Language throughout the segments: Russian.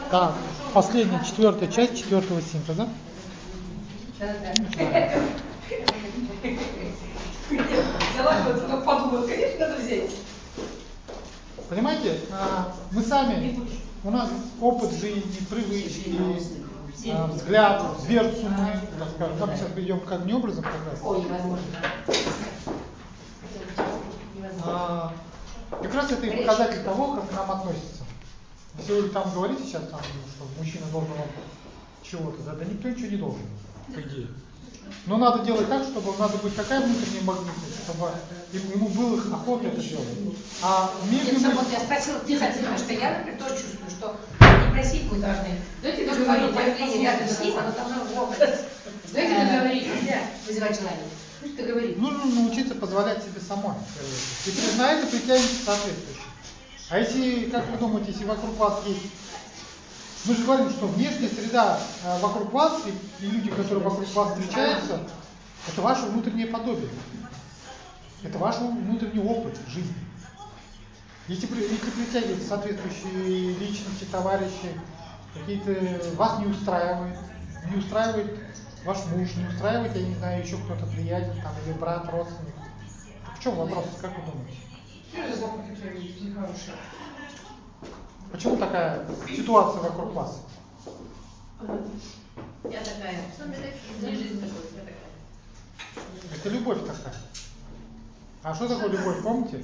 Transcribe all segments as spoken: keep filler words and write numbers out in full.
Так, последняя, четвертая часть четвертого синтеза. Понимаете, мы сами, у нас опыт жизни, привычки, взгляд, дверцу мы, так скажем, мы сейчас придем к огнеобразам как раз. Ой, невозможно. А, как раз это и показатель того, как к нам относятся. Если вы там говорите сейчас, там, что мужчина должен вам чего-то, да, да никто ничего не должен, по идее. Но надо делать так, чтобы надо быть такая внутренняя магнитность, чтобы ему было охота это делать. А между Нет, вот я спросила тихо, потому что я, например, тоже чувствую, что не просить мы должны. Давайте договорить, давление рядом с ним, оно должно работать. Давайте договорить, нельзя вызывать желание. Пусть договорить. Нужно научиться позволять себе самой. И на это притянется соответствующее. А если, как вы думаете, если вокруг вас есть... Мы же говорим, что внешняя среда вокруг вас и люди, которые вокруг вас встречаются, это ваше внутреннее подобие. Это ваш внутренний опыт жизни. Если, если притягиваются соответствующие личности, товарищи, какие-то вас не устраивает, не устраивает ваш муж, не устраивает, я не знаю, еще кто-то приятель, там, или брат, родственник. В чем вопрос, как вы думаете? Почему такая ситуация вокруг вас? Я такая. Не жизнь такой, я такая. Это любовь такая. А что такое любовь, помните?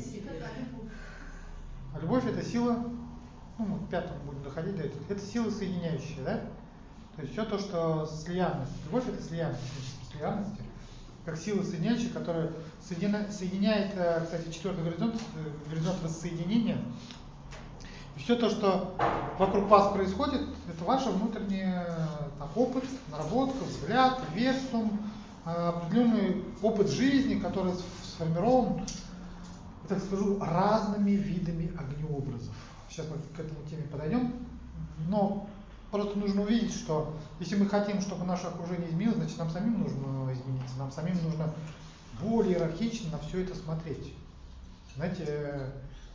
А любовь это сила, ну мы к пятому будем доходить до этого, это сила соединяющая, да? То есть все то, что слиянность. Любовь это слиянность, слиянности, как сила соединяющая, которая соединя, соединяет, кстати, четвертый горизонт, горизонт воссоединения. И все то, что вокруг вас происходит, это ваш внутренний там, опыт, наработка, взгляд, версум, определенный опыт жизни, который сформирован, так скажу, разными видами огнеобразов. Сейчас мы к этому теме подойдем, но просто нужно увидеть, что если мы хотим, чтобы наше окружение изменилось, значит нам самим нужно измениться, нам самим нужно более иерархично на все это смотреть. Знаете,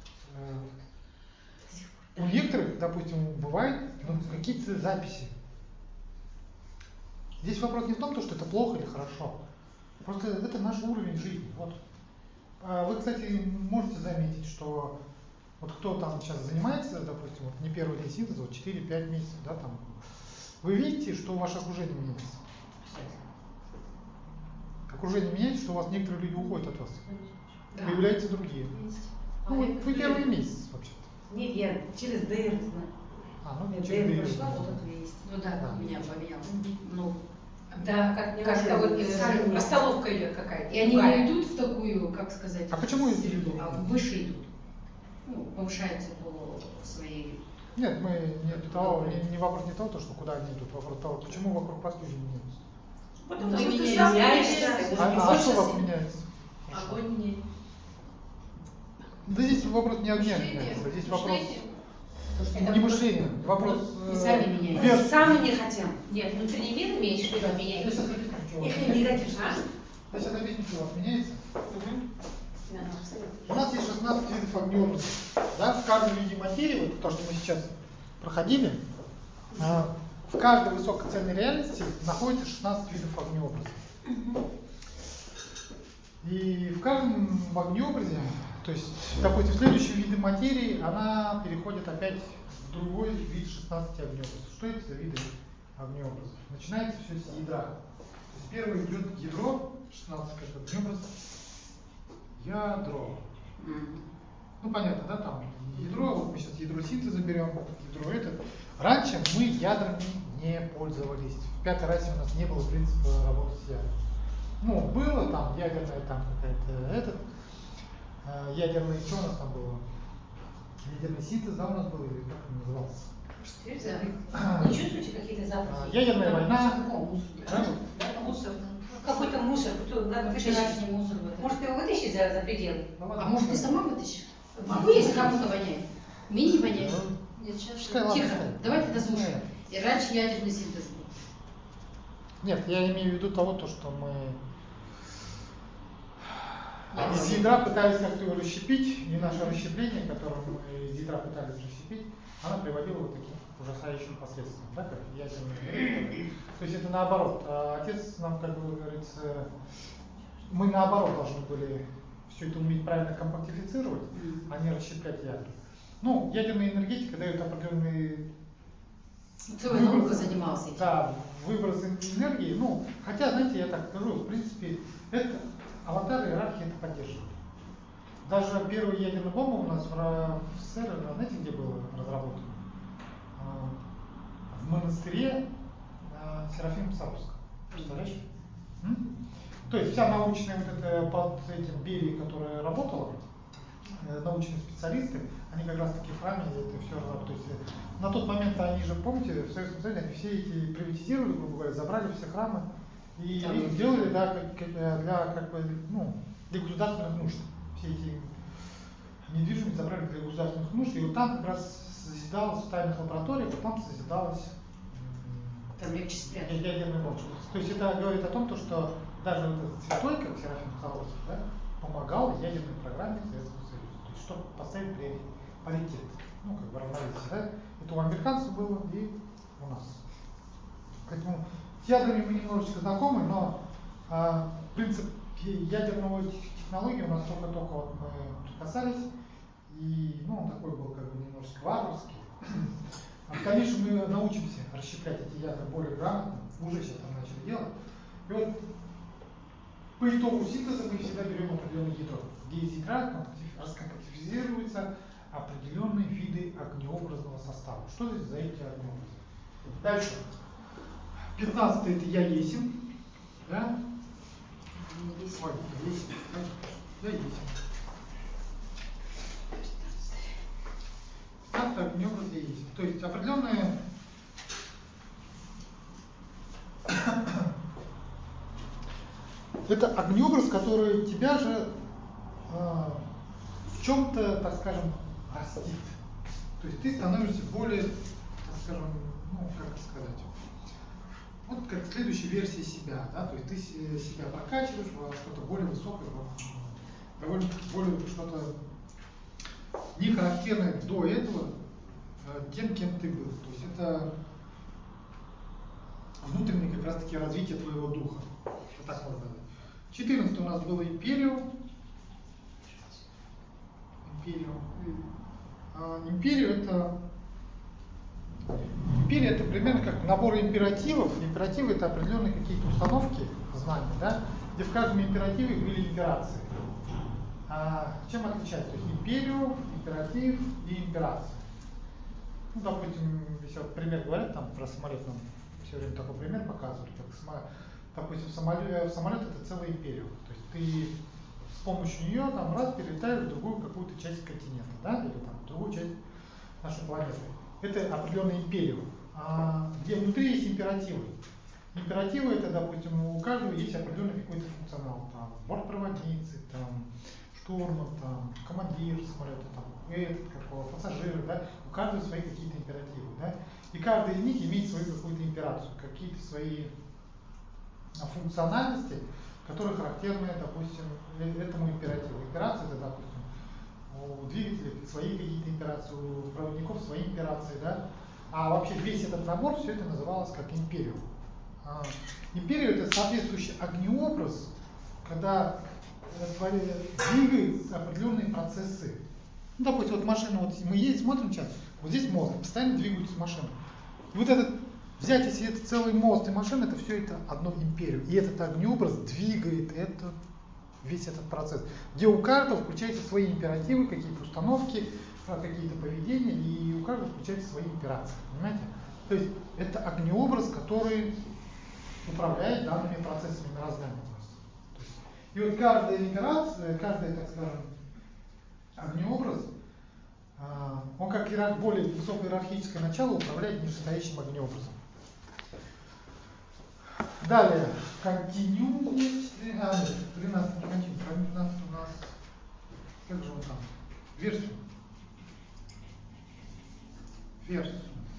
у некоторых, допустим, бывают ну, какие-то записи. Здесь вопрос не в том, что это плохо или хорошо. Просто это наш уровень жизни. Вот. Вы, кстати, можете заметить, что вот кто там сейчас занимается, допустим, вот не первый день синтеза, вот четыре-пять месяцев, да, там, вы видите, что ваше окружение меняется. Окружение меняется, что у вас некоторые люди уходят от вас. Да. Появляются другие. Ну, вот вы первый месяц вообще-то. Нет, я через ДР знаю. А, ну, я через ДР прошла, вот это есть. Ну да, да. Меня поменялось. Ну, да, как, как-то вот э, растоловка идет какая-то. И они не идут в такую, как сказать, а почему идут? А выше идут. Ну, повышаются по своей. Нет, мы не того, не, не вопрос не того, что куда они идут, вопрос того, почему вокруг вас люди меняются. Потому что ты меняешься. А, а что у вас меняется? Огонь не. Да здесь вопрос не огня меняется, здесь вопрос это не мышление, вопрос э, сами меняются. Вверх. Сами не хотим. Нет, внутренний мир имеешь в виду меняется. Их негативно. Значит, объясните, что у вас меняется? Угу. У нас есть шестнадцать видов огнеобразов. Да? В каждом виде материи, вот то, что мы сейчас проходили, в каждой высокоценной реальности находится шестнадцать видов огнеобразов. И в каждом огнеобразе, то есть, допустим, следующие виды материи, она переходит опять в другой вид шестнадцати огнеобразов. Что это за виды огнеобразов? Начинается все с ядра. То есть первое идет ядро, шестнадцать как огнеобразов. Ядро. Ну понятно, да, там ядро, вот мы сейчас ядро синтеза берем, ядро это. Раньше мы ядрами не пользовались. В пятой расе у нас не было принципа работы с ядром. Ну, было там ядерная там какая-то этот, э, ядерный, что у нас там было? Ядерный синтез, да, у нас был, или как он назывался? Вы чувствуете какие-то запахи? Ядерная война. Мусор. Какой-то мусор. Надо вытащить мусор. Может, его вытащить за, за пределы? А может, ты сама вытащишь? Могу, если кому-то воняет. Мне не воняет. Нет, сейчас. Тихо, давайте дослушаем. И раньше ядерный синтез был. Нет, я имею в виду того, то, что мы из ядра пытались как-то его расщепить, и наше расщепление, которое мы из ядра пытались расщепить, оно приводило вот к таким ужасным ужасающим последствиям, да, как ядерные реакторы. То есть это наоборот. Отец нам, как бы говорится, мы наоборот должны были все это уметь правильно компактифицировать, а не расщеплять ядра. Ну, ядерная энергетика дает определенные Целая наука занимался этим. Да, выброс энергии. Ну, хотя, знаете, я так скажу, в принципе, это аватар иерархии это поддерживает. Даже первая ядерная бомба у нас в СССР, знаете, где была разработана? В монастыре Серафим Саровском. Представляете? М? То есть вся научная вот эта под этим Берией, которая работала, научные специалисты, они как раз таки в храме это все разработали. То есть на тот момент они же, помните, в Советском Союзе они все эти приватизировали, грубо говоря, забрали все храмы и их сделали да, для, как бы, ну, для государственных нужд. Все эти недвижимость забрали для государственных нужд, и вот там как раз созидалась в тайных лабораториях, вот там созидалась Там легче спрятать. ядерная бомба. То есть это говорит о том, что даже вот этот святой, как Серафим Саровский, да, помогал ядерной программе Советского Союза. То есть чтобы поставить паритет, ну как бы равновесие, да? Это у американцев было и у нас. Поэтому с ядрами мы немножечко знакомы, но а, принцип ядерного технологии у нас только-только вот мы касались, и ну, он такой был как бы немножечко варварский. А в дальнейшем мы научимся расщеплять эти ядра более грамотно, уже сейчас там начали делать. И вот по итогу синтеза мы всегда берем определенное ядро, где из ядра раскомпактифицируются определенные виды огнеобразного состава. Что здесь за эти огнеобразы? Дальше. пятнадцатый это я есим. Да? Ой, есим. Я есим. пятнадцатый огнеобраз я есим. То есть определенные это огнеобраз, который тебя же э, в чем-то, так скажем, растит. То есть ты становишься более, так скажем, ну, как сказать, вот как следующая версия себя, да, то есть ты себя прокачиваешь во что-то более высокое, довольно более что-то не характерное до этого тем, кем ты был. То есть это внутреннее как раз таки развитие твоего духа. Вот так можно сказать. четырнадцатый у нас было империум. Империум. А, империю это Империя это примерно как набор императивов. Императивы это определенные какие-то установки знаний, да, где в каждом императиве были имперации. А чем отличается? То есть империум, императив и имперация. Ну, допустим, если вот пример говорят, там про самолет нам все время такой пример показывают, как самолет, допустим, самолет, самолет это целая империя. То есть ты с помощью нее там раз перелетаешь в другую какую-то часть континента, да, или там в другую часть нашей планеты. Это определенная империя, а, где внутри есть императивы. Императивы это, допустим, у каждого есть определенный какой-то функционал, там бортпроводницы, там штурман, там командир самолета, там этот какого, пассажиры, да, у каждого свои какие-то императивы, да, и каждый из них имеет свою какую-то имперацию, какие-то свои функциональности, которые характерны, допустим, этому императиву. Имперация это, допустим, у двигателей свои какие-то имперации, у проводников свои имперации, да, а вообще весь этот набор, все это называлось как империум. А, империя это соответствующий огнеобраз, когда двигаются определенные процессы. Ну, допустим, вот машина, вот мы едем, смотрим сейчас, вот здесь мозг, постоянно двигаются машины. И вот этот, взять, если это целый мост и машина, это все это одно империю. И этот огнеобраз двигает это, весь этот процесс, где у каждого включаются свои императивы, какие-то установки, какие-то поведения, и у каждого включаются свои имперации. Понимаете? То есть это огнеобраз, который управляет данными процессами мироздания. И вот каждая имперация, каждый, так скажем, огнеобраз, он как более высокоиерархическое начало управляет нижестоящим огнеобразом. Далее, континуум, а, тринадцатый не континуум, тринадцатый у нас, как же он там, версию. Версию.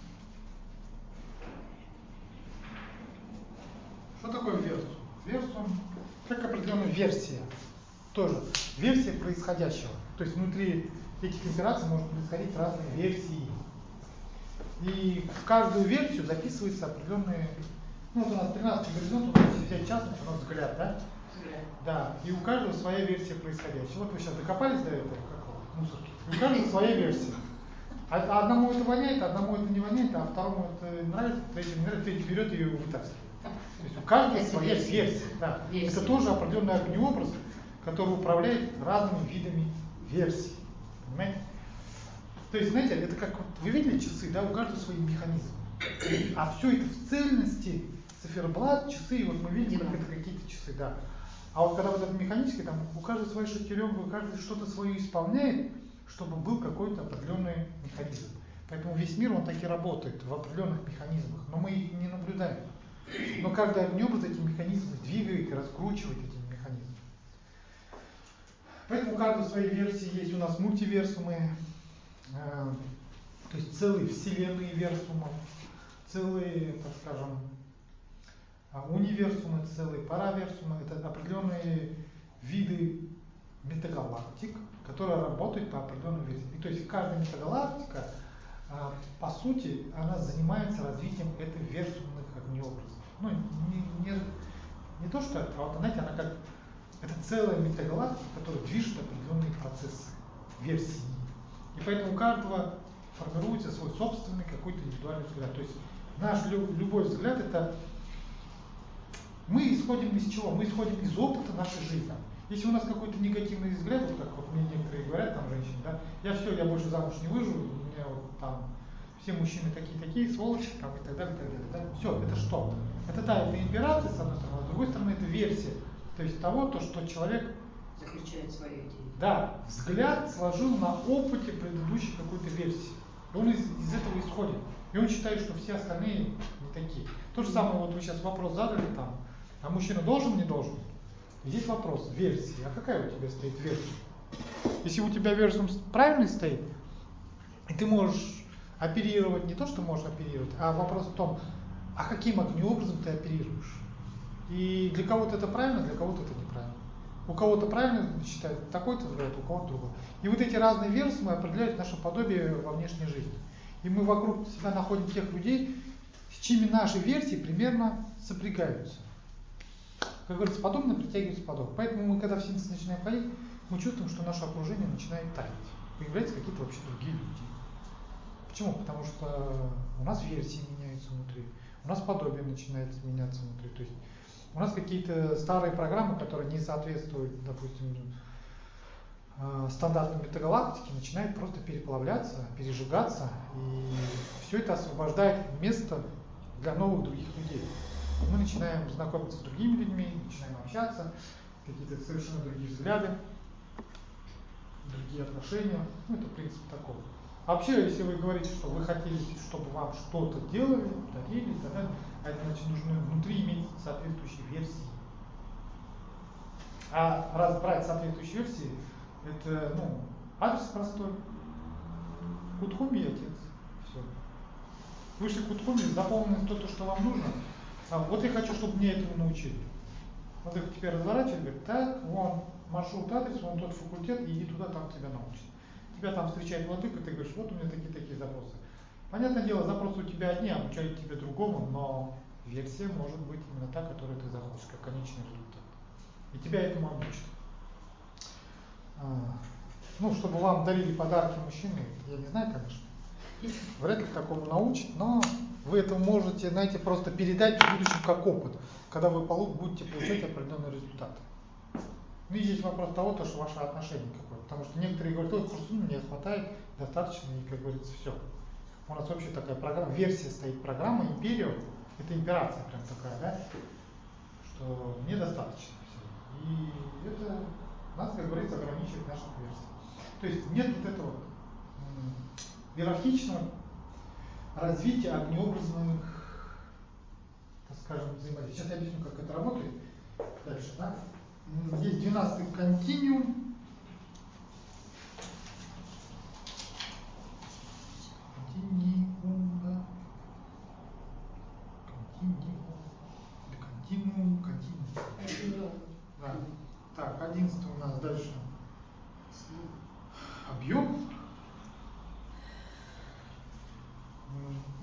Что такое версию? Версию как определенная версия, тоже версия происходящего. То есть внутри этих операций может происходить разные версии. И в каждую версию записываются определенные, ну вот у нас тринадцатый горизонт, у нас взять частность, у нас взгляд, да? Взгляд. Да, и у каждого своя версия происходящего. Вот вы сейчас докопались до этого, как мусорки. У каждого своя версия. А одному это воняет, одному это не воняет, а второму это нравится, третьему не нравится, третий берет и ее вытаскивает. То есть у каждого это своя версия. версия, да. Версия. Это тоже определенный огнеобраз, который управляет разными видами версий. Понимаете? То есть, знаете, это как, вы видели часы, да, у каждого свои механизмы. А все это в цельности, циферблат, часы, и вот мы видим, как это какие-то часы, да. А вот когда вот это механически, там у каждого своя шестеренка, у каждого что-то свое исполняет, чтобы был какой-то определенный механизм. Поэтому весь мир, он так и работает в определенных механизмах, но мы их не наблюдаем. Но каждый огнеобраз эти механизмы двигает и раскручивает эти механизмы. Поэтому у каждой своей версии есть у нас мультиверсумы, э, то есть целые вселенные версумов, целые, так скажем, универсумы, целые параверсумы. Это определенные виды метагалактик, которые работают по определенным версиям. И то есть каждая метагалактика, а, по сути, она занимается развитием этой версумных огнеобразов. Ну, не, не, не то, что, а вот, знаете, она как, это целая метагалактика, которая движет определенные процессы, версии. И поэтому у каждого формируется свой собственный какой-то индивидуальный взгляд. То есть наш любой взгляд, это мы исходим из чего? Мы исходим из опыта нашей жизни. Если у нас какой-то негативный взгляд, вот как вот мне некоторые говорят, там женщины, да, я все, я больше замуж не выживу, у меня вот там все мужчины такие-такие, сволочи, там и так далее, и так далее. Да? Все, это что? Это да, это имперация, с одной стороны, а с другой стороны, это версия. То есть того, то, что человек заключает свою идею. Да, взгляд сложил на опыте предыдущей какой-то версии. И он из, из этого исходит. И он считает, что все остальные не такие. То же самое, вот вы сейчас вопрос задали там, а мужчина должен, не должен? И здесь вопрос, версии. А какая у тебя стоит версия? Если у тебя версия правильный стоит, и ты можешь оперировать, не то, что можешь оперировать, а вопрос в том, а каким огнеобразом ты оперируешь? И для кого-то это правильно, для кого-то это неправильно. У кого-то правильно считают такой-то взгляд, у кого-то другой. И вот эти разные версии определяют наше подобие во внешней жизни. И мы вокруг себя находим тех людей, с чьими наши версии примерно сопрягаются. Как говорится, подобное притягивается подобное. Поэтому мы, когда в синтез начинаем ходить, мы чувствуем, что наше окружение начинает таять. Появляются какие-то вообще другие люди. Почему? Потому что у нас версии меняются внутри, у нас подобие начинает меняться внутри. То есть у нас какие-то старые программы, которые не соответствуют, допустим, стандартной метагалактике, начинают просто переплавляться, пережигаться, и все это освобождает место для новых других людей. Мы начинаем знакомиться с другими людьми, начинаем общаться, какие-то совершенно другие взгляды, другие отношения. Ну, это принцип такой. А вообще, если вы говорите, что вы хотели, чтобы вам что-то делали, дарили, тогда, а это значит, нужно внутри иметь соответствующие версии. А раз брать соответствующие версии, это, ну, адрес простой. Кутхуми и отец. Все. Вышли Кутхуми, заполнено то, что вам нужно. А вот я хочу, чтобы мне этому научили. Вот их теперь разворачивают, говорят, так, вон маршрут, адрес, вон тот факультет, иди туда, там тебя научат. Тебя там встречает владыка, ты говоришь, вот у меня такие-такие запросы. Понятное дело, запросы у тебя одни, обучают тебе другому, но версия может быть именно та, которую ты захочешь, как конечный результат. И тебя этому обучат. А, ну, чтобы вам дарили подарки мужчины, я не знаю, конечно. Вряд ли к такому научат, но вы это можете, знаете, просто передать в будущем как опыт, когда вы будете получать определенный результат. Ну и здесь вопрос того, то, что ваше отношение какое. Потому что некоторые говорят, ой, курсу мне хватает, достаточно, и, как говорится, все. У нас вообще такая программа, версия стоит программа, империум, это имперация прям такая, да, что мне достаточно все. И это нас, как говорится, ограничивает наших версий. То есть нет вот этого иерархичного развития огнеобразных, так скажем, взаимодействий. Сейчас я объясню, как это работает. Дальше, да? Есть двенадцатый континуум. Континуум, да. Континуум. Континуум, континуум. Да. Так, одиннадцатый у нас дальше. Объем.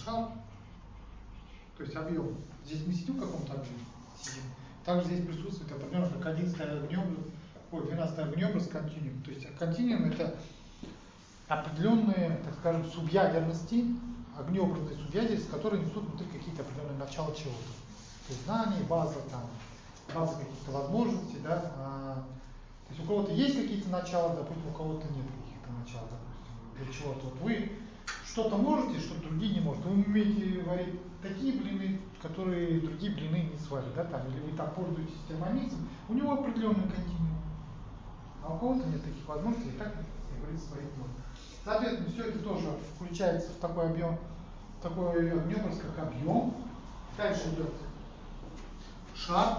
шар, то есть объем. Здесь мы сидим в каком-то объеме, сидим. Также здесь присутствует определенно как одиннадцатый огнеобраз, ой, двенадцатый огнеобраз континуум. То есть континуум это определенные, так скажем, субъядерности, огнеобразные субъядерности, которые несут внутри какие-то определенные начала чего-то. То есть знания, база, там, база каких-то возможностей, да. А, то есть у кого-то есть какие-то начала, допустим, у кого-то нет каких-то начал, допустим, для чего-то. Вот вы что-то можете, что другие не могут. Вы умеете варить такие блины, которые другие блины не сварят, да, там, или вы там пользуетесь термомиксом, у него определенный континуум. А у кого-то нет таких возможностей, и так, как говорится, сварить можно. Соответственно, все это тоже включается в такой объем, в такой огнеобраз, как объем. Дальше идет шар.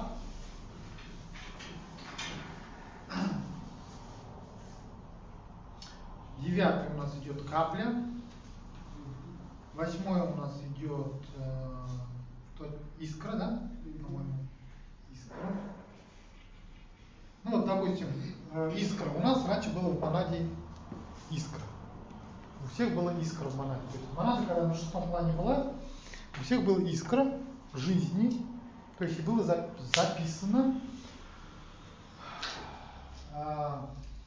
Девятый у нас идет капля. Восьмой у нас идет э, искра, да? По-моему, искра. Ну вот, допустим, э, искра. У нас раньше было в монаде искра. У всех была искра в монаде. То есть монада, когда на шестом плане была, у всех была искра жизни. То есть было за, записано. Э,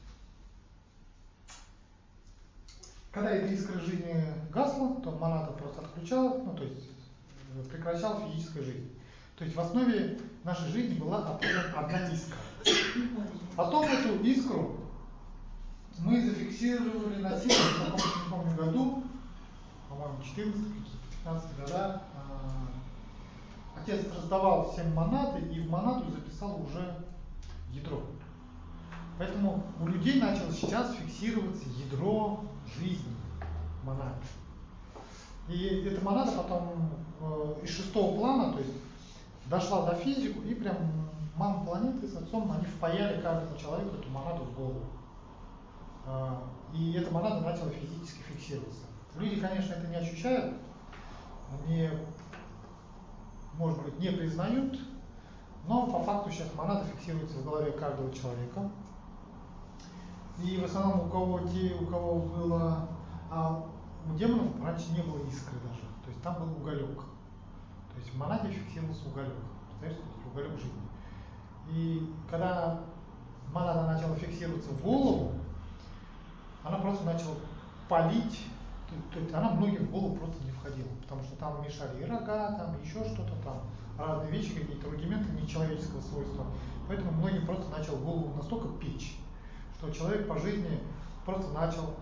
Когда эта искра жизни гасла, то монада просто отключала, ну то есть прекращала физическая жизнь. То есть в основе нашей жизни была одна искра. Потом эту искру мы зафиксировали на силе в каком-то, не помню, году, по-моему, четырнадцатый-пятнадцатый года. Отец раздавал всем монады и в монаду записал уже ядро. Поэтому у людей начало сейчас фиксироваться ядро жизни монады. И эта монада потом э, из шестого плана, то есть дошла до физику, и прям мама планеты с отцом, они впаяли каждому человеку эту монаду в голову. Э, и эта монада начала физически фиксироваться. Люди, конечно, это не ощущают, не, может быть, не признают, но по факту сейчас монада фиксируется в голове каждого человека. И в основном у кого те, у кого было, а у демонов раньше не было искры даже, то есть там был уголек. То есть в монаде фиксировался уголек, представляете, уголек жизни. И когда монада начала фиксироваться в голову, она просто начала палить, то, то есть она многим в голову просто не входила, потому что там мешали и рога, там еще что-то там, разные вещи, какие-то рудименты нечеловеческого свойства. Поэтому многим просто начал голову настолько печь, что человек по жизни просто начал,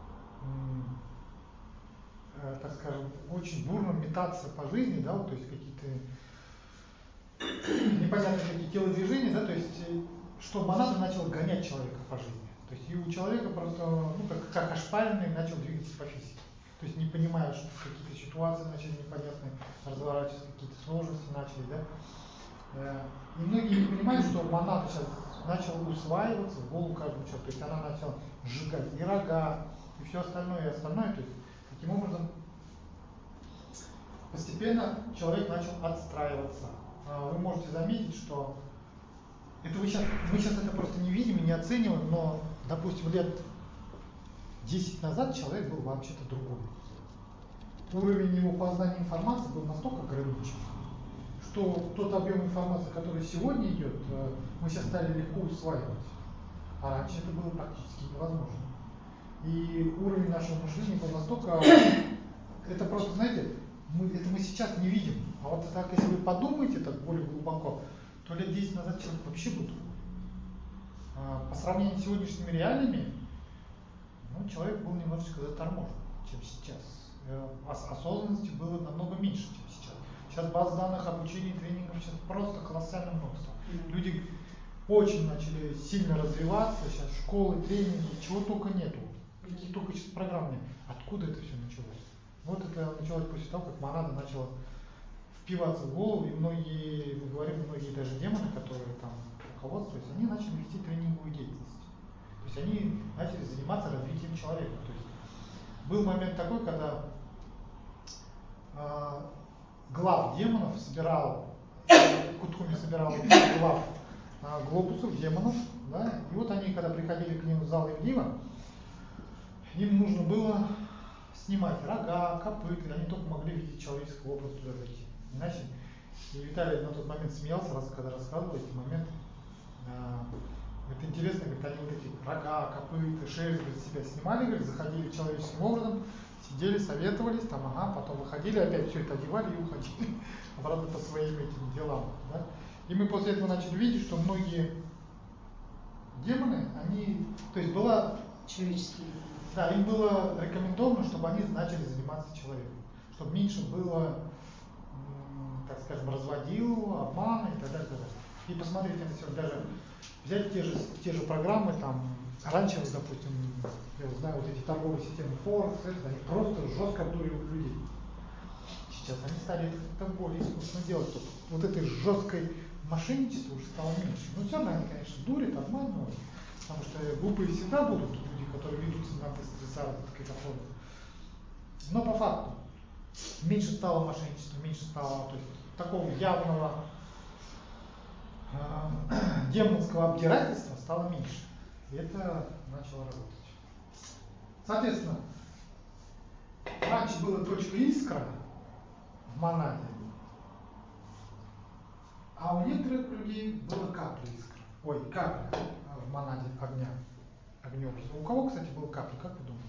э, так скажем, очень бурно метаться по жизни, да, вот, то есть какие-то непонятные какие телодвижения, да, то есть что монада начала гонять человека по жизни. То есть и у человека просто, ну, как, как ошпаренный, начал двигаться по физике. То есть не понимая, что какие-то ситуации начали непонятные разворачиваться, какие-то сложности начали, да. И многие не понимают, что монада сейчас начала усваиваться в голову каждого человека. То есть она начала сжигать и рога, и все остальное, и остальное. То есть таким образом постепенно человек начал отстраиваться. Вы можете заметить, что это вы сейчас, мы сейчас это просто не видим и не оцениваем, но, допустим, лет десять назад человек был вообще-то другой. Уровень его познания информации был настолько ограничен, что тот объем информации, который сегодня идет, мы сейчас стали легко усваивать. А раньше это было практически невозможно. И уровень нашего мышления был настолько... Это просто, знаете, мы, это мы сейчас не видим. А вот так, если вы подумаете так более глубоко, то лет десять назад человек вообще был другой. По сравнению с сегодняшними реалиями, ну, человек был немножечко заторможен, чем сейчас. Осознанности было намного меньше, чем сейчас. Сейчас баз данных, обучения, тренингов сейчас просто колоссальное множество. Люди очень начали сильно развиваться, сейчас школы, тренинги, чего только нету. Какие только сейчас программы. Откуда это все началось? Вот это началось после того, как монада начала впиваться в голову, и многие, мы говорим, многие даже демоны, которые там руководствуются, они начали вести тренинговую деятельность. То есть они начали заниматься развитием человека. То есть был момент такой, когда э, глав демонов собирал, Кутхуми собирал глав э, глобусов, демонов, да, и вот они, когда приходили к ним в зал Ивлива, им нужно было снимать рога, копыта, они только могли видеть человеческий образ туда зайти. Иначе. И Виталий на тот момент смеялся, раз, когда рассказывал эти моменты. А, это интересно, говорит, они вот эти рога, копыта, шерсть, говорит, себя снимали, говорит, заходили человеческим образом, сидели, советовались, там, ага, потом выходили, опять все это одевали и уходили обратно по своим этим делам. Да? И мы после этого начали видеть, что многие демоны, они, то есть была, Человеческие. да, им было рекомендовано, чтобы они начали заниматься человеком, чтобы меньше было, так скажем, разводил, обмана и так далее, так далее. И посмотрите на сегодня, даже взять те же, те же программы, там, раньше, допустим, я знаю, вот эти торговые системы Форекс, они просто жестко обдуривают людей. Сейчас они стали это более искусственно делать. Вот этой жесткой мошенничества уже стало меньше. Но все равно они, конечно, дурят, обманывают, потому что глупые всегда будут люди, которые ведутся на быстрый заработок и доходы. Но по факту меньше стало мошенничества, меньше стало, то есть, такого явного э, демонского обдирательства стало меньше. И это начало работать. Соответственно, раньше была точка искра в монаде, а у некоторых людей была капля искры. Ой, капля в монаде огня, огнеобраза. У кого, кстати, была капля, как вы думаете?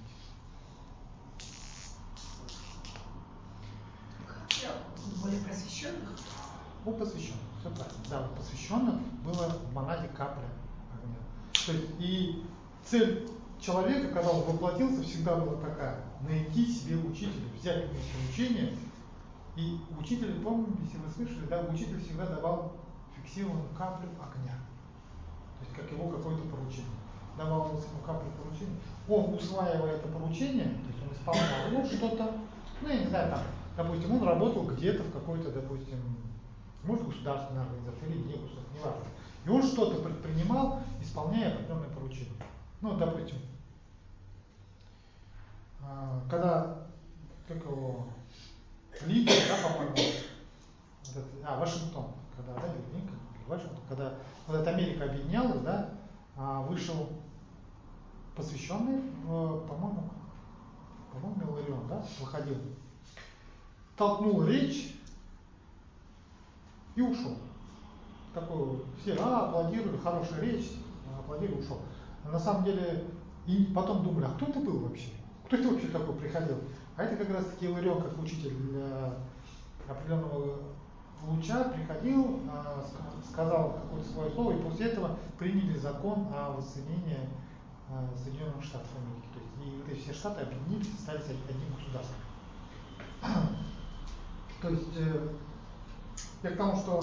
Более просвещенных? У посвященных, все правильно. Да, у посвященных было в монаде капля огня. То есть и цель человека, когда он воплотился, всегда была такая: найти себе учителя, взять у него учение. И учитель, помните, если вы слышали, да, учитель всегда давал фиксированную каплю огня. То есть как его какое-то поручение. Давал ему каплю поручения. Он, усваивая это поручение, то есть он исполнял ну, что-то, ну я не знаю, там, допустим, он работал где-то в какой-то, допустим, может, государственной организации или не государственной, неважно. И он что-то предпринимал, исполняя определенное поручение. Ну, допустим, когда, как его, Линкольн, да, по-моему, вот это, а, Вашингтон, когда, да, Линкольн, Вашингтон, когда вот эта Америка объединялась, да, вышел посвященный, по-моему, по-моему, Иларион, да, выходил, толкнул речь и ушел. Такой, все, а, аплодировали, хорошая речь, аплодировали, ушел. А на самом деле, и потом думали, а кто это был вообще? Кто это вообще такой приходил? А это как раз таки Иларион, как учитель определенного луча, приходил, сказал какое-то свое слово, и после этого приняли закон о воссоединении Соединенных Штатов Америки. То есть и вот эти все штаты объединились и стали одним государством. То есть э, я к тому, что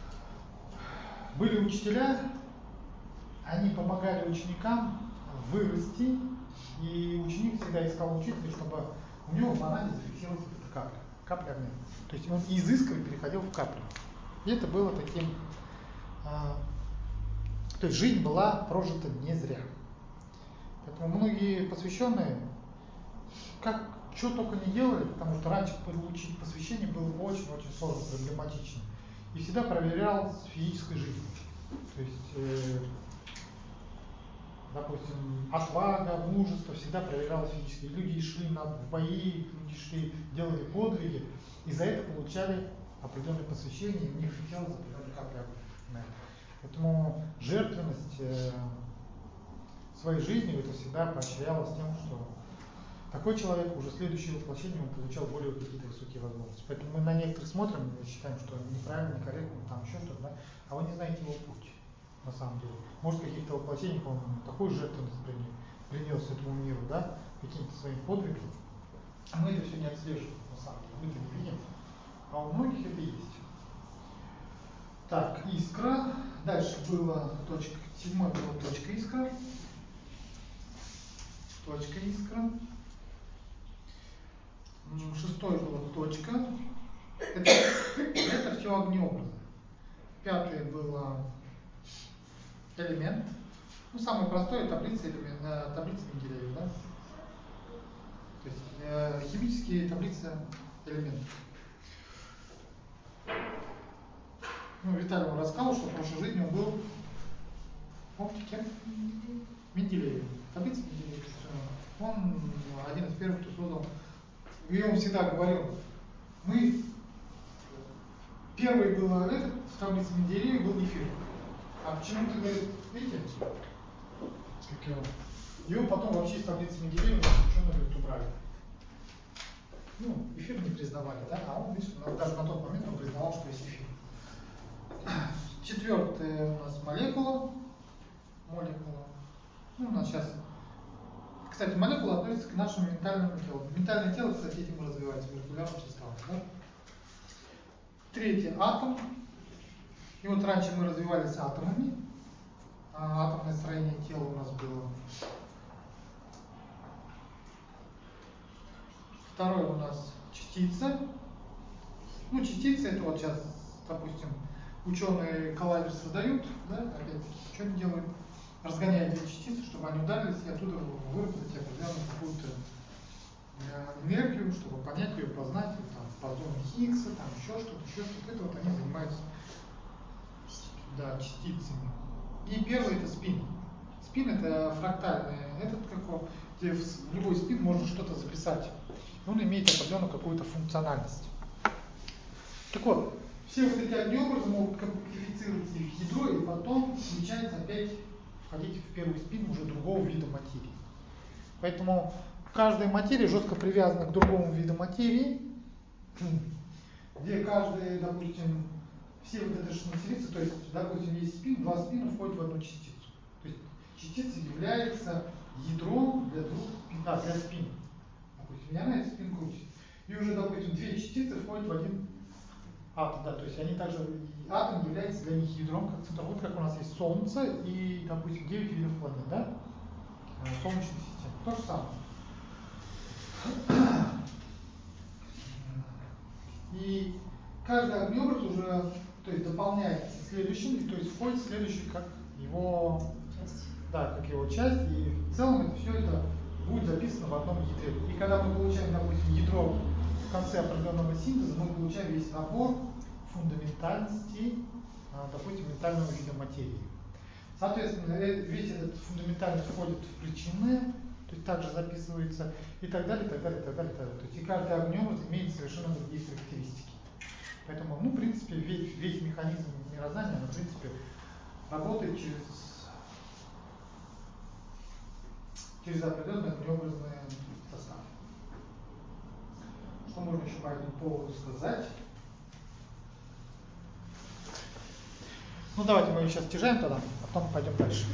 были учителя, они помогали ученикам вырасти, и ученик всегда искал учителя, чтобы у него в монаде зафиксировалась эта капля, капля огня. То есть он из искры переходил в каплю. И это было таким, э, то есть жизнь была прожита не зря. Поэтому многие посвященные, как, что только не делали, потому что раньше получить посвящение было очень-очень сложно, проблематично. И всегда проверял с физической жизнью. То есть, э, допустим, отвага, мужество всегда проверялось физически. Люди шли на, в бои, люди шли, делали подвиги, и за это получали определенное посвящение, и у них фиксировалось определенная капля огня. Поэтому жертвенность э, своей жизнью это всегда поощрялось тем, что такой человек уже следующее воплощение он получал более какие-то высокие возможности. Поэтому мы на некоторых смотрим и считаем, что неправильно, некорректно, там еще что-то, да? А вы не знаете его путь, на самом деле. Может, в каких-то воплощениях он такой жертвенность принес этому миру, да, каким-то своим подвигом. А мы это все не отслеживаем, на самом деле. Мы это не видим. А у многих это есть. Так, искра. Дальше было точка, седьмой была точка искра. Точка искра. Шестой была точка. Это, это все огнеобразы. Пятое было элемент. Ну, самый простой таблица, элемент, таблица Менделеева, да? То есть э, химические таблицы элементов. Ну, Виталий вам рассказал, что в прошлой жизни он был, помните, кем? Менделеев. Таблица Менделеева. Он один из первых, кто создал я вам всегда говорил, мы, первый был этот, в таблице Менделеева был эфир. А почему-то, говорит, видите, как его, его потом вообще из таблицы Менделеева ученые, говорит, убрали. Ну, эфир не признавали, да, а он, видишь, даже на тот момент он признавал, что есть эфир. Четвертая у нас молекула. Молекула. Ну, у нас сейчас... Кстати, молекула относится к нашему ментальному телу. Ментальное тело, кстати, этим развивается, молекулярным составом. Да? Третий атом. И вот раньше мы развивались атомами. А атомное строение тела у нас было. Второе у нас частица. Ну, частицы это вот сейчас, допустим, ученые коллайдер создают, да, опять-таки, что они делают? Разгоняют эти частицы, чтобы они ударились и оттуда выработать определенную какую-то энергию, чтобы понять ее, познать, там, бозон Хиггса, там еще что-то, еще что-то. Это вот они занимаются, да, частицами. И первый это спин. Спин это фрактальный, этот какой, где в любой спин можно что-то записать. Он имеет определенную какую-то функциональность. Так вот, все вот эти огнеобразы могут комплектифицироваться в ядро и потом, получается, опять входить в первый спин уже другого вида материи. Поэтому каждая материя жестко привязана к другому виду материи, где каждый, допустим, все вот эти шматерицы, то есть, допустим, есть спин, два спина входят в одну частицу. То есть частица является ядром для двух спин, да, для спин. Допустим, и она этот спин крутит. И уже, допустим, две частицы входят в один атом, да, то есть они также, атом является для них ядром, как центр, вот как у нас есть Солнце и, допустим, девять видов планет, да, Солнечной системы, то же самое. И каждый огнеобраз уже, то есть, дополняется следующим, то есть входит следующий как его, да, как его часть, и в целом это все это будет записано в одном ядре. И когда мы получаем, допустим, ядро в конце определенного синтеза, мы получаем весь набор фундаментальностей, допустим, ментального вида материи. Соответственно, весь этот фундаментальность входит в причинное, то есть также записывается, и так далее, и так далее, и так далее, и так далее. То есть и каждый огнеобраз имеет совершенно другие характеристики. Поэтому, ну, в принципе, весь, весь механизм мироздания, он, в принципе, работает через, через определенный огнеобразный состав. Что можно еще по этому поводу сказать? Ну, давайте мы ее сейчас стяжаем тогда, а потом пойдем дальше.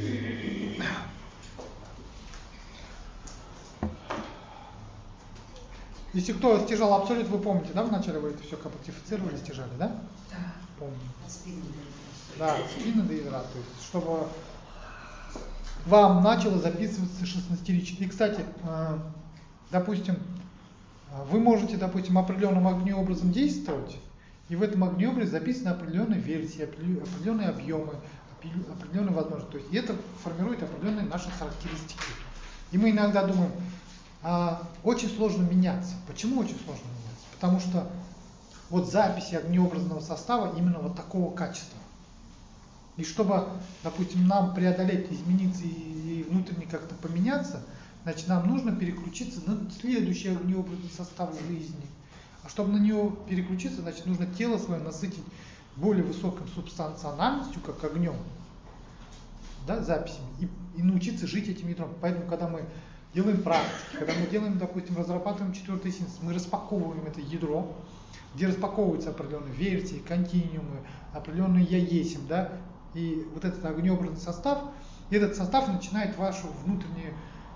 Если кто стяжал абсолют, вы помните, да, вначале вы это все комплектифицировали, стяжали, да? Да. Помню. От спины до Да, от спины до ядра, то есть, чтобы вам начало записываться шестнадцатиричие. И, кстати, допустим, вы можете, допустим, определенным огнеобразом действовать, и в этом огнеобразе записаны определенные версии, определенные объемы, определенные возможности. То есть это формирует определенные наши характеристики. И мы иногда думаем, а, очень сложно меняться. Почему очень сложно меняться? Потому что вот записи огнеобразного состава именно вот такого качества. И чтобы, допустим, нам преодолеть, измениться и внутренне как-то поменяться, значит, нам нужно переключиться на следующий огнеобразный состав жизни. А чтобы на него переключиться, значит, нужно тело свое насытить более высокой субстанциональностью, как огнем, да, записями, и, и научиться жить этим ядром. Поэтому, когда мы делаем практики, когда мы делаем, допустим, разрабатываем четвертый синтез, мы распаковываем это ядро, где распаковываются определенные версии, континуумы, определенные я есмь, да, и вот этот огнеобразный состав, и этот состав начинает вашу внутреннюю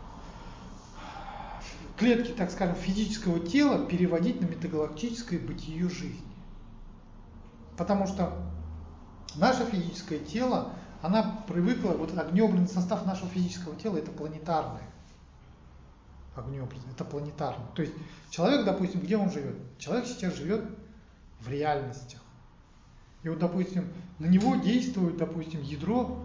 клетки, так скажем, физического тела переводить на метагалактическое бытие жизни. Потому что наше физическое тело, она привыкла, вот огнеобразный состав нашего физического тела это планетарное. Огнеобразный, это планетарное. То есть человек, допустим, где он живет? Человек сейчас живет в реальностях. И вот, допустим, на него действует, допустим, ядро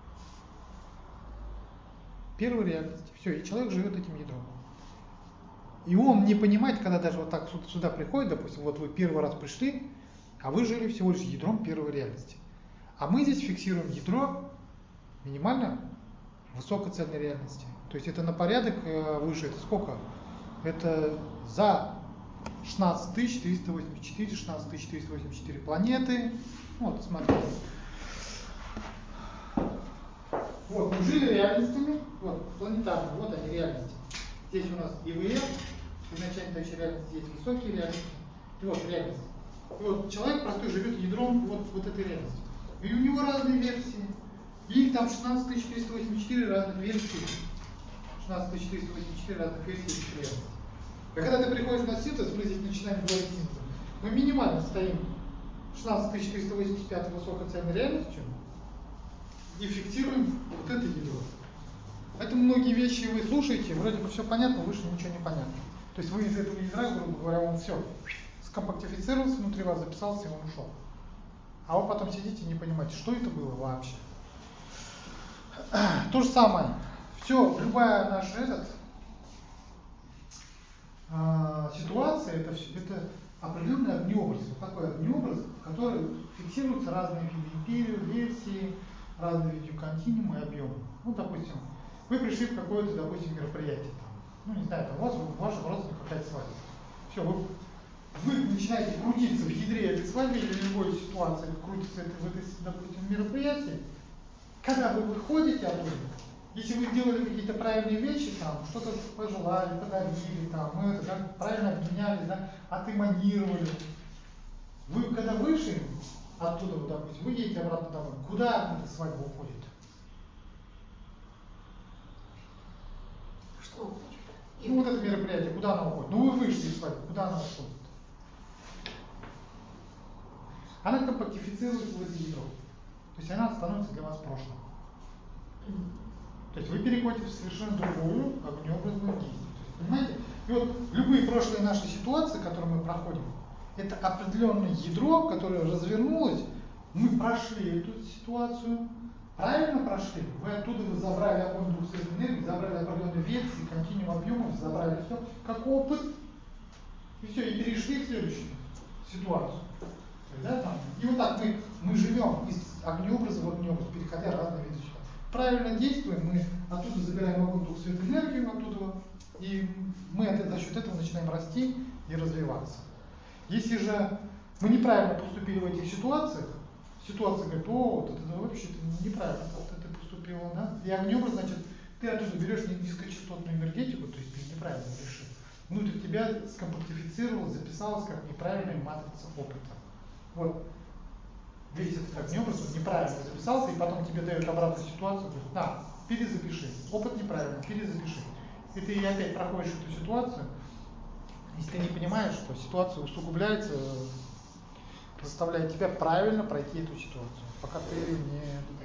первой реальности. Все, и человек живет этим ядром. И он не понимает, когда даже вот так сюда приходит, допустим, вот вы первый раз пришли, а вы жили всего лишь ядром первой реальности. А мы здесь фиксируем ядро минимально высокоцельной реальности. То есть это на порядок выше, это сколько? Это за шестнадцать тысяч триста восемьдесят четыре, шестнадцать тысяч триста восемьдесят четыре планеты. Вот, смотрите. Вот, мы жили реальностями, вот, планетарные, вот они реальности. Здесь у нас И В Р, изначально тающая реальность, здесь высокие реальности. И вот реальность. И вот человек простой живет ядром вот, вот этой реальности. И у него разные версии. И там шестнадцать тысяч триста восемьдесят четыре разных версий. шестнадцать тысяч триста восемьдесят четыре разных версий этих реальностей. А когда ты приходишь на синтез, мы здесь начинаем говорить синтез. Мы минимально стоим шестнадцать тысяч триста восемьдесят пять высокооцененной реальностью и фиксируем вот это ядро. Поэтому многие вещи вы слушаете, вроде бы все понятно, выше ничего не понятно. То есть вы из этого ядра, грубо говоря, он все скомпактифицировался внутри вас, записался и он ушел. А вы потом сидите и не понимаете, что это было вообще. То же самое. Все, любая наша этот, э, ситуация, это, это определенный огнеобраз. Вот такой огнеобраз, в который фиксируются разные виды версии, разные видеоконтинуумы и объемы. Ну, допустим, вы пришли в какое-то, допустим, мероприятие. Там, ну, не знаю, там у вас, у ваших родственников какая-то свадьба. Все, вы, вы начинаете крутиться в ядре этой свадьбы или любой ситуации, крутится это в этой, допустим, мероприятии. Когда вы выходите оттуда, если вы сделали какие-то правильные вещи, там, что-то пожелали, подарили, там, мы это, да, правильно обменялись, да, отыманировали, вы когда вышли оттуда, вот, допустим, вы едете обратно домой, куда эта свадьба уходит? Что уходит? И вот это мероприятие, куда оно уходит? Ну вы вышли из свадьбы, куда оно уходит? Она компактифицируется в это ядро. То есть она становится для вас прошлым. То есть вы переходите в совершенно другую огнеобразную действие. Понимаете? И вот любые прошлые наши ситуации, которые мы проходим, это определенное ядро, которое развернулось, мы прошли эту ситуацию, правильно прошли, вы оттуда вы забрали огонь двухсветной энергии, забрали определенные версии, континуум объемов, забрали все, как опыт, и все, и перешли в следующую ситуацию. Да, там. И вот так мы, мы живем из огнеобраза в огнеобраз, переходя разные виды ситуаций. Правильно действуем, мы оттуда забираем огонь двухсветной энергию, оттуда, и мы это, за счет этого начинаем расти и развиваться. Если же мы неправильно поступили в этих ситуациях, ситуация говорит, о, вот это вообще неправильно, как ты поступила, да? И огнеобраз, значит, ты оттуда берешь низкочастотную энергетику, то есть ты неправильно решил. Внутрь тебя скомпактифицировалось, записалось как неправильная матрица опыта. Вот. Весь этот огнеобраз он неправильно записался, и потом тебе дают обратную ситуацию, говорит, на, перезапиши. Опыт неправильный, перезапиши. И ты опять проходишь эту ситуацию, если ты не понимаешь, что ситуация усугубляется, заставляет тебя правильно пройти эту ситуацию, пока ты не...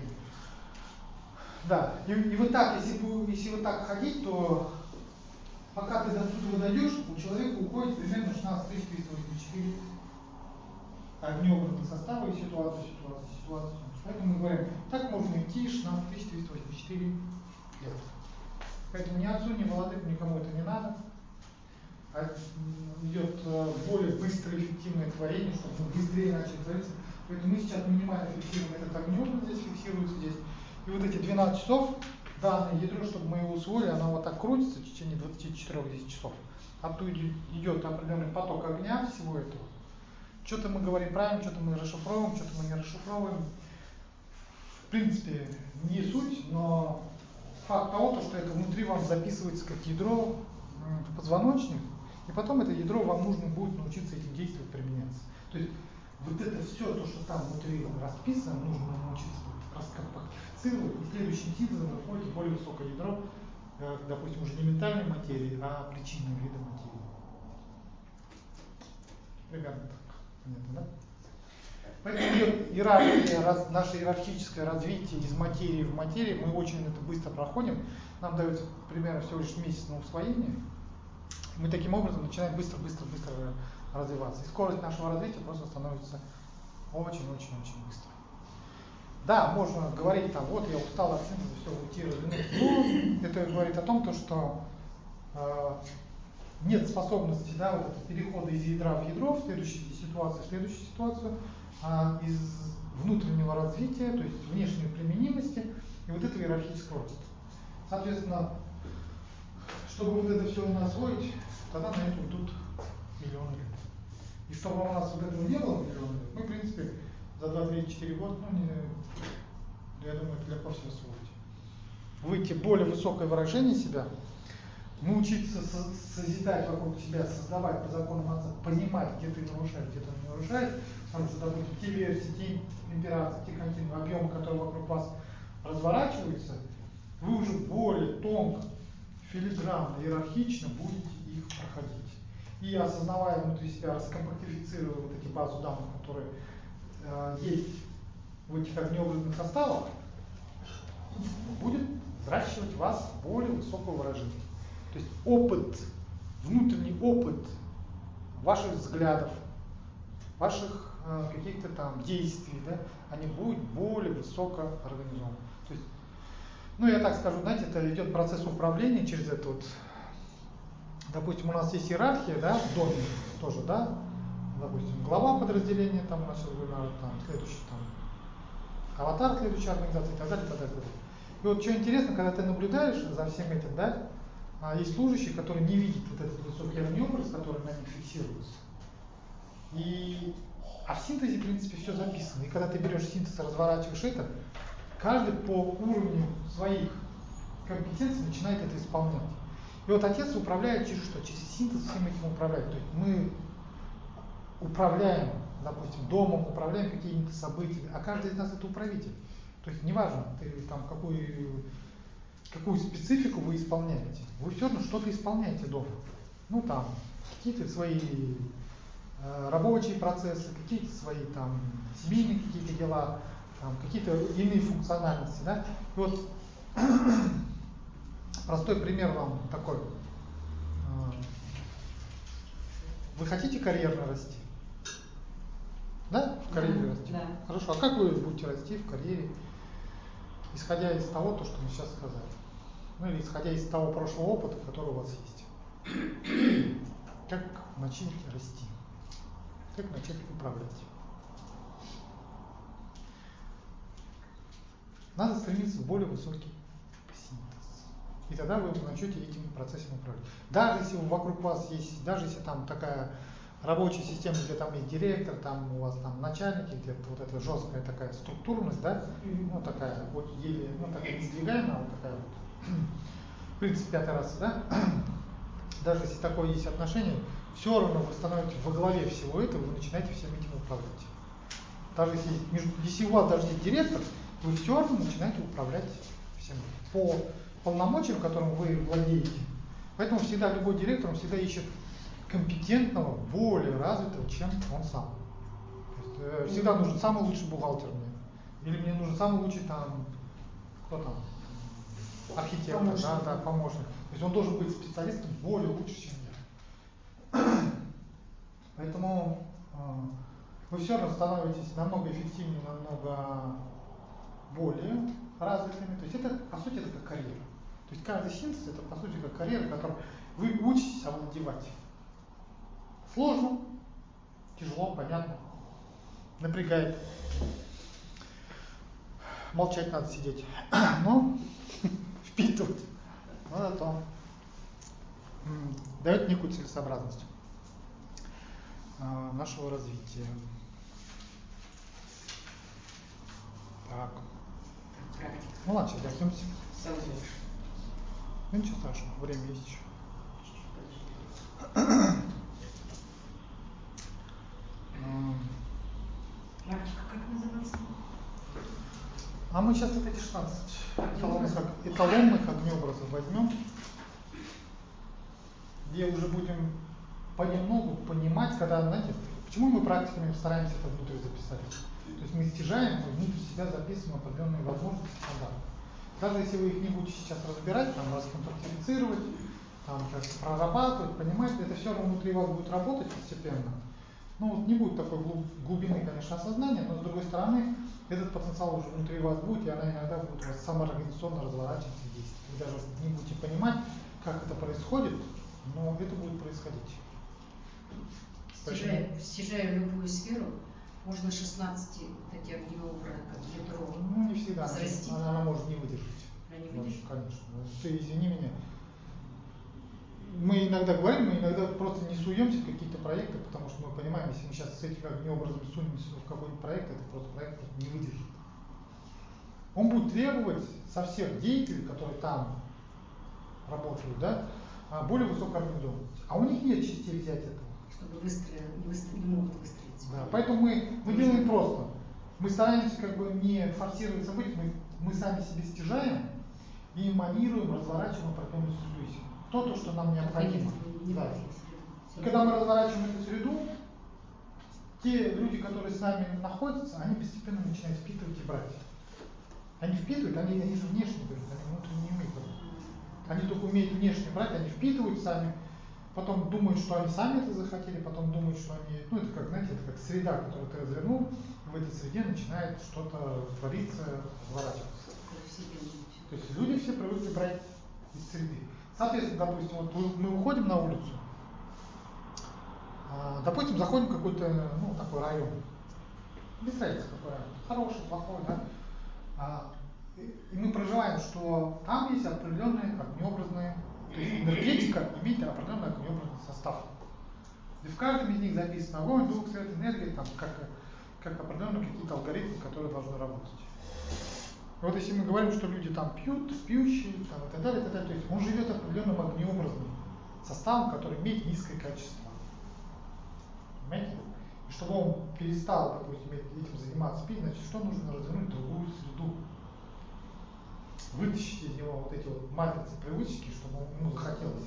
Да, и, и вот так, если, если вот так ходить, то пока ты до сюда дойдешь, у человека уходит примерно шестнадцать тысяч триста восемьдесят четыре огнеобразных состава и ситуации, ситуации, ситуации. Поэтому мы говорим, так можно идти шестнадцать тысяч триста восемьдесят четыре лет. Поэтому ни отцу, ни молодым, никому это не надо. А идет более быстрое, эффективное творение, чтобы мы быстрее начали твориться. Поэтому мы сейчас минимально фиксируем этот огнеобраз, здесь фиксируется здесь. И вот эти двенадцать часов, данное ядро, чтобы мы его усвоили, оно вот так крутится в течение двадцати четырёх часов. Оттуда идет определенный поток огня всего этого. Что-то мы говорим правильно, что-то мы расшифровываем, что-то мы не расшифровываем. В принципе, не суть, но факт того, что это внутри вам записывается как ядро в позвоночник, и потом это ядро вам нужно будет научиться этим действием применяться. То есть вот это все, то, что там внутри расписано, нужно научиться раскомпактифицировать, и следующим синтезом выходит более высокое ядро, допустим, уже не ментальной материи, а причинного вида материи. Примерно так. Понятно, да? Поэтому идет иерархия, раз, наше иерархическое развитие из материи в материи, мы очень это быстро проходим, нам дается примерно всего лишь месяц на усвоение, мы таким образом начинаем быстро-быстро-быстро развиваться. И скорость нашего развития просто становится очень-очень-очень быстро. Да, можно говорить там, вот я устал от синтеза, все, уйти, развернуться. Но это говорит о том, то, что э, нет способности, да, вот этого перехода из ядра в ядро, в следующей ситуации, в следующую ситуацию, а из внутреннего развития, то есть внешней применимости и вот этого иерархического роста. Соответственно, чтобы вот это все у нас освоить, тогда на это уйдут миллионы лет. И чтобы у нас вот этого не было миллион лет, мы, в принципе, за два-три-четыре года, ну, не, я думаю, это легко все освоить. Выйти в более высокое выражение себя, научиться созидать вокруг себя, создавать по законам Отца, понимать, где ты нарушаешь, где ты не нарушаешь, потому что, допустим, те версии, те имперации, те континенты, объемы, которые вокруг вас разворачиваются, вы уже более тонко, филигранно, иерархично будете их проходить. И осознавая внутри себя, раскомпактифицируя вот эти базы данных, которые э, есть в этих огнеобразных составах, будет взращивать вас в более высокое выражение. То есть опыт, внутренний опыт ваших взглядов, ваших э, каких-то там действий, да, они будут более высоко организованы. То есть, ну я так скажу, знаете, это идет процесс управления через это вот. Допустим, у нас есть иерархия, да, в доме тоже, да, допустим, глава подразделения, там у нас сейчас вебинар, там, следующий, там, аватар следующей организации и так далее, и так далее. И вот что интересно, когда ты наблюдаешь за всем этим, да, есть служащие, которые не видят вот этот высокий образ, который на них фиксируется. И, а в синтезе, в принципе, все записано. И когда ты берешь синтез и разворачиваешь это, каждый по уровню своих компетенций начинает это исполнять. И вот отец управляет через что? Через синтез всем этим управляет. То есть мы управляем, допустим, домом, управляем какими-то событиями, а каждый из нас это управитель. То есть неважно, ты там какую, какую специфику вы исполняете, вы все равно что-то исполняете дома. Ну там, какие-то свои э, рабочие процессы, какие-то свои там семейные какие-то дела, там, какие-то иные функциональности. Да? И вот простой пример вам такой. Вы хотите карьерно расти? Да? В карьере Да, расти? да. Хорошо. А как вы будете расти в карьере, исходя из того, то, что мы сейчас сказали? Ну или исходя из того прошлого опыта, который у вас есть? Как начать расти? Как начать управлять? Надо стремиться в более высокий синтез. И тогда вы начнете этими процессами управлять. Даже если вокруг вас есть, даже если там такая рабочая система, где там есть директор, там у вас там начальники, где вот эта жесткая такая структурность, да, ну такая вот еле, ну такая несдвигаемая, вот такая вот, в принципе, пятый раз, да, даже если такое есть отношение, все равно вы становитесь во главе всего этого, вы начинаете всем этим управлять. Даже если, если у вас даже есть директор, вы все равно начинаете управлять всем по полномочиям, которым вы владеете. Поэтому всегда любой директор, он всегда ищет компетентного, более развитого, чем он сам. То есть, э, всегда нужен самый лучший бухгалтер мне. Или мне нужен самый лучший там, кто там, архитектор, помощник. Да, да, помощник. То есть он должен быть специалистом более лучше, чем я. Поэтому э, вы все равно становитесь намного эффективнее, намного более развитыми. То есть это, по сути, это как карьера. То есть каждый синтез это, по сути, как карьера, которую вы учитесь овладевать. Сложно, тяжело, понятно, напрягает. Молчать надо сидеть, но впитывать. Но зато дает некую целесообразность нашего развития. Так. Практика. Ну ладно, сейчас вернемся. Ну ничего страшного, время есть еще. Практика как называется? А мы сейчас вот эти шестнадцать эталонных, эталонных огнеобразов возьмем, где уже будем понемногу понимать, когда, знаете, почему мы практиками стараемся это внутрь записать. То есть мы стяжаем, мы внутрь себя записываем определенные возможности, стандарты. Даже если вы их не будете сейчас разбирать, там, раскомпактифицировать, там, прорабатывать, понимать, это все равно внутри вас будет работать постепенно. Ну вот не будет такой глубины, конечно, осознания, но с другой стороны, этот потенциал уже внутри вас будет, и она иногда будет у вас самоорганизационно разворачиваться и действовать. Вы даже не будете понимать, как это происходит, но это будет происходить. Стяжая, стяжая любую сферу, можно шестнадцать эти огнеобразы, как ядро. Ну не всегда, она, она может не выдержать. Она не Может, выдержит? конечно. Ты извини меня. мы иногда говорим, мы иногда просто не суемся в какие-то проекты, потому что мы понимаем, если мы сейчас с этим огнеобразом сунемся в какой-нибудь проект, это просто проект просто не выдержит. Он будет требовать со всех деятелей, которые там работают, да, более высокой организованности. А у них нет частей взять этого. Чтобы выстроили, не, выстро... не могут выстроить. Да, поэтому мы, мы делаем просто. Мы стараемся как бы не форсировать события, мы, мы сами себе стяжаем и эманируем, разворачиваем определенную среду. То, то, что нам необходимо. Да. И когда мы разворачиваем эту среду, те люди, которые с нами находятся, они постепенно начинают впитывать и брать. Они впитывают, они, они же внешне берут, они внутренне не умеют брать. Они только умеют внешне брать, они впитывают сами, потом думают, что они сами это захотели, потом думают, что они, ну это как, знаете, это как среда, которую ты развернул, и в этой среде начинает что-то твориться, разворачиваться. То есть люди все привыкли брать из среды. Соответственно, допустим, вот мы выходим на улицу, допустим, заходим в какой-то, ну, такой район, без разницы какой район, хороший, плохой, да, и мы проживаем, что там есть определенные огнеобразные, то есть энергетика имеет определенный огнеобразный состав. И в каждом из них записан огонь, дух, свет, энергия, там, как, как определенные какие-то алгоритмы, которые должны работать. И вот если мы говорим, что люди там пьют, пьющие, там, и так далее, и так далее, то есть он живет определенным огнеобразным составом, который имеет низкое качество. Понимаете? И чтобы он перестал, допустим, этим заниматься, пить, значит, что нужно развернуть другую среду. Вытащить из него вот эти вот матрицы привычки, чтобы ему захотелось.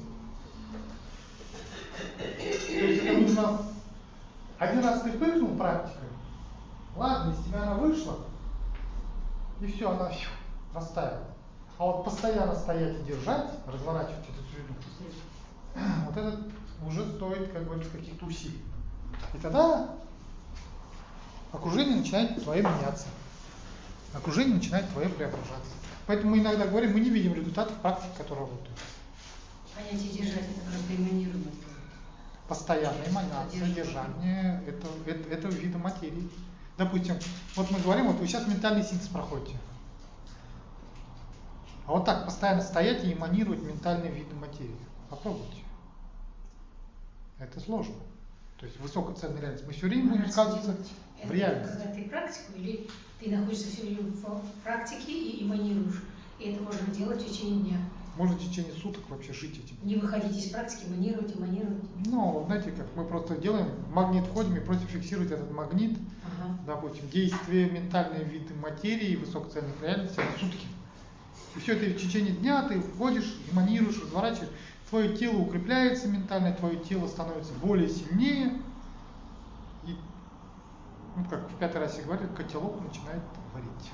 То есть это нужно... Один раз ты пыркнул практикой, ладно, из тебя она вышла, и все, она фью, растаяла. А вот постоянно стоять и держать, разворачивать эту среду, вот это уже стоит, как говорится, каких-то усилий. И тогда окружение начинает твое меняться. Окружение начинает твое преображаться. Поэтому мы иногда говорим, мы не видим результатов практик, которые работают. Понятие держать это просто эманирование. Постоянная эманация, держание, это, это, это виды материи. Допустим, вот мы говорим, вот вы сейчас ментальный синтез проходите. А вот так постоянно стоять и эманировать ментальные виды материи. Попробуйте. Это сложно. То есть высокоценная реальность. Мы все время будем сказываться в реальности. Это когда ты практику или ты находишься все время в практике и эманируешь. И это можно делать в течение дня. Можно в течение суток вообще жить этим. Не выходить из практики, эманировать, эманировать. Ну, знаете как, мы просто делаем, в магнит входим и просто фиксируем этот магнит. Ага. Допустим, действие, ментальные виды материи, высокоценных реальностей на сутки. И все это в течение дня ты входишь, эманируешь, разворачиваешь. Твое тело укрепляется ментально, твое тело становится более сильнее. И, ну как в пятый раз я говорю, котелок начинает варить.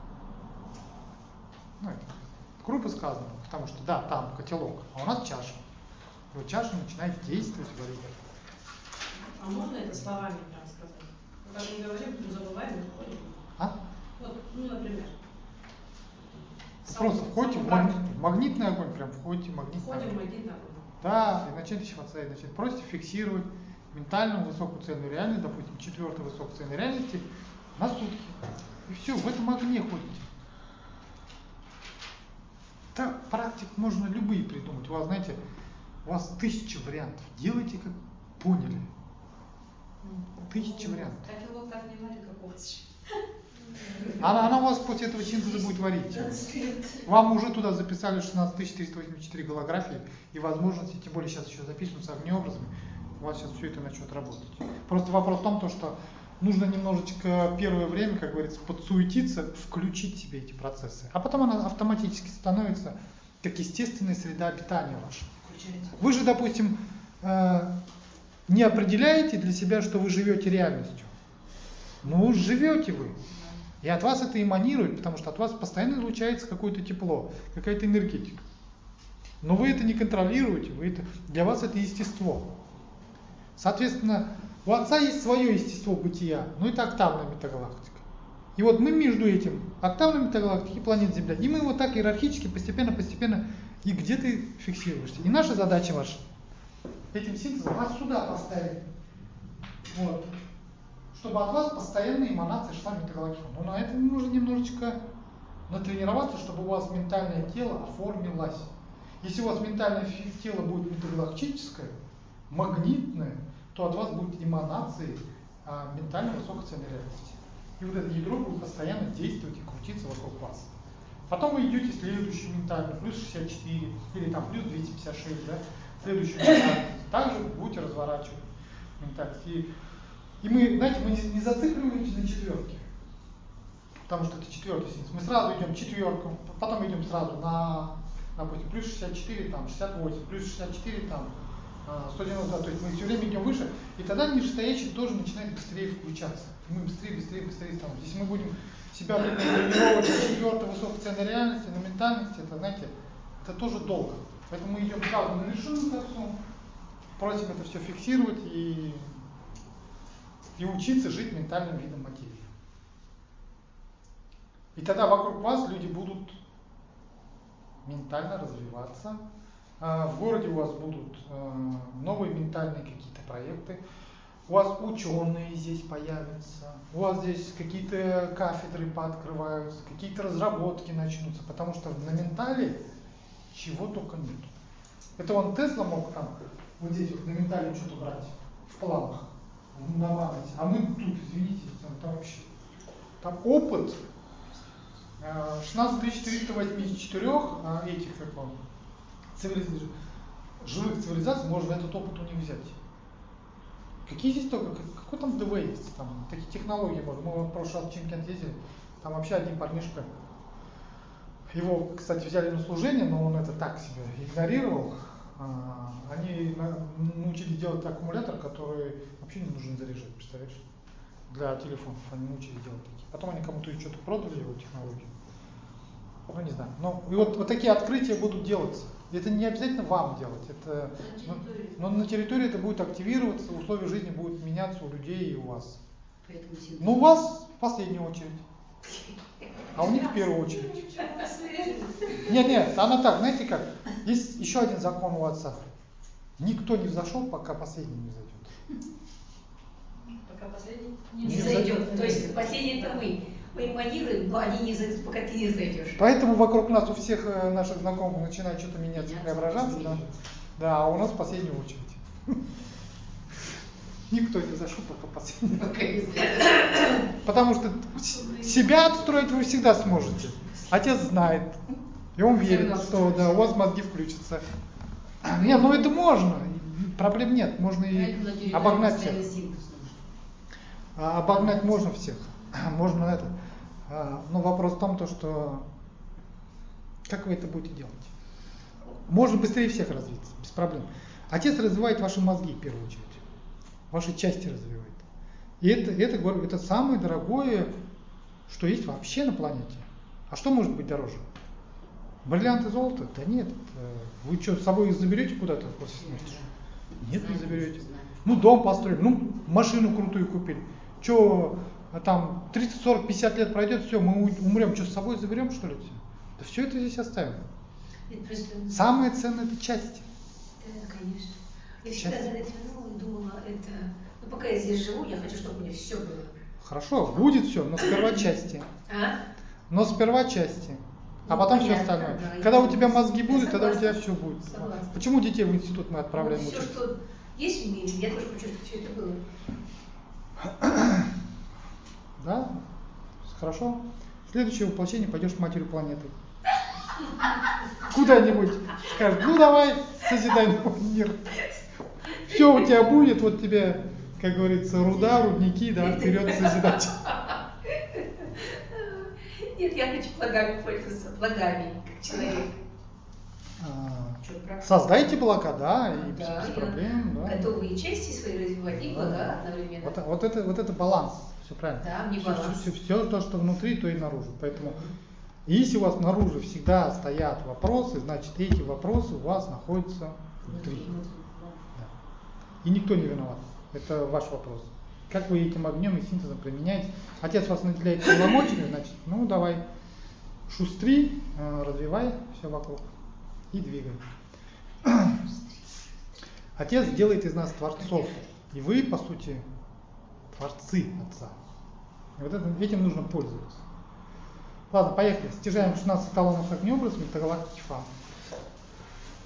Ну, это грубо сказано, потому что да, там котелок, а у нас чаша. И вот чаша начинает действовать, варить. А можно это словами прям сказать? Мы даже не говорим, но забываем и входим. А? Вот, ну, например. Просто входите в, магнит, в магнитный огонь, прям входите в магнитный Входим огонь. в магнитный огонь. Да, и начать ощущаться, и начать просто фиксировать ментальную высокую ценную реальность, допустим, четвертой высокой ценной реальности на сутки. И все, в этом огне ходите. Так, практик можно любые придумать. У вас, знаете, у вас тысяча вариантов. Делайте, как поняли. Тысяча вариантов. Котелок так не варит, как овощи. Она, она у вас после этого синтеза будет варить. Вам уже туда записали шестнадцать тысяч триста восемьдесят четыре голографии и возможности, тем более сейчас еще записывают с огнеобразами, у вас сейчас все это начнет работать. Просто вопрос в том, что нужно немножечко первое время, как говорится, подсуетиться, включить в себе эти процессы. А потом она автоматически становится как естественная среда обитания ваша. Вы же, допустим, не определяете для себя, что вы живете реальностью. Ну, живете вы. И от вас это эманирует, потому что от вас постоянно излучается какое-то тепло, какая-то энергетика. Но вы это не контролируете, вы это, для вас это естество. Соответственно, у Отца есть свое естество бытия, ну это октавная метагалактика. И вот мы между этим октавной метагалактикой и планетой Земля, и мы вот так иерархически, постепенно-постепенно, и где ты фиксируешься. И наша задача ваша, этим синтезом вас сюда поставить. Вот. Чтобы от вас постоянная эманация шла метагалактика. Но на этом нужно немножечко натренироваться, чтобы у вас ментальное тело оформилось. Если у вас ментальное тело будет метагалактическое, магнитное, то от вас будут эманации а, ментальной высокоценной реальности. И вот это ядро будет постоянно действовать и крутиться вокруг вас. Потом вы идете следующий ментальный, плюс шестьдесят четыре, или там плюс двести пятьдесят шесть, да, следующий ментальный. Также будете разворачивать ментальность. И, и мы, знаете, мы не, не зацикливаемся на четверке, потому что это четвертый синус. Мы сразу идем четверку, потом идем сразу на, допустим, плюс шестьдесят четыре, там, шестьдесят восемь, плюс шестьдесят четыре, там, сто девяносто два, то есть мы все время идем выше, и тогда нижестоящий тоже начинает быстрее включаться. И мы быстрее, быстрее, быстрее становимся. Если мы будем себя тренировать на четвертой высокоценной реальности, на ментальности, это, знаете, это тоже долго. Поэтому мы идем сразу на вершину таксу, просим это все фиксировать и, и учиться жить ментальным видом материи. И тогда вокруг вас люди будут ментально развиваться. В городе у вас будут новые ментальные какие-то проекты. У вас ученые здесь появятся, у вас здесь какие-то кафедры пооткрываются, какие-то разработки начнутся, потому что на ментале чего только нет. Это он Тесла мог там вот здесь вот на ментале что-то брать в планах, намазать, а мы тут, извините, там, там вообще. Там опыт шестнадцать тысяч четыреста восемьдесят четыре этих как он, цивилизаций, живых цивилизаций можно этот опыт у них взять. Какие здесь только, какой там ДВ есть, там такие технологии можно. Мы вот в прошлый раз в Чимкент ездили, там вообще один парнишка, его, кстати, взяли на служение, но он это так себе игнорировал. Они научились делать аккумулятор, который вообще не нужен заряжать, представляешь? Для телефонов они научились делать такие. Потом они кому-то что-то продали, его технологию. Ну, не знаю. Но и вот, вот такие открытия будут делаться. Это не обязательно вам делать. Это, но, но на территории это будет активироваться, условия жизни будут меняться у людей и у вас. Ну, у вас в последнюю очередь. А у них в первую очередь. Нет, нет, она так, знаете как, есть еще один закон у отца. Никто не взошел, пока последний не зайдет. Пока последний не, не зайдет. То есть последний это мы. Мы эманируем, но они не зайдут, пока ты не зайдешь. Поэтому вокруг нас у всех наших знакомых начинает что-то меняться, преображаться. Да? Да, а у нас в последнюю очередь. Никто не зашел, пока последний. Потому что себя отстроить вы всегда сможете. Отец знает. И он верит, что да, у вас мозги включатся. Нет, ну это можно. Проблем нет. Можно и обогнать всех. Обогнать можно всех. Можно это. Но вопрос в том, то, что как вы это будете делать? Можно быстрее всех развиться, без проблем. Отец развивает ваши мозги в первую очередь. Ваши части развивает. И это, это, это самое дорогое, что есть вообще на планете. А что может быть дороже? Бриллианты, золото? Да нет. Вы что, с собой их заберете куда-то после смерти? Нет, не заберете. Ну, дом построили, ну, машину крутую купили. Что, там тридцать, сорок, пятьдесят лет пройдет, все, мы умрем, что с собой заберем, что ли? Все? Да все это здесь оставим. Просто... Самое ценное это части. Да, конечно. Я всегда за это думала, это, ну пока я здесь живу, я хочу, чтобы у меня все было. Хорошо, будет все, но сперва части. А? Но сперва части. А Ну, потом понятно, все остальное. да, Когда я у тебя мозги будут, согласна. тогда у тебя все будет. Согласна. Почему детей в институт мы отправляем Ну, все, учиться? что есть в мире, я тоже хочу, чтобы все это было. Да? Хорошо. Следующее воплощение пойдешь матерью планеты. Куда-нибудь скажешь, ну давай, созидай новый мир. Все у тебя будет, вот тебе, как говорится, руда, рудники, да, вперед созидать. Нет, я хочу благами пользоваться, благами, как человек. А, создайте блага, да, и без, Да, без проблем. Да. Готовые части свои развивать и блага одновременно. Вот, вот, это, вот это баланс, все правильно. Да, мне все, баланс. Все, все, все то, что внутри, то и наружу. Поэтому, если у вас снаружи всегда стоят вопросы, значит эти вопросы у вас находятся внутри. Да. И никто не виноват. Это ваш вопрос. Как вы этим огнем и синтезом применяете? Отец вас наделяет полномочиями, значит, ну давай, шустри, развивай все вокруг и двигай. Отец делает из нас творцов. И вы, по сути, творцы Отца. И вот это, этим нужно пользоваться. Ладно, поехали. Стяжаем шестнадцать талонов огнеобраз, метагалактики ФАМ.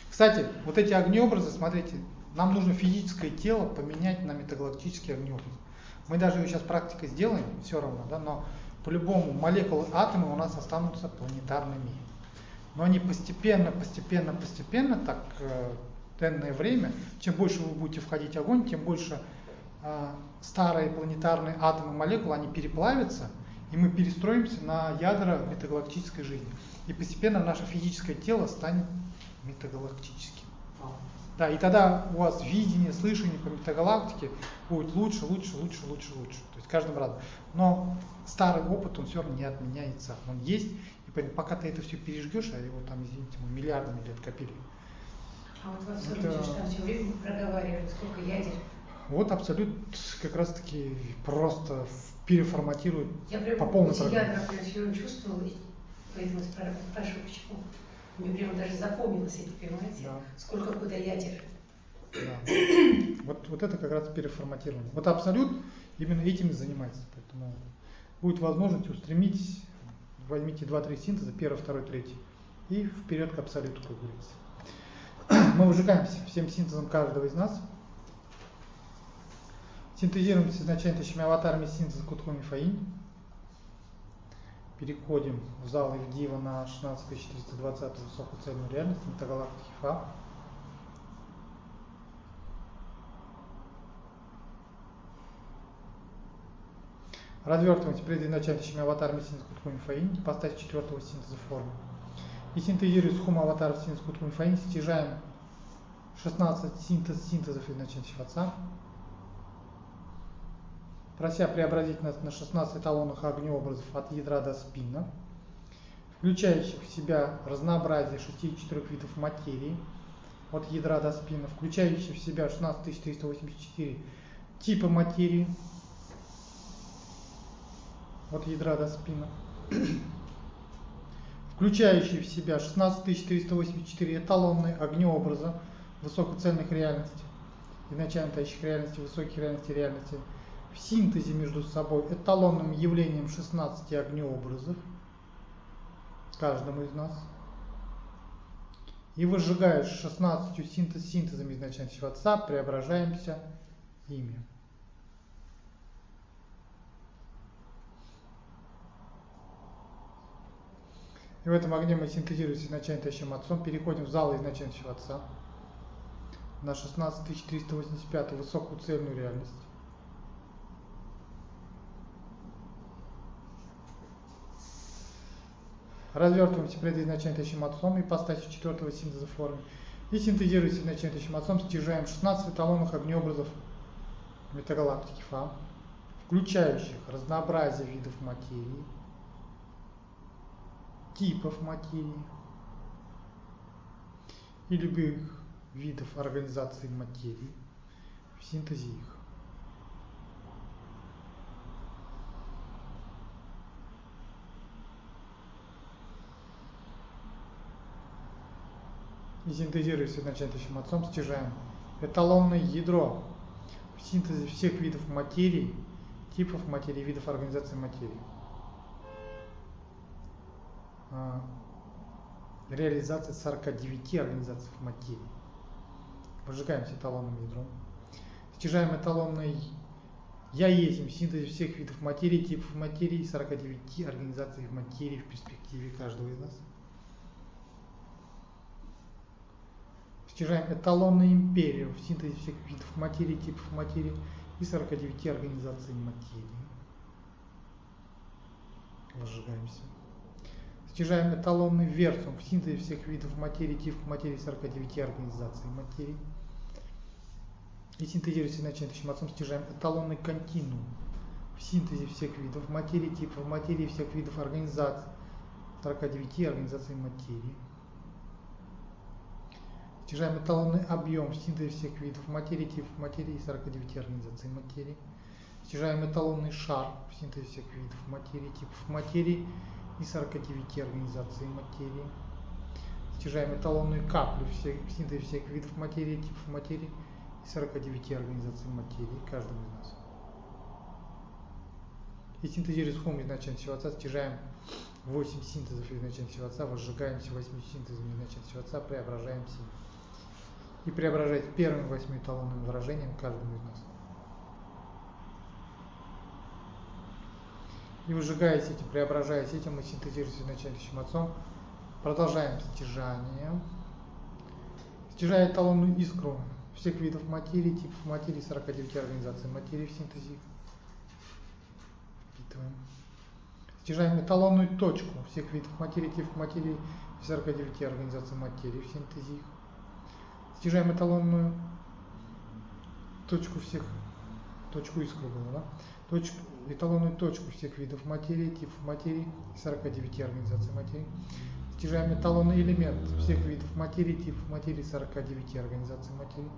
Кстати, вот эти огнеобразы, смотрите, нам нужно физическое тело поменять на метагалактический огнеобраз. Мы даже ее сейчас практикой сделаем, все равно, да, но по-любому молекулы, атомы у нас останутся планетарными. Но они постепенно, постепенно, постепенно, так э, длительное время, чем больше вы будете входить в огонь, тем больше э, старые планетарные атомы, молекулы, они переплавятся, и мы перестроимся на ядра метагалактической жизни. И постепенно наше физическое тело станет метагалактическим. Да, и тогда у вас видение, слышание по метагалактике будет лучше, лучше, лучше, лучше, лучше. То есть каждым разом. Но старый опыт, он все равно не отменяется. Он есть, и поэтому пока ты это все пережгешь, а его там, извините, мы миллиардами лет копили. А вот в абсолюте, это... что там все время проговаривают, сколько ядер. Вот абсолют как раз таки просто переформатирует я прям, по полной программе. Я прям все чувствовала, поэтому спрашиваю, почему. Мне прямо даже запомнилось эти, понимаете, да. Сколько куда ядер. Да. Вот, вот это как раз переформатирование. Вот абсолют именно этим и занимается. Поэтому будет возможность устремить, возьмите два-три синтеза, первый, второй, третий, и вперед к абсолюту, как говорится. Мы выжигаемся всем синтезом каждого из нас. Синтезируемся изначально тысячами аватарами синтеза Кутхуми Фаинь. Переходим в зал и в Дива на шестнадцать тысяч триста двадцать высокую цельную реальность, метагалактики Фа. Развертываемся перед изначальными аватарами синтеза Кутхуми Фаинь, ипостась четвертого синтеза формы. И синтезируя схему аватаров синтеза Кутхуми Фаинь, стяжаем шестнадцать синтез, синтезов изначальных отца, прося преобразить нас на шестнадцать эталонных огнеобразов от ядра до спина, включающих в себя разнообразие шестидесяти четырёх видов материи от ядра до спина, включающих в себя шестнадцать тысяч триста восемьдесят четыре типа материи от ядра до спина, включающие в себя шестнадцать тысяч триста восемьдесят четыре эталонные огнеобраза высокоцельных реальностей, изначально тающих реальности, высоких реальностей, реальностей, в синтезе между собой эталонным явлением шестнадцати огнеобразов, каждому из нас, и выжигая шестнадцатью синтез, синтезами изначального отца, преображаемся ими. И в этом огне мы синтезируемся изначально тающим отцом, переходим в зал изначального отца на шестнадцать тысяч триста восемьдесят пять высокую цельную реальность. Развертываемся перед изначально тающим отцом, ипостасью четвертого синтеза формы. И синтезируясь изначально тающим отцом, стяжаем шестнадцать эталонных огнеобразов метагалактики Фа, включающих разнообразие видов материи, типов материи и любых видов организации материи в синтезе их. И синтезируясь изначально тающим отцом, стяжаем эталонное ядро в синтезе всех видов материи, типов материи, видов организации материи. Реализация сорока девяти организаций материи. Выжигаемся эталонным ядром. Стяжаем эталонный «Я есть» в синтезе всех видов материи, типов материи, сорока девяти организаций материи в перспективе каждого из нас. Стяжаем эталонную империю в синтезе всех видов материи, типов материи и сорока девяти организаций материи. Выжигаемся. Стяжаем эталонный версум в синтезе всех видов материи, типов материи, сорока девяти организаций материи. И синтезируясь изначально тающим отцом, стяжаем эталонный континуум в синтезе всех видов материи, типов материи, всех видов организаций, сорока девяти организаций материи. Стяжаем эталонный объем в синтезе всех видов материи, типов материи и сорока девяти организаций материи. Стяжаем эталонный шар в синтезе всех видов материи, типов материи и сорока девяти организаций материи. Стяжаем эталонную каплю в синтезе всех видов материи, типов материи и сорока девяти организаций материи, каждому из нас. И синтезируя схему изначального отца, стяжаем восемь синтезов изначального отца, возжигаемся восьмью синтезами изначального отца, преображаемся и преображать первыми восьми эталонными выражениями каждому из нас. И выжигаясь этим, преображаясь этим, мы синтезируемся начальствующим отцом, продолжаем стяжание. Стяжая эталонную искру всех видов материи, типов материи, сорока девяти организаций материи в синтезе их. Впитываем. Стяжаем эталонную точку всех видов материи, типов материи, сорока девяти организаций материи в синтезе их. Стяжаем эталонную точку всех, точку искру было, да? Точку, эталонную точку всех видов материи, типов материи, сорока девяти организаций материи. Стяжаем эталонный элемент всех видов материи, типов материи, сорока девяти организаций материи.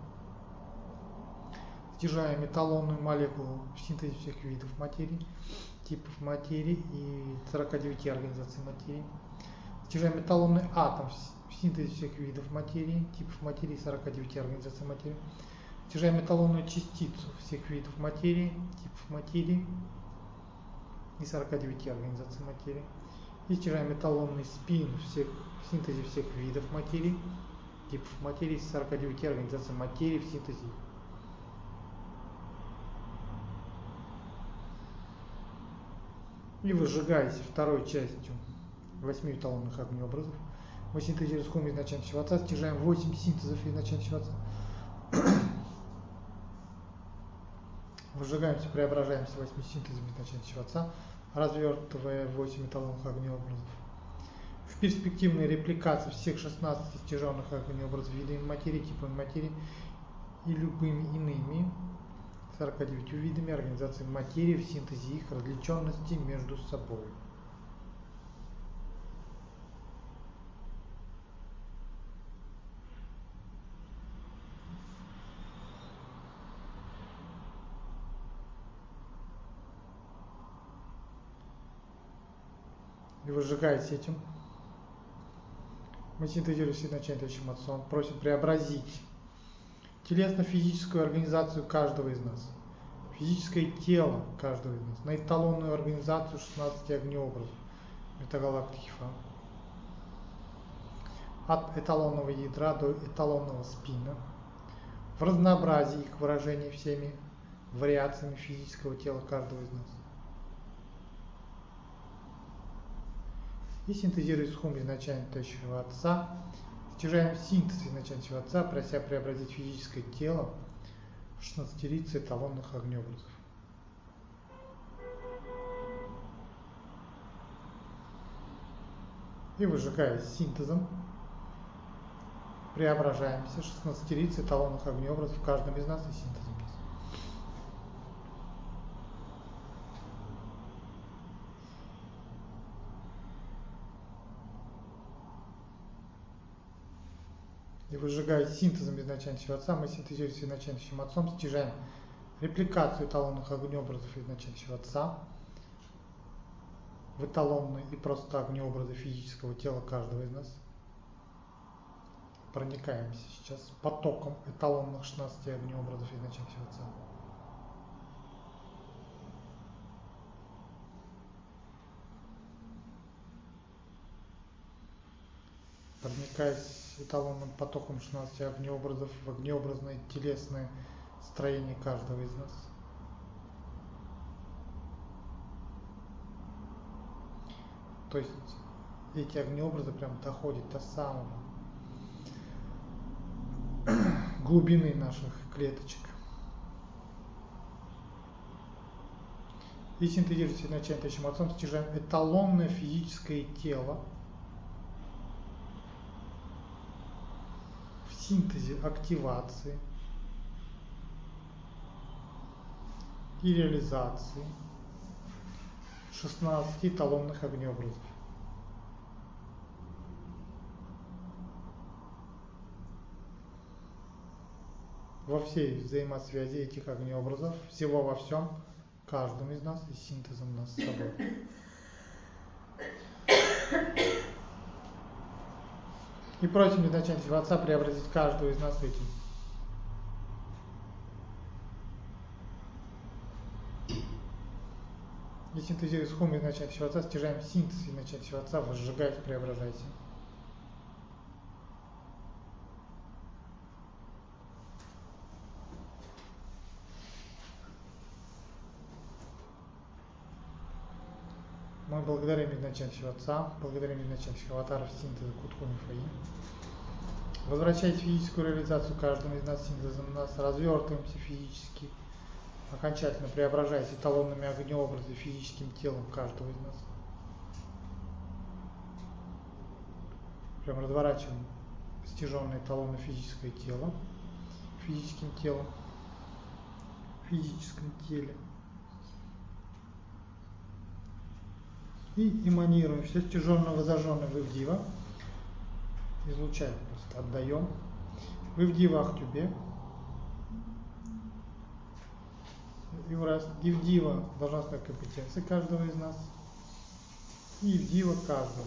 Стяжаем эталонную молекулу в синтезе всех видов материи, типов материи и сорока девяти организаций материи. Стяжаем эталонный атом в синтезе всех видов материи, типов материи, сорока девяти организаций материи. Стяжаем эталонную частицу всех видов материи, типов материи и сорока девяти организаций материи. И стяжаем эталонный спин всех, в синтезе всех видов материи, типов материи и сорока девяти организаций материи в синтезе. И выжигаясь второй частью восьми эталонных огнеобразов, мы синтезируем с хумой изначального отца, стяжаем восемь синтезов изначального отца. Выжигаемся, преображаемся восьми синтезами изначального отца, развертывая восемь эталонных огнеобразов. В перспективной репликации всех шестнадцати стяженных огнеобразов видами материи, типами материи и любыми иными сорока девятью видами организации материи в синтезе их различенности между собой. И выжигаясь этим, мы синтезируем с начальствующим отцом, просим преобразить телесно-физическую организацию каждого из нас, физическое тело каждого из нас, на эталонную организацию шестнадцати огнеобразов метагалактики Фа. От эталонного ядра до эталонного спина, в разнообразии их выражений всеми вариациями физического тела каждого из нас. И синтезируя схему изначального отца, стяжаем синтез изначального отца, прося преобразить физическое тело в шестнадцатерицу эталонных огнеобразов. И выжигаясь синтезом, преображаемся шестнадцатерицей эталонных огнеобразов в каждом из нас и синтезом нас. И выжигая синтезом изначального отца, мы синтезируем с изначальным отцом, стяжаем репликацию эталонных огнеобразов изначального отца в эталонные и просто огнеобразы физического тела каждого из нас. Проникаемся сейчас потоком эталонных шестнадцати огнеобразов изначального отца. Проникаясь эталонным потоком шестнадцати огнеобразов в огнеобразное телесное строение каждого из нас. То есть эти огнеобразы прям доходят до самого глубины наших клеточек. И синтезируясь начальным отцом, стяжаем эталонное физическое тело в синтезе активации и реализации шестнадцати эталонных огнеобразов. Во всей взаимосвязи этих огнеобразов, всего во всем, каждым из нас и синтезом нас с собой. И просим изначального отца преобразить каждого из нас в этим. И синтезируя схему изначального отца, стяжаем синтез изначального отца, возжигаясь, преображаясь. мы благодарим изначального Отца, благодарим изначальных аватаров синтеза Куткун и Фаи. Возвращаясь в физическую реализацию каждого из нас синтезом нас, развертываемся физически, окончательно преображаясь эталонными огнеобразами физическим телом каждого из нас. Прям разворачиваем стяженное эталонно физическое тело, физическим телом, в физическом теле. И эманируем все стяженное, зажженное в Ивдива, излучаем просто, отдаем. В Ивдива Ахтюбе. Ивдива должностной компетенции каждого из нас. И Ивдива каждого.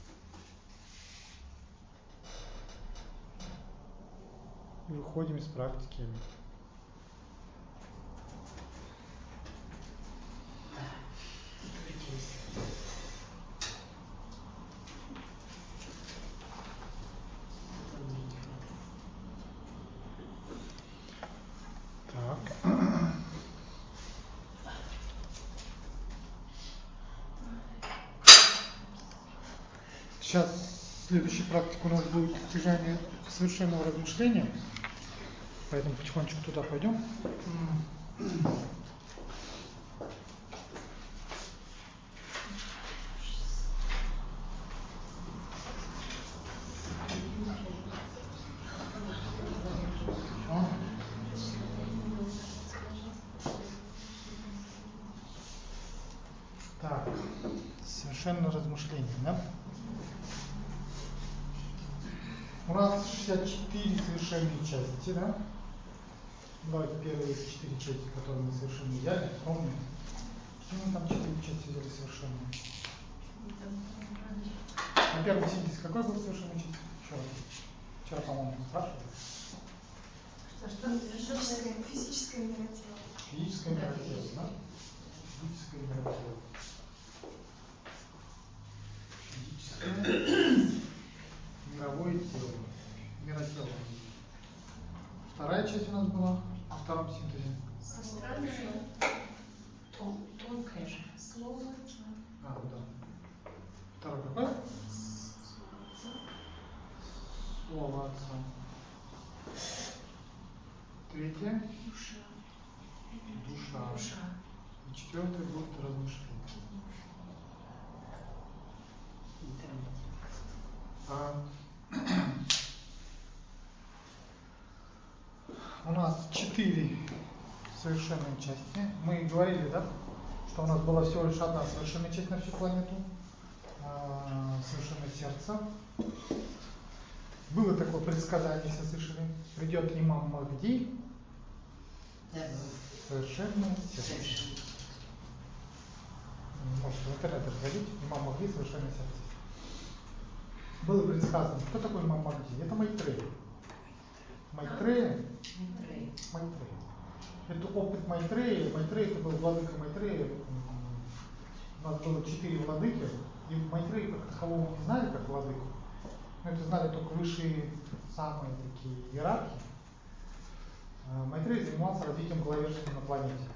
И выходим из практики. Так. Сейчас следующая практика у нас будет стяжание совершенного размышления. Поэтому потихонечку туда пойдем. Так, совершенное размышление, да? У нас шестьдесят четыре совершенные части, да? Давайте первые четыре части, которые мы совершенно взяли, помним. Почему мы там четыре части взяли совершенные? На первом синтезе какой был совершенный часть? Вчера, Вчера по-моему, спрашивали. Что, что? Физическое, физическое миротело. Физическое миротело, да? Физическое миротело. Физическое мировое тело. Миротело. Вторая часть у нас была во втором синтезе. Астральное. Тон, тонкое же. Слово. А, да. Второй какой? Слово Отца. Третье. Душа. Душа. Душа. И четвертое будет размышление. А, у нас четыре совершенные части. Мы говорили, да, что у нас была всего лишь одна совершенная часть на всю планету. А, совершенное сердце. Было такое предсказание, если слышали. Придет имам Махди. Да. Совершенное сердце. Можете в интернет разходить. Имам Махди, совершенное сердце. Было предсказано. Кто такой имам Махди? Это Майтрея. Майтрея. Майтрея. Это опыт Майтрея. Майтрея это был владыка Майтрея. У нас было четыре владыки. И Майтрея как такового не знали, как владыку. Но это знали только высшие, самые такие иерархи. Майтрея занимался развитием головешки на планете.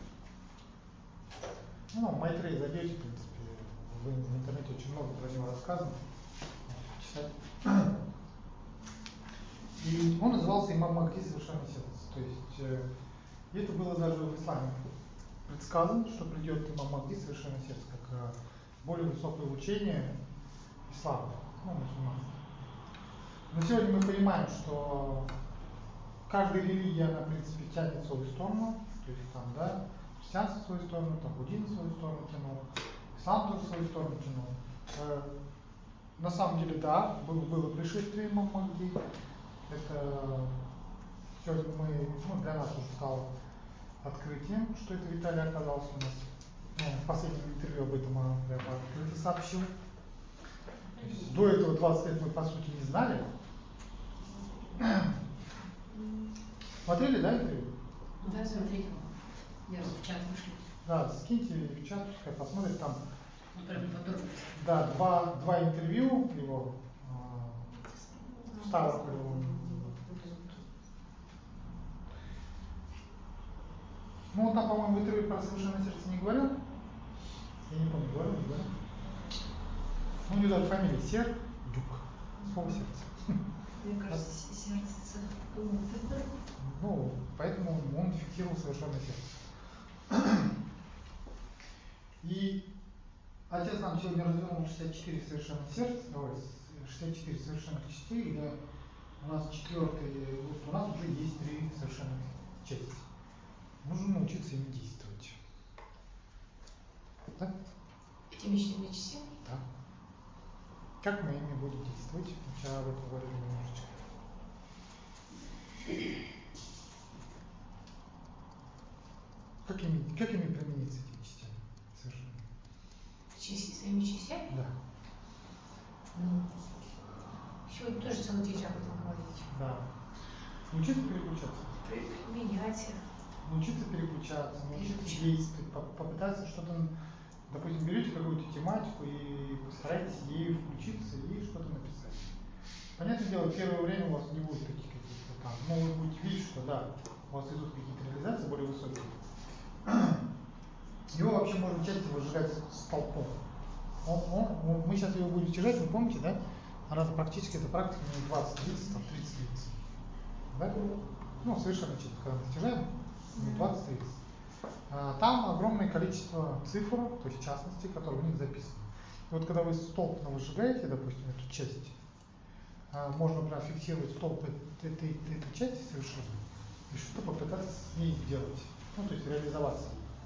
Ну, Майтрея зайдете, в принципе, в интернете очень много про него рассказано. Читать. И он назывался имам Махди совершенное сердце. То есть э, это было даже в исламе предсказано, что придет имам Махди совершенное сердце, как э, более высокое учение ислама, ну, мусульманства. Но сегодня мы понимаем, что каждая религия, она, в принципе, тянет в свою сторону. То есть там, да, христианство в свою сторону, там буддизм в свою сторону тянул, ислам тоже в свою сторону тянул. Э, на самом деле, да, было, было пришествие имама Махди. Это сегодня мы, ну, для нас уже стало открытием, что это Виталий оказался у нас. Ну, в последнем интервью об этом я открыто сообщил. То есть, до этого двадцать лет мы, по сути, не знали. Смотрели, да, интервью? Да, смотрите. Я в чат вышли. Да, скиньте в чат, пускай посмотрит там. Ну, прям подробно. Да, два, два интервью его. Э, старого его. Ну, он там, по-моему, в интервью про совершенное сердце не говорил. Я не помню, говорил, не говорил. Ну, у него даже фамилия Сердюк. Слово сердце. Мне кажется, сердце. Ну, поэтому он фиксировал совершенное сердце. И отец нам сегодня развернул шестьдесят четыре совершенных сердца, ой, шестьдесят четыре совершенных частей, да, у нас четвертый, у нас уже есть три совершенных части. Нужно научиться ими действовать. Да? Этими четырьмя частями? Да. Как мы ими будем действовать? Мы вчера об этом говорили немножечко. Как ими, как ими примениться этими частями? Совершенно. Части, своими частями? Да. Ну, сегодня тоже целый день об этом говорить. Да. Научиться переключаться. Менять их. Научиться переключаться, научиться действовать, попытаться что-то, допустим, берете какую-то тематику и постарайтесь ею включиться и что-то написать. Понятное дело, первое время у вас не будет таких каких-то там, но вы будете видеть, что да, у вас идут какие-то реализации более высокие. Его вообще можно часто выжигать с толпом. Он, он, мы сейчас его будем стяжать, вы помните, да? Она практически, эта практика не двадцать тридцать, там тридцать тридцать. Да? Ну, совершенно чисто, когда мы стяжаем, не двадцать тридцать. А, там огромное количество цифр, то есть частностей, которые в них записаны. И вот когда вы столб выжигаете, допустим, эту часть, а, можно прям фиксировать столб этой, этой, этой части совершенно и что-то попытаться с ней сделать. Ну, то есть реализоваться.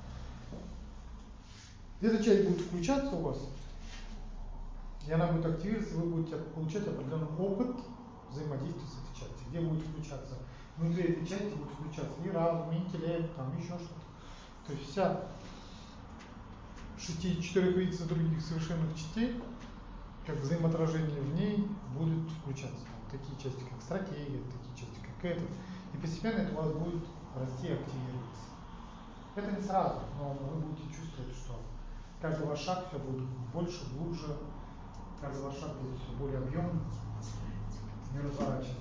Эта часть будет включаться у вас, и она будет активироваться, и вы будете получать определенный опыт взаимодействия с этой частью, где будет включаться. Внутри этой части будет включаться и разум, и интеллект, там еще что-то. То есть вся шести четырех видов других совершенных частей, как взаимоотражение в ней, будет включаться. Там, такие части, как стратегия, такие части, как этот. И постепенно это у вас будет расти и активироваться. Это не сразу, но вы будете чувствовать, что каждый ваш шаг все будет больше, глубже, каждый ваш шаг будет все более объемным и разворачиваться.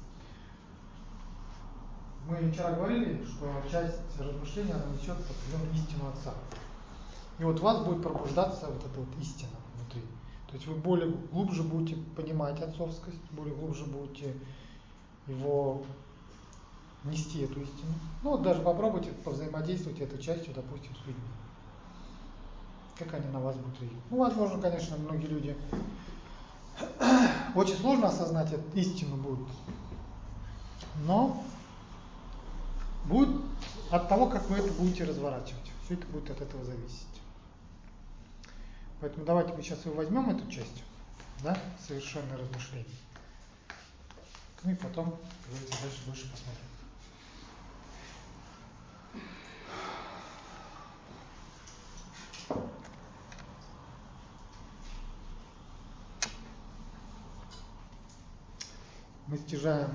Мы вчера говорили, что часть размышления, она несет определенную истину Отца. И вот у вас будет пробуждаться вот эта вот истина внутри. То есть вы более глубже будете понимать отцовскость, более глубже будете его нести, эту истину. Ну вот даже попробуйте повзаимодействовать этой частью, допустим, с людьми. Как они на вас будут реагировать. Ну, возможно, конечно, многие люди очень сложно осознать эту истину будет. Но будет от того, как вы это будете разворачивать. Все это будет от этого зависеть. Поэтому давайте мы сейчас его возьмем, эту часть, да, совершенное размышление. Ну и потом, давайте дальше больше посмотрим. Мы стяжаем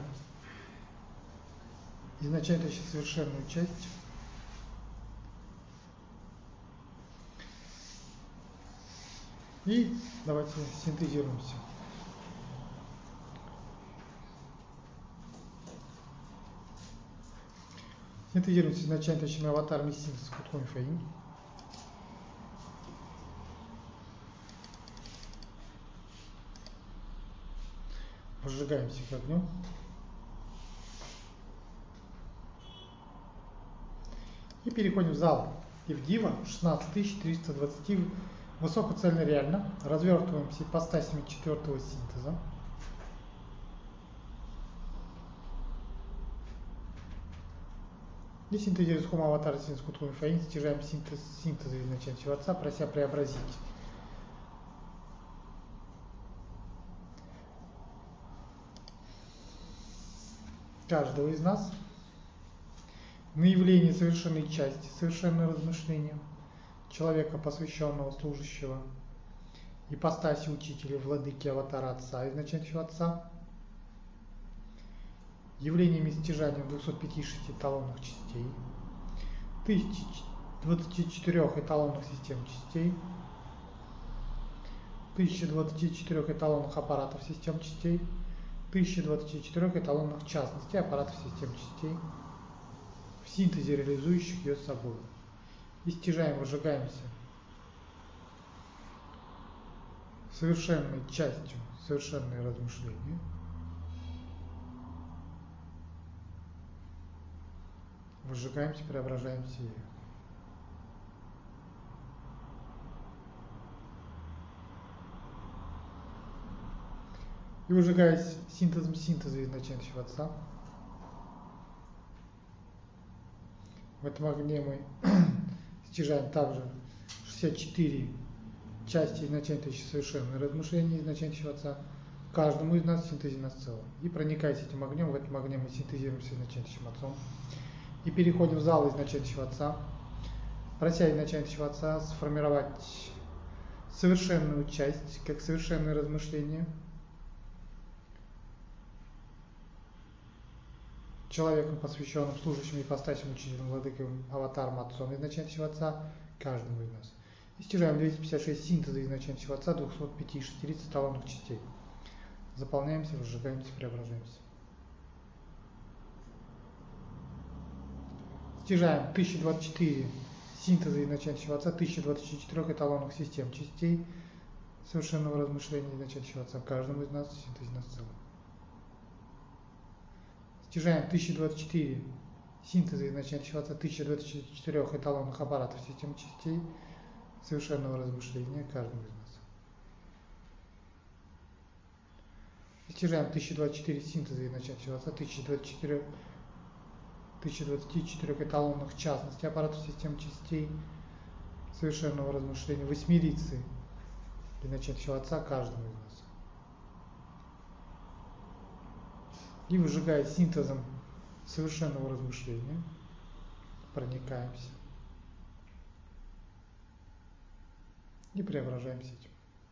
изначально сейчас совершенную часть. И давайте синтезируемся. Синтезируемся изначально точно аватар синтез Хутхоми Фаин. Разжигаемся к огню. И переходим в зал Ивдива, шестнадцать тысяч триста двадцать, высокоцельно реально. Развертываемся ипостасями четвертого синтеза. И синтезируем Хума Аватара Синтез Хутхоми Фаин, стяжаем синтез, синтеза изначально всего Отца, прося преобразить каждого из нас на явление совершенной части, совершенное размышление человека, посвященного, служащего, ипостаси учителя, владыки аватара Отца, изначально всего Отца, явлениями стяжания двухсот пятидесяти шести эталонных частей, тысячи двадцати четырёх эталонных систем частей, тысячи двадцати четырёх эталонных аппаратов систем частей, тысячи двадцати четырёх эталонных частностей аппаратов систем частей, в синтезе реализующих ее собой. И стяжаем, выжигаемся совершенной частью совершенные размышления. Выжигаемся, преображаемся ею. И выжигаясь синтезом синтеза изначального Отца, в этом огне мы стяжаем также шестьдесят четыре части изначального совершенного размышления изначального Отца, каждому из нас синтезируем целое. И проникаясь этим огнем, в этом огне мы синтезируемся изначальным Отцом. И переходим в зал изначального Отца, прося изначального Отца сформировать совершенную часть, как совершенное размышление, человеком, посвященным служащим ипостасям, учителем, владыком, аватаром, отцом изначального Отца, каждому из нас. И стяжаем двести пятьдесят шесть синтеза изначального Отца, двухсот пяти шестериц эталонных частей. Заполняемся, разжигаемся, преображаемся. Стяжаем тысяча двадцать четыре синтеза изначального Отца, тысяча двадцать четыре эталонных систем частей совершенного размышления изначального Отца, каждому из нас синтезируем целое. Стяжаем тысяча двадцать четыре синтеза изначального Отца, тысяча двадцать четыре эталонных аппаратов систем частей совершенного размышления каждому из нас. Стяжаем тысяча двадцать четыре синтеза изначального Отца, тысяча двадцать четыре тысяча двадцать четыре эталонных частностей аппаратов систем частей совершенного размышления, восьмерицы изначального Отца каждому из нас. И выжигая синтезом совершенного размышления, проникаемся и преображаемся этим.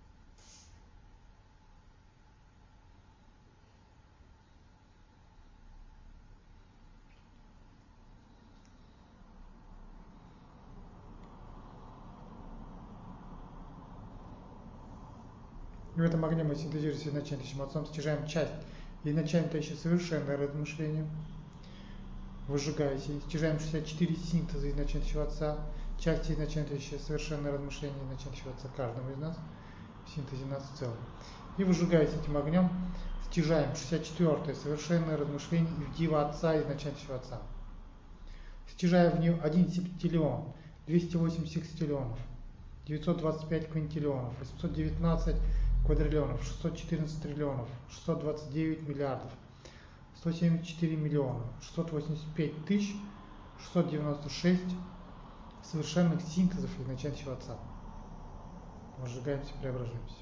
И в этом огне мы синтезируемся изначальным Отцом, стяжаем часть изначально еще совершенное размышление, выжигаясь, стяжаем шестьдесят четыре синтеза изначального Отца, части изначально еще совершенное размышление изначального Отца каждому из нас, в синтезе нас в целом. И выжигаясь этим огнем, стяжаем шестьдесят четвёртое совершенное размышление и в Дива Отца изначального Отца. Стяжая в нее один септиллион, двести восемь секстиллионов, девятьсот двадцать пять квинтиллионов, восемьсот девятнадцать квадриллионов, шестьсот четырнадцать триллионов, шестьсот двадцать девять миллиардов, сто семьдесят четыре миллиона, шестьсот восемьдесят пять тысяч, шестьсот девяносто шесть совершенных синтезов изначального Отца. Выжигаемся, преображаемся.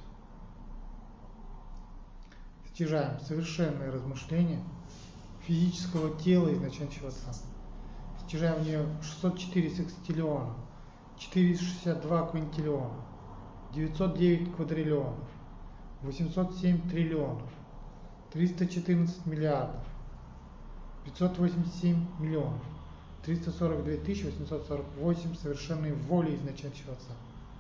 Стяжаем совершенное размышление физического тела изначального Отца. Стяжаем в нее шестьсот четыре секстиллиона, четыреста шестьдесят два квинтиллиона, девятьсот девять квадриллионов, восемьсот семь триллионов, триста четырнадцать миллиардов, пятьсот восемьдесят семь миллионов, триста сорок две тысячи восемьсот сорок восемь совершенной воли изначального Отца.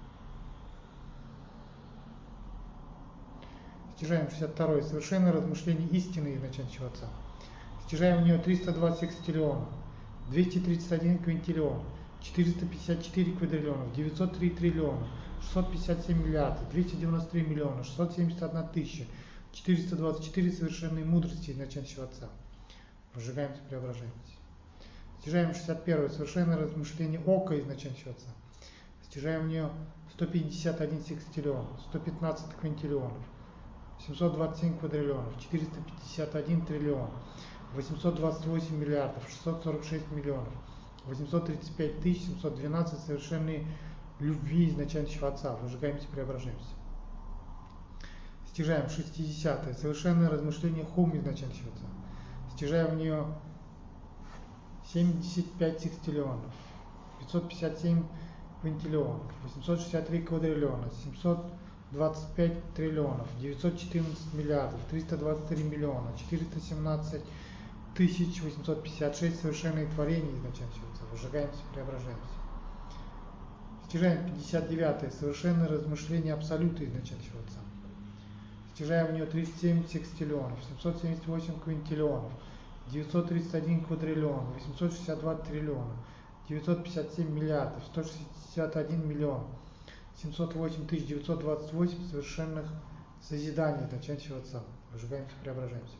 Стяжаем шестьдесят второе совершенное размышление истины изначального Отца. Стяжаем в нее триста два секстиллиона, двести тридцать один квинтиллион, четыреста пятьдесят четыре квадриллионов, девятьсот три триллиона, шестьсот пятьдесят семь миллиардов, двести девяносто три миллиона, шестьсот семьдесят одна тысяча, четыреста двадцать четыре совершенной мудрости изначального Отца. Выжигаемся, преображаемся. Стяжаем шестьдесят первое совершенное размышление ока изначального Отца. Стяжаем в нее сто пятьдесят один секстиллион, сто пятнадцать квинтиллионов, семьсот двадцать семь квадриллионов, четыреста пятьдесят один триллион, восемьсот двадцать восемь миллиардов, шестьсот сорок шесть миллионов, восемьсот тридцать пять тысяч семьсот двенадцать совершенной любви изначального Отца. Выжигаемся, преображаемся. Стяжаем шестидесятое совершенное размышление хум изначального Отца. Стяжаем в нее семьдесят пять секстиллионов, пятьсот пятьдесят семь квинтиллионов, восемьсот шестьдесят три квадриллиона, семьсот двадцать пять триллионов, девятьсот четырнадцать миллиардов, триста двадцать три миллиона, четыреста семнадцать тысяч восемьсот пятьдесят шесть совершенные творения изначального Отца. Выжигаемся, преображаемся. Стяжаем пятьдесят девятое совершенное размышление абсолюта изначального Отца. Стяжаем в нее тридцать семь секстиллионов, семьсот семьдесят восемь квинтиллионов, девятьсот тридцать один квадриллион, восемьсот шестьдесят два триллиона, девятьсот пятьдесят семь миллиардов, сто шестьдесят один миллион, семьсот восемь тысяч девятьсот двадцать восемь совершенных созиданий начальничего отца. Выжигаемся, преображаемся.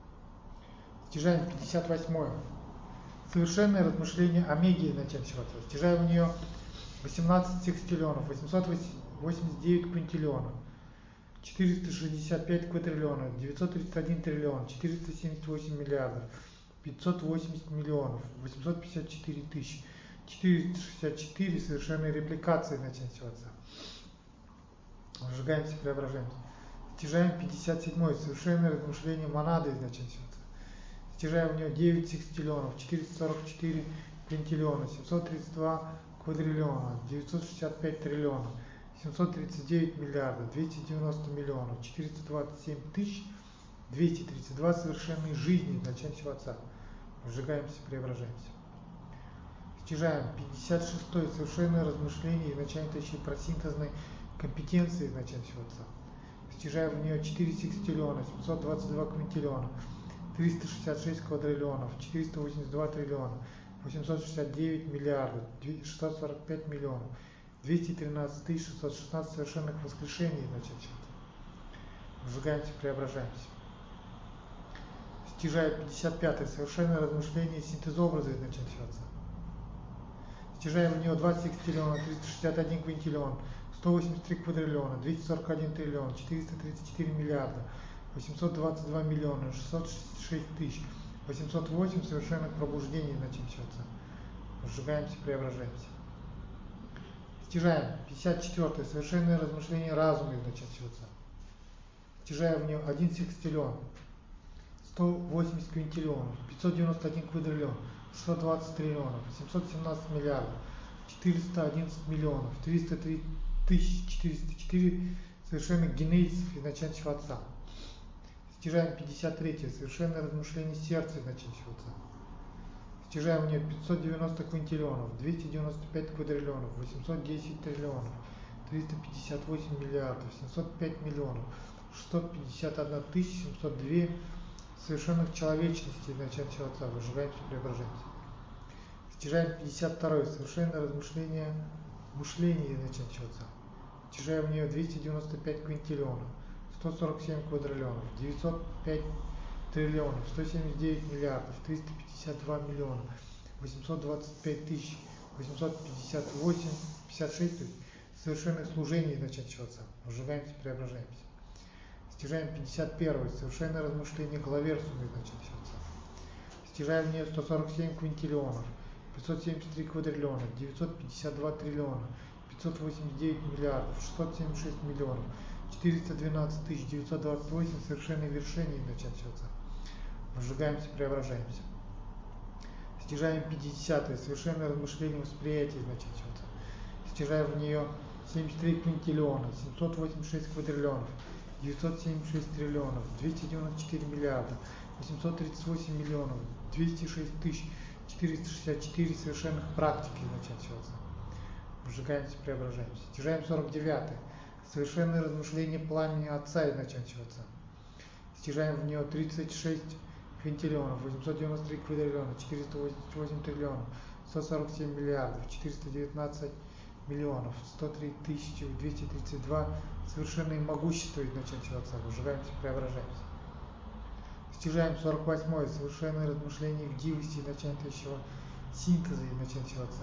Стяжаем пятьдесят восьмое. Совершенное размышление о мегии начальничего отца. Стяжаем в нее восемнадцать секстиллионов, восемьсот восемьдесят девять квинтиллионов, четыреста шестьдесят пять квадриллионов, девятьсот тридцать один триллион, четыреста семьдесят восемь миллиардов, пятьсот восемьдесят миллионов, восемьсот пятьдесят четыре тысячи, четыреста шестьдесят четыре совершенные репликации начальничего отца. Сжигаемся, преображаемся. Стяжаем пятьдесят седьмое. Совершенное размышление монады начальничего отца. Стяжаем в нее девять секстиллионов, четыреста сорок четыре квинтиллиона, семьсот тридцать два квадриллиона, девятьсот шестьдесят пять триллионов, семьсот тридцать девять миллиардов, двести девяносто миллионов, четыреста двадцать семь тысяч, двести тридцать два совершенные жизни начальничего отца. Сжигаемся, преображаемся. Стяжаем пятьдесят шестое. Совершенное размышление и начальничьей просинтезной компетенции начальничего отца. Стяжаем в нее четыре секстиллиона, семьсот двадцать два квинтиллиона, триста шестьдесят шесть квадриллионов, четыреста восемьдесят два триллиона, восемьсот шестьдесят девять миллиардов, шестьсот сорок пять миллионов, двести тринадцать тысяч шестьсот шестнадцать совершенных воскрешений начальничего отца. Сжигаемся, преображаемся. Стяжаем пятьдесят пятое. Совершенное размышление и синтез образа начальничего отца. Стяжаем в нее два секстиллиона, триста шестьдесят один квинтиллион, сто восемьдесят три квадриллиона, двести сорок один триллион, четыреста тридцать четыре миллиарда, восемьсот двадцать два миллиона, шестьсот шестьдесят шесть тысяч, восемьсот восемь совершенных пробуждений начальничего отца. Сжигаемся, преображаемся. Стяжаем пятьдесят четвёртое. Совершенное размышление разума начальничего отца. Стяжаем в нее один секстиллион, сто восемьдесят квинтиллионов, пятьсот девяносто один квадриллион, шестьсот двадцать триллионов, семьсот семнадцать миллиардов, четыреста одиннадцать миллионов, триста три тысячи четыреста четыре совершенных генезисов и начальничего отца. Стяжаем пятьдесят третье. Совершенное размышление сердца и начальничего отца. Стяжаем в нее пятьсот девяносто квинтиллионов, двести девяносто пять квадриллионов, восемьсот десять триллионов, триста пятьдесят восемь миллиардов, семьсот пять миллионов, шестьсот пятьдесят одна тысяча семьсот два совершенных человечности начальничего отца. Выжигаемся, преображаемся. Стяжаем пятьдесят второе. Совершенное размышление мышления начальничего отца. Стяжаем в нее двести девяносто пять квинтиллионов, сто сорок семь квадриллионов, девятьсот пять триллионов, сто семьдесят девять миллиардов, триста пятьдесят два миллиона, восемьсот двадцать пять тысяч, восемьсот пятьдесят восемь, пятьдесят шесть то есть, совершенных служений начальничего отца. Сжигаемся, преображаемся. Стяжаем пятьдесят первое. Совершенное размышление главерсума начальничего отца. Стяжаем в нее сто сорок семь квинтиллионов, пятьсот семьдесят три квадриллиона, девятьсот пятьдесят два триллиона, пятьсот восемьдесят девять миллиардов, шестьсот семьдесят шесть миллионов, четыреста двенадцать тысяч девятьсот двадцать восемь совершенные вершения начальничего отца. Сжигаемся, преображаемся. Стяжаем пятидесятое. Совершенное размышление восприятия начальничего отца. Стяжаем в нее семьдесят три квинтиллиона, семьсот восемьдесят шесть квадриллионов, девятьсот семьдесят шесть триллионов, двести девяносто четыре миллиарда, восемьсот тридцать восемь миллионов, двести шесть тысяч четыреста шестьдесят четыре совершенных практики начальничего отца. Сжигаемся, преображаемся. Стяжаем сорок девятое. Совершенное размышление пламени отца и начальничего отца. Стяжаем в нее тридцать шесть квинтиллионов, восемьсот девяносто три квадриллиона, четыреста восемьдесят восемь триллионов, сто сорок семь миллиардов, четыреста девятнадцать миллионов, сто три тысячи двести тридцать два совершенные могущества и начальничего отца. Выжигаемся, преображаемся. Стяжаем сорок восьмое. Совершенное размышление в дивости начальничего синтеза и начальничего отца.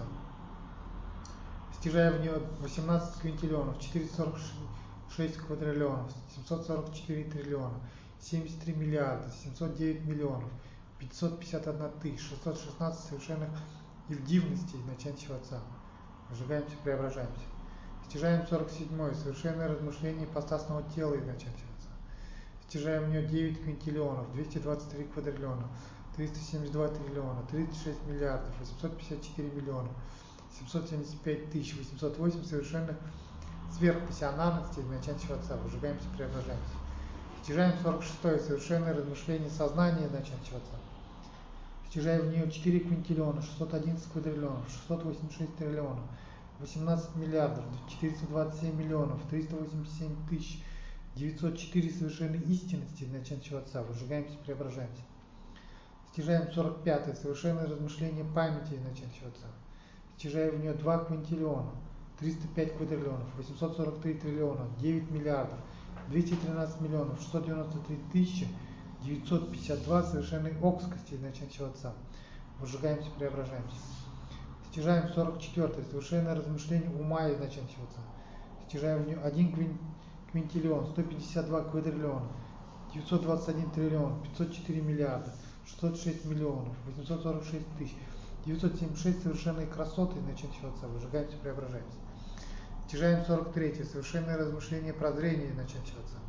Стяжаем в нее восемнадцать квинтиллионов, четыреста сорок шесть квадриллионов, семьсот сорок четыре триллиона, семьдесят три миллиарда, семьсот девять миллионов, пятьсот пятьдесят одна тысяча шестьсот шестнадцать совершенных и в дивности начальничего отца. Сжигаемся, преображаемся. Стяжаем сорок седьмое. Совершенное размышление ипостасного тела и начальничего отца. Стяжаем в нее девять квинтиллионов, двести двадцать три квадриллиона, триста семьдесят два триллиона, тридцать шесть миллиардов, восемьсот пятьдесят четыре миллиона, семьсот семьдесят пять тысяч восемьсот восемь совершенных сверхпассионарностей начальничего отца. Выжигаемся, преображаемся. Стяжаем сорок шестое. Совершенное размышление сознания начальничего отца. Стяжаем в нее четыре квинтиллиона, шестьсот одиннадцать квадриллионов, шестьсот восемьдесят шесть триллионов, восемнадцать миллиардов, четыреста двадцать семь миллионов, триста восемьдесят семь тысяч девятьсот четыре совершенной истинности начальничего отца. Выжигаемся, преображаемся. Стяжаем сорок пятое. Совершенное размышление памяти начальничего отца. Стяжаем в нее два квинтиллиона, триста пять квадриллионов, восемьсот сорок три триллиона, девять миллиардов, двести тринадцать миллионов, шестьсот девяносто три тысячи, девятьсот пятьдесят два совершенный окскости начальничего отца. Выжигаемся, преображаемся. Стяжаем сорок четыре. Совершенное размышление ума и начальничего отца. Стяжаем в нее один квинтиллион, сто пятьдесят два квадриллиона, девятьсот двадцать один триллион, пятьсот четыре миллиарда, шестьсот шесть миллионов, восемьсот сорок шесть тысяч, девятьсот семьдесят шесть совершенные красоты начальничего отца. Выжигаемся, преображаемся. Стяжаем сорок три. Совершенное размышление прозрения начальничего отца.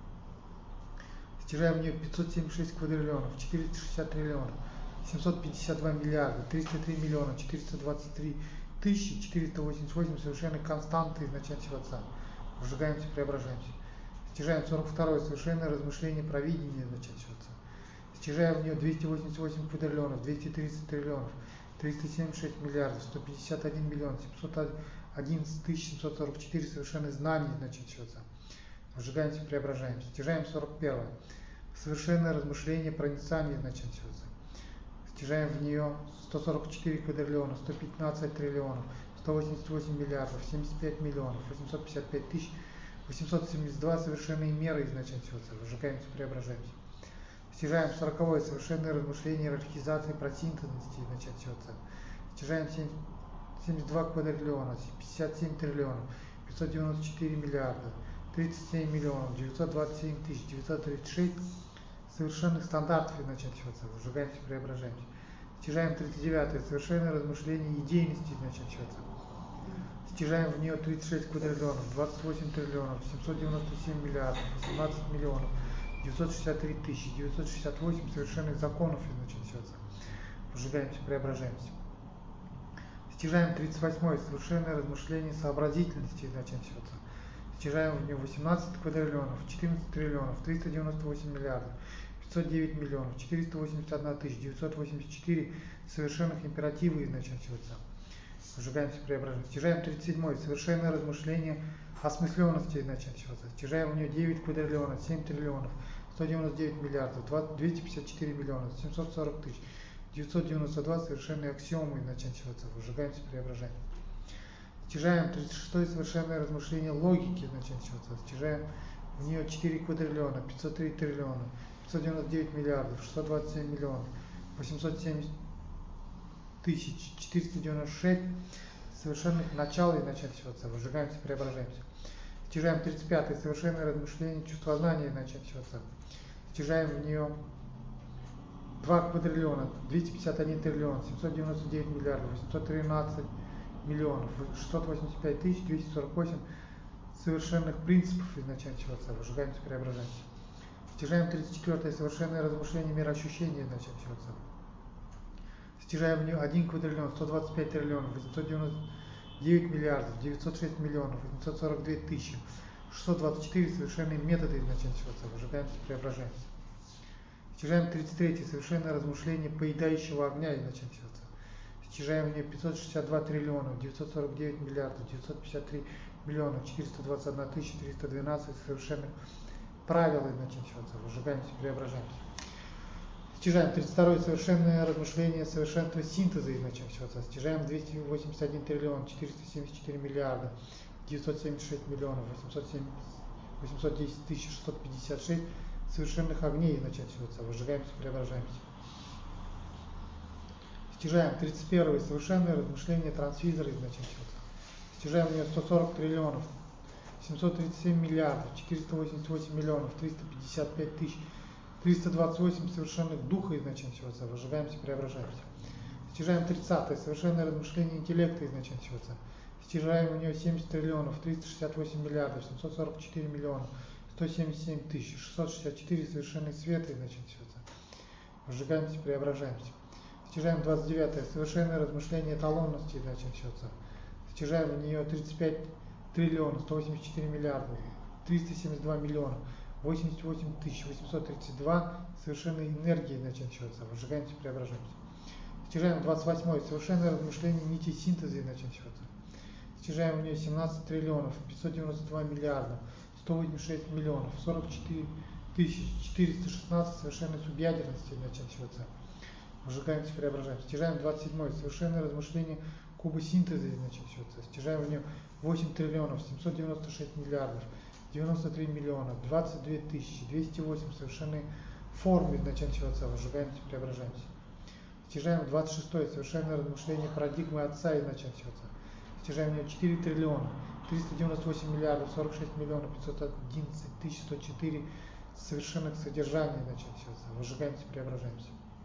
Стяжаем в нее пятьсот семьдесят шесть квадриллионов, четыреста шестьдесят триллионов, семьсот пятьдесят два миллиарда, триста три миллиона, четыреста двадцать три тысячи, четыреста восемьдесят восемь совершенной константы начальничего отца. Выжигаемся, преображаемся. Стяжаем сорок два. Совершенное размышление провидения начальничего отца. Стяжаем в нее двести восемьдесят восемь квадриллионов, двести тридцать триллионов, триста семьдесят шесть миллиардов, сто пятьдесят один миллион, семьсот одиннадцать тысяч семьсот сорок четыре совершенных знаний начальничего отца. Выжигаемся, преображаемся. Стяжаем сорок один. Совершенное размышление проницания начальничего отца. Стяжаем в нее сто сорок четыре квадриллиона, сто пятнадцать триллионов, сто восемьдесят восемь миллиардов, семьдесят пять миллионов, восемьсот пятьдесят пять тысяч, восемьсот семьдесят два совершенные меры из начальничего отца. Выжигаемся, преображаемся. Стяжаем сороковое. Совершенное размышление иерархизации просинтезности начальничего отца. Стяжаем семьдесят два квадриллиона, пятьдесят семь триллионов, пятьсот девяносто четыре миллиарда, тридцать семь миллионов, девятьсот двадцать семь тысяч, девятьсот тридцать шесть совершенных стандартов начальничего отца. Выжигаемся, преображаемся. Стяжаем тридцать девять. Совершенное размышление идейности начальничего отца. Стяжаем в нее тридцать шесть квадриллионов, двадцать восемь триллионов, семьсот девяносто семь миллиардов, восемнадцать миллионов, девятьсот шестьдесят три тысячи, девятьсот шестьдесят восемь совершенных законов начальничего отца. Выжигаемся, преображаемся. Стяжаем тридцать восемь. Совершенное размышление сообразительности начальничего отца. Стяжаем в нее восемнадцать квадриллионов, четырнадцать триллионов, триста девяносто восемь миллиардов, пятьсот девять миллионов, четыреста восемьдесят одна тысяча, девятьсот восемьдесят четыре совершенных императивов из начальничего отца. Выжигаемся, преображаемся. Стяжаем тридцать семь. Совершенное размышление осмысленности из начальничего отца. Стяжаем в нее девять квадриллионов, семь триллионов, сто девяносто девять миллиардов, двести пятьдесят четыре миллиона, семьсот сорок тысяч, девятьсот девяносто два совершенные аксиомы из начальничего отца. Выжигаемся, преображаемся. Стяжаем тридцать шесть. Совершенное размышление логики начальничего отца. Стяжаем в нее четыре квадриллиона, пятьсот три триллиона, пятьсот девяносто девять миллиардов, шестьсот двадцать семь миллионов, восемьсот семьдесят тысяч, четыреста девяносто шесть совершенных начал и начальничего отца. Выжигаемся, преображаемся. Стяжаем тридцать пять. Совершенное размышление чувствознания и начальничего отца. Стяжаем в нее два квадриллиона, двести пятьдесят один триллион, семьсот девяносто девять миллиардов, восемьсот тринадцать миллионов, шестьсот восемьдесят пять тысяч, двести сорок восемь совершенных принципов из начальничего отца. Выжигаемся, преображаемся. Стяжаем тридцать четыре. Совершенное размышление мироощущения из начальничего отца. Стяжаем в нее один квадриллион, сто двадцать пять триллионов, восемьсот девяносто девять миллиардов, девятьсот шесть миллионов, восемьсот сорок две тысячи, шестьсот двадцать четыре совершенные методы из начальничего отца. Выжигаемся, преображаемся. Стяжаем тридцать три. Совершенное размышление поедающего огня из начальничего отца. Стяжаем в нее пятьсот шестьдесят два триллиона, девятьсот сорок девять миллиардов, девятьсот пятьдесят три миллиона, четыреста двадцать одна тысяча, триста двенадцать совершенных правил из начальничего отца. Выжигаемся, преображаемся. Стяжаем тридцать два. Совершенное размышление совершенства синтеза из начальничего отца. Стяжаем двести восемьдесят один триллион, четыреста семьдесят четыре миллиарда, девятьсот семьдесят шесть миллионов, восемьсот десять тысяч шестьсот пятьдесят шесть совершенных огней из начальничего отца. Выжигаемся, преображаемся. Стяжаем тридцать один. Совершенное размышление трансвизора из начальничего отца. Стяжаем в нее сто сорок триллионов, семьсот тридцать семь миллиардов, четыреста восемьдесят восемь миллионов, триста пятьдесят пять тысяч, триста двадцать восемь совершенных духа из начальничего отца. Выжигаемся, преображаемся. Стяжаем тридцать. Совершенное размышление интеллекта из начальничего отца. Стяжаем в нее семьдесят триллионов, триста шестьдесят восемь миллиардов, семьсот сорок четыре миллиона, сто семьдесят семь тысяч, шестьсот шестьдесят четыре совершенный света из начальничего отца. Выжигаемся, преображаемся. Стяжаем двадцать девять. Совершенное размышление эталонности из начальничего отца. Стяжаем в нее тридцать пять триллионов, сто восемьдесят четыре миллиарда, триста семьдесят два миллиона, восемьдесят восемь тысяч восемьсот тридцать два совершенной энергии начальничего отца. Выжигаемся, преображаемся. Стяжаем двадцать восемь. Совершенное размышление нити синтеза и начальничего отца. Стяжаем в нее семнадцать триллионов, пятьсот девяносто два миллиарда, сто восемьдесят шесть миллионов, сорок четыре тысячи четыреста шестнадцать совершенной субъядерности и начальничего отца. Выжигаемся, преображаемся. Стяжаем двадцать семь. Совершенное размышление кубы синтеза изначального отца. Стяжаем в нее восемь триллионов семьсот девяносто шесть миллиардов девяносто три миллиона двадцать две тысячи двести восемь совершенной формы изначального отца. Выжигаемся, преображаемся. Стяжаем двадцать шестое совершенное размышление парадигмы отца изначального отца. Стяжаем в нее четыре триллиона триста девяносто восемь миллиардов сорок шесть миллионов пятьсот одиннадцать тысяч сто четыре совершенных содержаний изначального отца. Выжигаемся, преображаемся.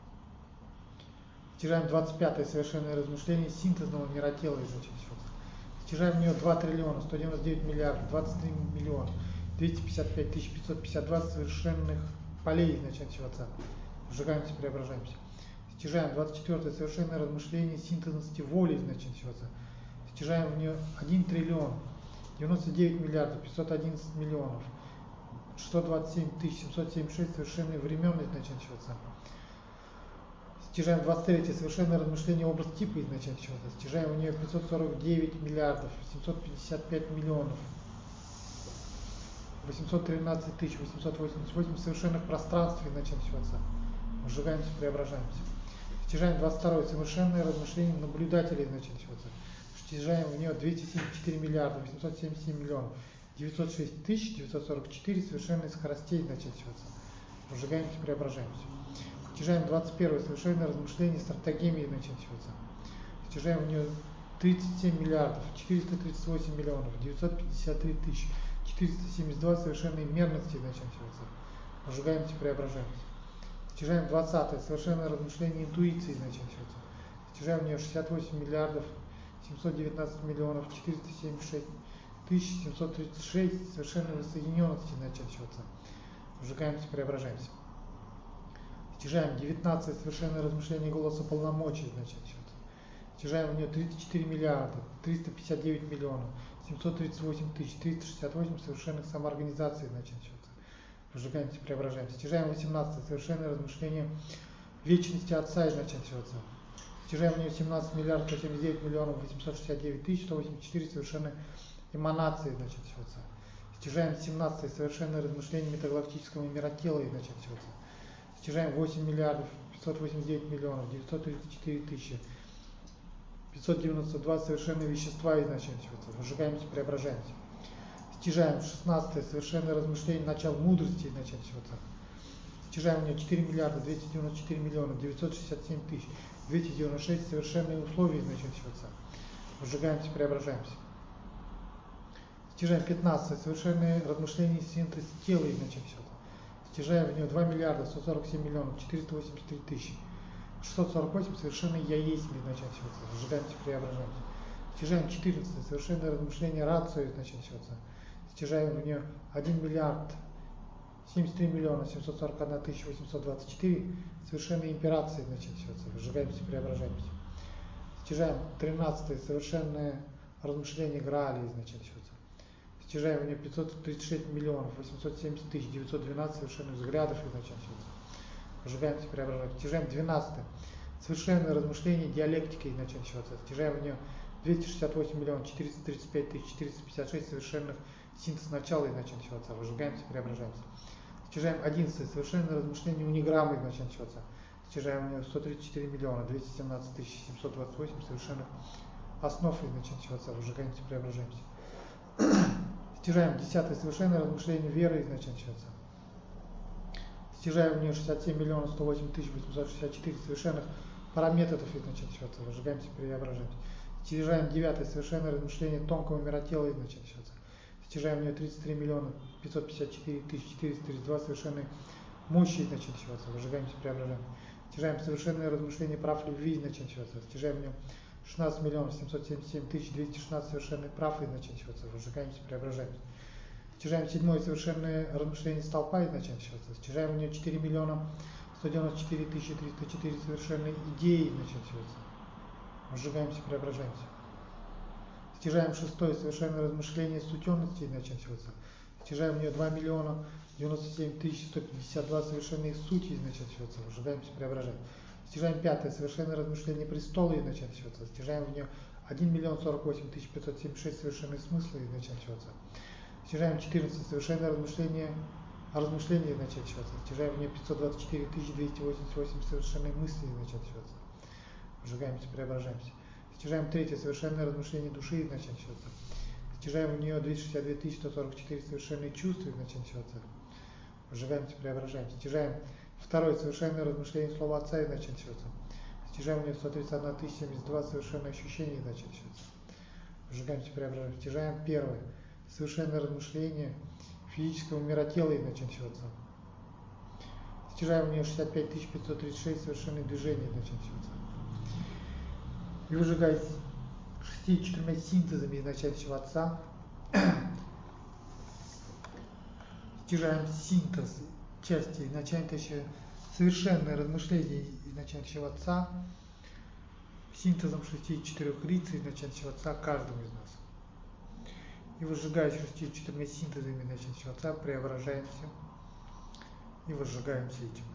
Стяжаем двадцать пятое совершенное размышление синтезного миротела изначального отца. Стяжаем в нее два триллиона сто девяносто девять миллиардов двадцать три миллиона двести пятьдесят пять тысяч пятьсот пятьдесят два совершенных полей изначального отца. Сжигаемся, преображаемся. Стяжаем двадцать четвёртое совершенное размышление синтезности воли изначального отца. Стяжаем в нее один триллион девяносто девять миллиардов пятьсот одиннадцать миллионов шестьсот двадцать семь тысяч семьсот семьдесят шесть совершенных времен изначального отца. Стяжаем двадцать третье совершенное размышление образ типа изначального отца. Стяжаем в нее пятьсот сорок девять миллиардов семьсот пятьдесят пять миллионов восемьсот тринадцать тысяч восемьсот восемьдесят восемь совершенных пространств изначального отца. Сжигаемся, преображаемся. Стяжаем двадцать второе совершенное размышление наблюдателя изначального отца. Стяжаем в нее двести семьдесят четыре миллиарда восемьсот семьдесят семь миллионов девятьсот шесть тысяч девятьсот сорок четыре совершенных скоростей изначального отца. Сжигаемся, преображаемся. Стяжаем двадцать первое совершенное размышление стратегемии изначального отца. Стяжаем в нее тридцать семь миллиардов четыреста тридцать восемь миллионов девятьсот пятьдесят три тысячи четыреста семьдесят два совершенной мерности изначального отца. Сжигаемся, преображаемся. Стяжаем двадцатое совершенное размышление интуиции изначального отца. Стяжаем в нее шестьдесят восемь миллиардов семьсот девятнадцать миллионов четыреста семьдесят шесть тысяч семьсот тридцать шесть совершенной воссоединенности изначального отца. Сжигаемся, преображаемся. Стяжаем девятнадцатое совершенное размышление голоса полномочий изначального отца. Стяжаем в нее тридцать четыре миллиарда триста пятьдесят девять миллионов семьсот тридцать восемь тысяч триста шестьдесят восемь совершенных самоорганизаций изначального отца. Сжигаемся, преображаемся. Стяжаем восемнадцатое совершенное размышление вечности отца изначального отца. Стяжаем в нее семнадцать миллиардов сто семьдесят девять миллионов восемьсот шестьдесят девять тысяч сто восемьдесят четыре совершенные эманации изначального отца. Стяжаем семнадцатое совершенное размышление метагалактического миротела изначального отца. Стяжаем восемь миллиардов пятьсот восемьдесят девять миллионов девятьсот тридцать четыре тысячи пятьсот девяносто два совершенные вещества изначального отца. Выжигаемся, преображаемся. Стяжаем шестнадцатое совершенное размышление начал мудрости изначального отца. Стяжаем в нее четыре миллиарда двести девяносто четыре миллиона девятьсот шестьдесят семь тысяч двести девяносто шесть совершенные условия изначального отца. Выжигаемся, преображаемся. Стяжаем пятнадцатое совершенное размышление синтез тела изначального отца. Стяжаем в нее два миллиарда сто сорок семь миллионов четыреста восемьдесят три тысячи шестьсот сорок восемь совершенные я есть изначального отца. Выжигаемся, преображаемся. Стяжаем четырнадцатое совершенное размышление рацио изначального отца. Стяжаем в нее один миллиард семьдесят три миллиона семьсот сорок одна тысяча восемьсот двадцать четыре совершенные имперации изначального отца. Выжигаемся, преображаемся. Стяжаем тринадцатое совершенное размышление Грааля изначального отца. Стяжаем в нее пятьсот тридцать шесть миллионов восемьсот семьдесят тысяч девятьсот двенадцать совершенных взглядов изначального отца. Выжигаемся, преображаемся. Стяжаем двенадцатое совершенное размышление диалектика изначального отца. Стяжаем в нее двести шестьдесят восемь миллионов четыреста тридцать пять тысяч четыреста пятьдесят шесть совершенных синтез начала изначального отца. Выжигаемся, преображаемся. Стяжаем одиннадцатое совершенное размышление униграммы изначального отца. Стяжаем в нее сто тридцать четыре миллиона двести семнадцать тысяч семьсот двадцать восемь совершенных основ изначального отца. Выжигаемся, преображаемся. Стяжаем десятое совершенное размышление веры изначального отца. Стяжаем в нее шестьдесят семь миллионов сто восемь тысяч восемьсот шестьдесят четыре совершенных параметров изначального отца. Выжигаемся, преображаемся. Стяжаем девятое совершенное размышление тонкого миротела изначального отца. Стяжаем в нее тридцать три миллиона пятьсот пятьдесят четыре тысячи четыреста тридцать два совершенной мощи изначального отца. Выжигаемся, преображаемся. Стяжаем совершенное размышление прав любви изначального отца. Стяжаем в нее шестнадцать миллионов семьсот семьдесят семь тысяч двести шестнадцать совершенных прав изначального отца. Выжигаемся, преображаемся. Стяжаем седьмое совершенное размышление столпа изначального отца. Стяжаем в нее четыре миллиона сто девяносто четыре тысячи триста четыре совершенные идеи изначального отца. Выжигаемся, преображаемся. Стяжаем шестое совершенное размышление сутенности изначального отца. Стяжаем в нее два миллиона девяносто семь тысяч сто пятьдесят два совершенные сути изначального отца. Выжигаемся, преображаемся. Стяжаем пятое совершенное размышление престола изначального отца. Стяжаем в нее один миллион сорок восемь тысяч пятьсот семьдесят шесть совершенные смыслы изначального отца. Стяжаем четырнадцатое совершенное размышление о размышлении изначального отца. Стяжаем в нее пятьсот двадцать четыре тысячи двести восемьдесят восемь совершенные мысли изначального отца. Выжигаемся, преображаемся. Стяжаем третье совершенное размышление души и начальничего отца. Стяжаем в нее двести шестьдесят две тысячи сто сорок четыре совершенные чувства и начальничего отца. Сжигаемся, преображаемся. Стяжаем второе совершенное размышление слова отца и начальничего отца. Стяжаем в нее сто тридцать одна тысяча семьдесят два совершенные ощущения и начальничего отца. Сжигаемся, преображаемся. Стяжаем первое совершенное размышление физического мира тела и начальничего отца. Стяжаем в нее шестьдесят пять тысяч пятьсот тридцать шесть совершенных движений и начальничего отца. И выжигаясь шестью четырьмя синтезами изначального отца, стяжаем синтез части изначального совершенное размышление изначального отца синтезом шести четырех лиц изначального отца каждому из нас. И выжигаясь шестью четырьмя синтезами изначального отца, преображаемся и выжигаемся этим.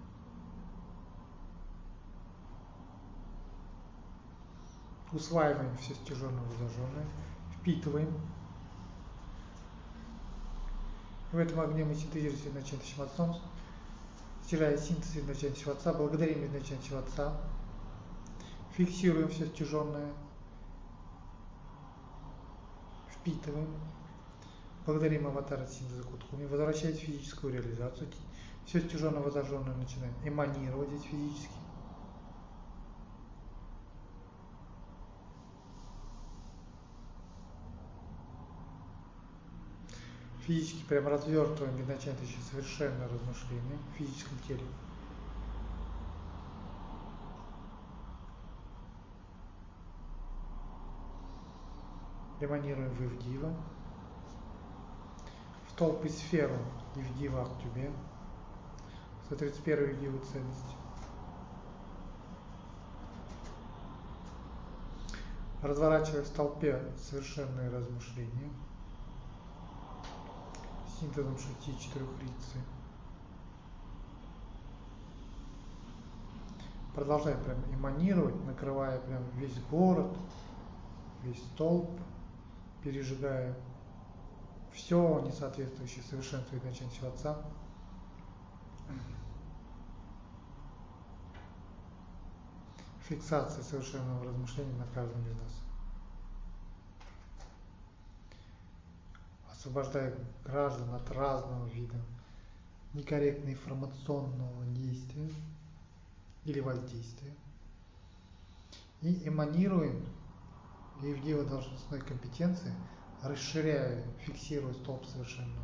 Усваиваем все стяженное и зажженное, впитываем. В этом огне мы синтезируем изначальным отцом, стирая синтез изначального отца, благодарим изначального отца, фиксируем все стяженное, впитываем, благодарим аватара синтеза Кутхуми, возвращаясь в физическую реализацию, все стяженное и зажженное начинаем эманировать здесь физически. Физически прям развертываем изначально еще совершенное размышление в физическом теле. Эманируем в Ивдива, в толпы сферу Ивдива Ахтюбе, сто тридцать первую Ивдиву ценность. Разворачивая в толпе совершенные размышления, синтезом шести четырех лиц. Продолжаем прям эманировать, накрывая прям весь город, весь столб, пережигая все несоответствующее совершенству изначального отца. Фиксация совершенного размышления на каждом из нас. Освобождая граждан от разного вида некорректного информационного действия или воздействия. И эманируем Ивдива должностной компетенции, расширяя, фиксируя столб совершенного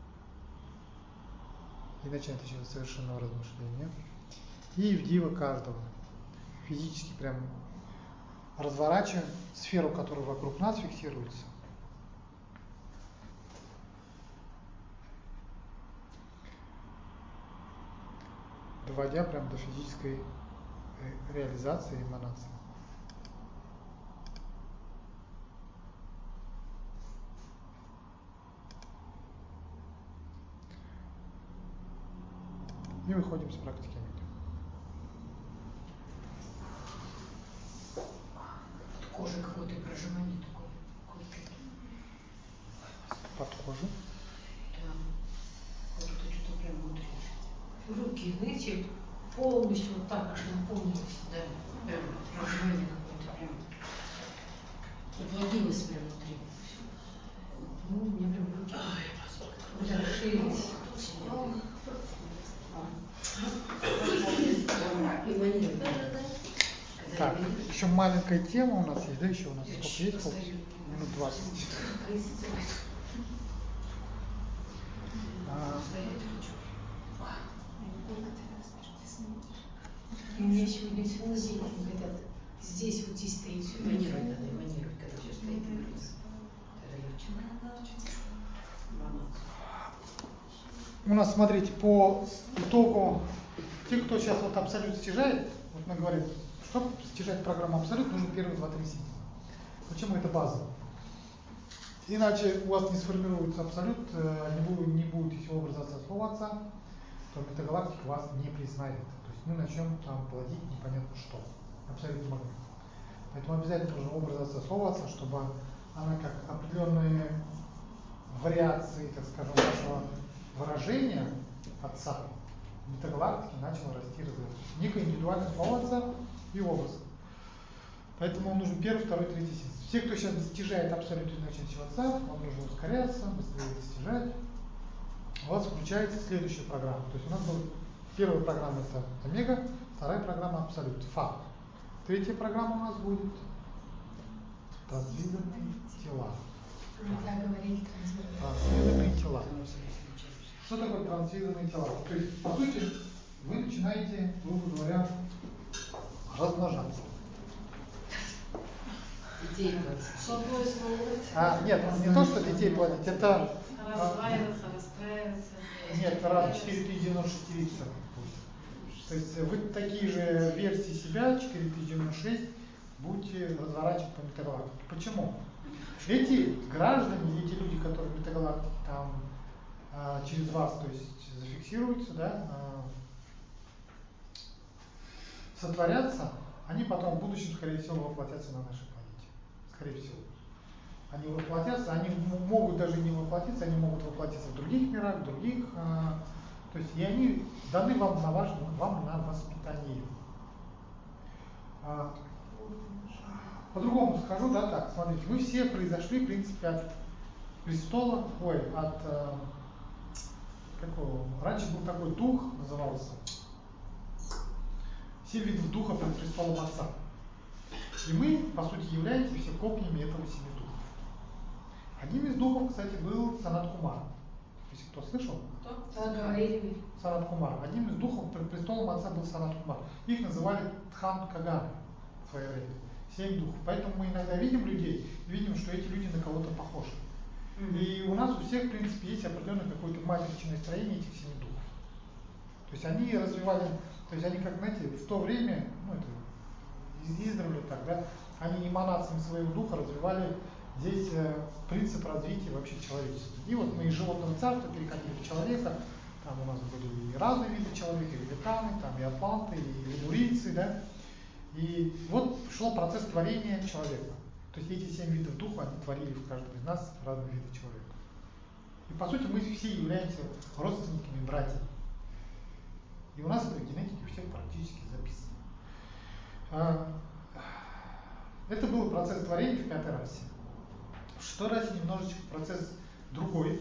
и начинает еще совершенного размышления. И Ивдива каждого. Физически прям разворачиваем сферу, которая вокруг нас фиксируется. Доводя прям до физической реализации и эманации. И выходим с практики. Под кожей какое-то прожимание такое. Под кожу? Да. Вот это что-то прям внутри. Руки, знаете, полностью вот так аж наполнилось. Да, прям прожимание какое-то прям. Отводилось прям внутри. Ну, у меня прям руки. Вот так расширились. Так, еще маленькая тема у нас есть, да, еще у нас сколько есть? Сколько? Минут двадцать. А, И у меня сегодня все музей, говорят, здесь вот здесь стоит все. Эманировать надо, эманировать, когда все стоит вниз. у нас, смотрите, по итогу, те, кто сейчас вот абсолют стяжает, вот мы говорим, чтобы стяжать программу абсолют, нужно первые два-три синтеза. Почему это база? Иначе у вас не сформируется абсолют, не будет, не будет если образа отца слова отца, то метагалактика вас не признает. То есть мы начнем там плодить непонятно что. Абсолютно магнит. Поэтому обязательно нужен образ отца слова отца, чтобы она как определенные вариации, так скажем, вашего выражения отца метагалактики начала расти и развиваться. Некое индивидуальное слово отца и образ. Поэтому вам нужен первый, второй, третий синус. Все, кто сейчас достижает абсолютную значимость отца, вам нужно ускоряться, быстрее достижать. У вас включается следующая программа. То есть у нас была первая программа это омега, вторая программа абсолют, фа. Третья программа у нас будет трансвизорные тела. Нельзя говорить Трансвизорные тела. Что такое трансвизорные тела? То есть, по сути, вы начинаете, грубо говоря, размножаться. Детей. А, нет, не то, что детей плодить, это... Расстраиваться, расстраиваться. Нет, раз четыре тысячи девяносто шесть видится. То есть вы такие же версии себя, четыре тысячи девяносто шесть, будете разворачивать по метагалактике. Почему? Эти граждане, эти люди, которые в метагалактике там а, через вас, то есть зафиксируются, да, а, сотворятся, они потом в будущем, скорее всего, воплотятся на нашей планете. Скорее всего. Они воплотятся, они могут даже не воплотиться, они могут воплотиться в других мирах, в других, а, то есть и они даны вам на, ваш, вам на воспитание. А, по-другому скажу, да, так, смотрите, мы все произошли, в принципе, от престола, ой, от, а, какого, раньше был такой дух, назывался, семь видов духа под престолом Отца. И мы, по сути, являемся все копиями этого семи духов. Одним из духов, кстати, был Санат Кумар. Если кто слышал? Кто? говорили. Санат Кумар. Одним из духов под престолом Отца был Санат Кумар. Их называли Тхан Каганы в свое время. Семь духов. Поэтому мы иногда видим людей, видим, что эти люди на кого-то похожи. Mm-hmm. И у нас у всех, в принципе, есть определенное какое-то матричное строение этих семи духов. То есть они развивали, то есть они, как, знаете, в то время, ну это издревле так, да, они эманациями своего духа развивали здесь э, принцип развития вообще человечества. И вот мы из животного царства переходили в человека, там у нас были и разные виды человека, и великаны, там и атланты, и лемурийцы, да. И вот шел процесс творения человека. То есть эти семь видов духа, они творили в каждом из нас разные виды человека. И по сути мы все являемся родственниками, братьями. И у нас это в генетике у всех практически записано. Это был процесс творения в пятой расе. В шестой расе немножечко процесс другой.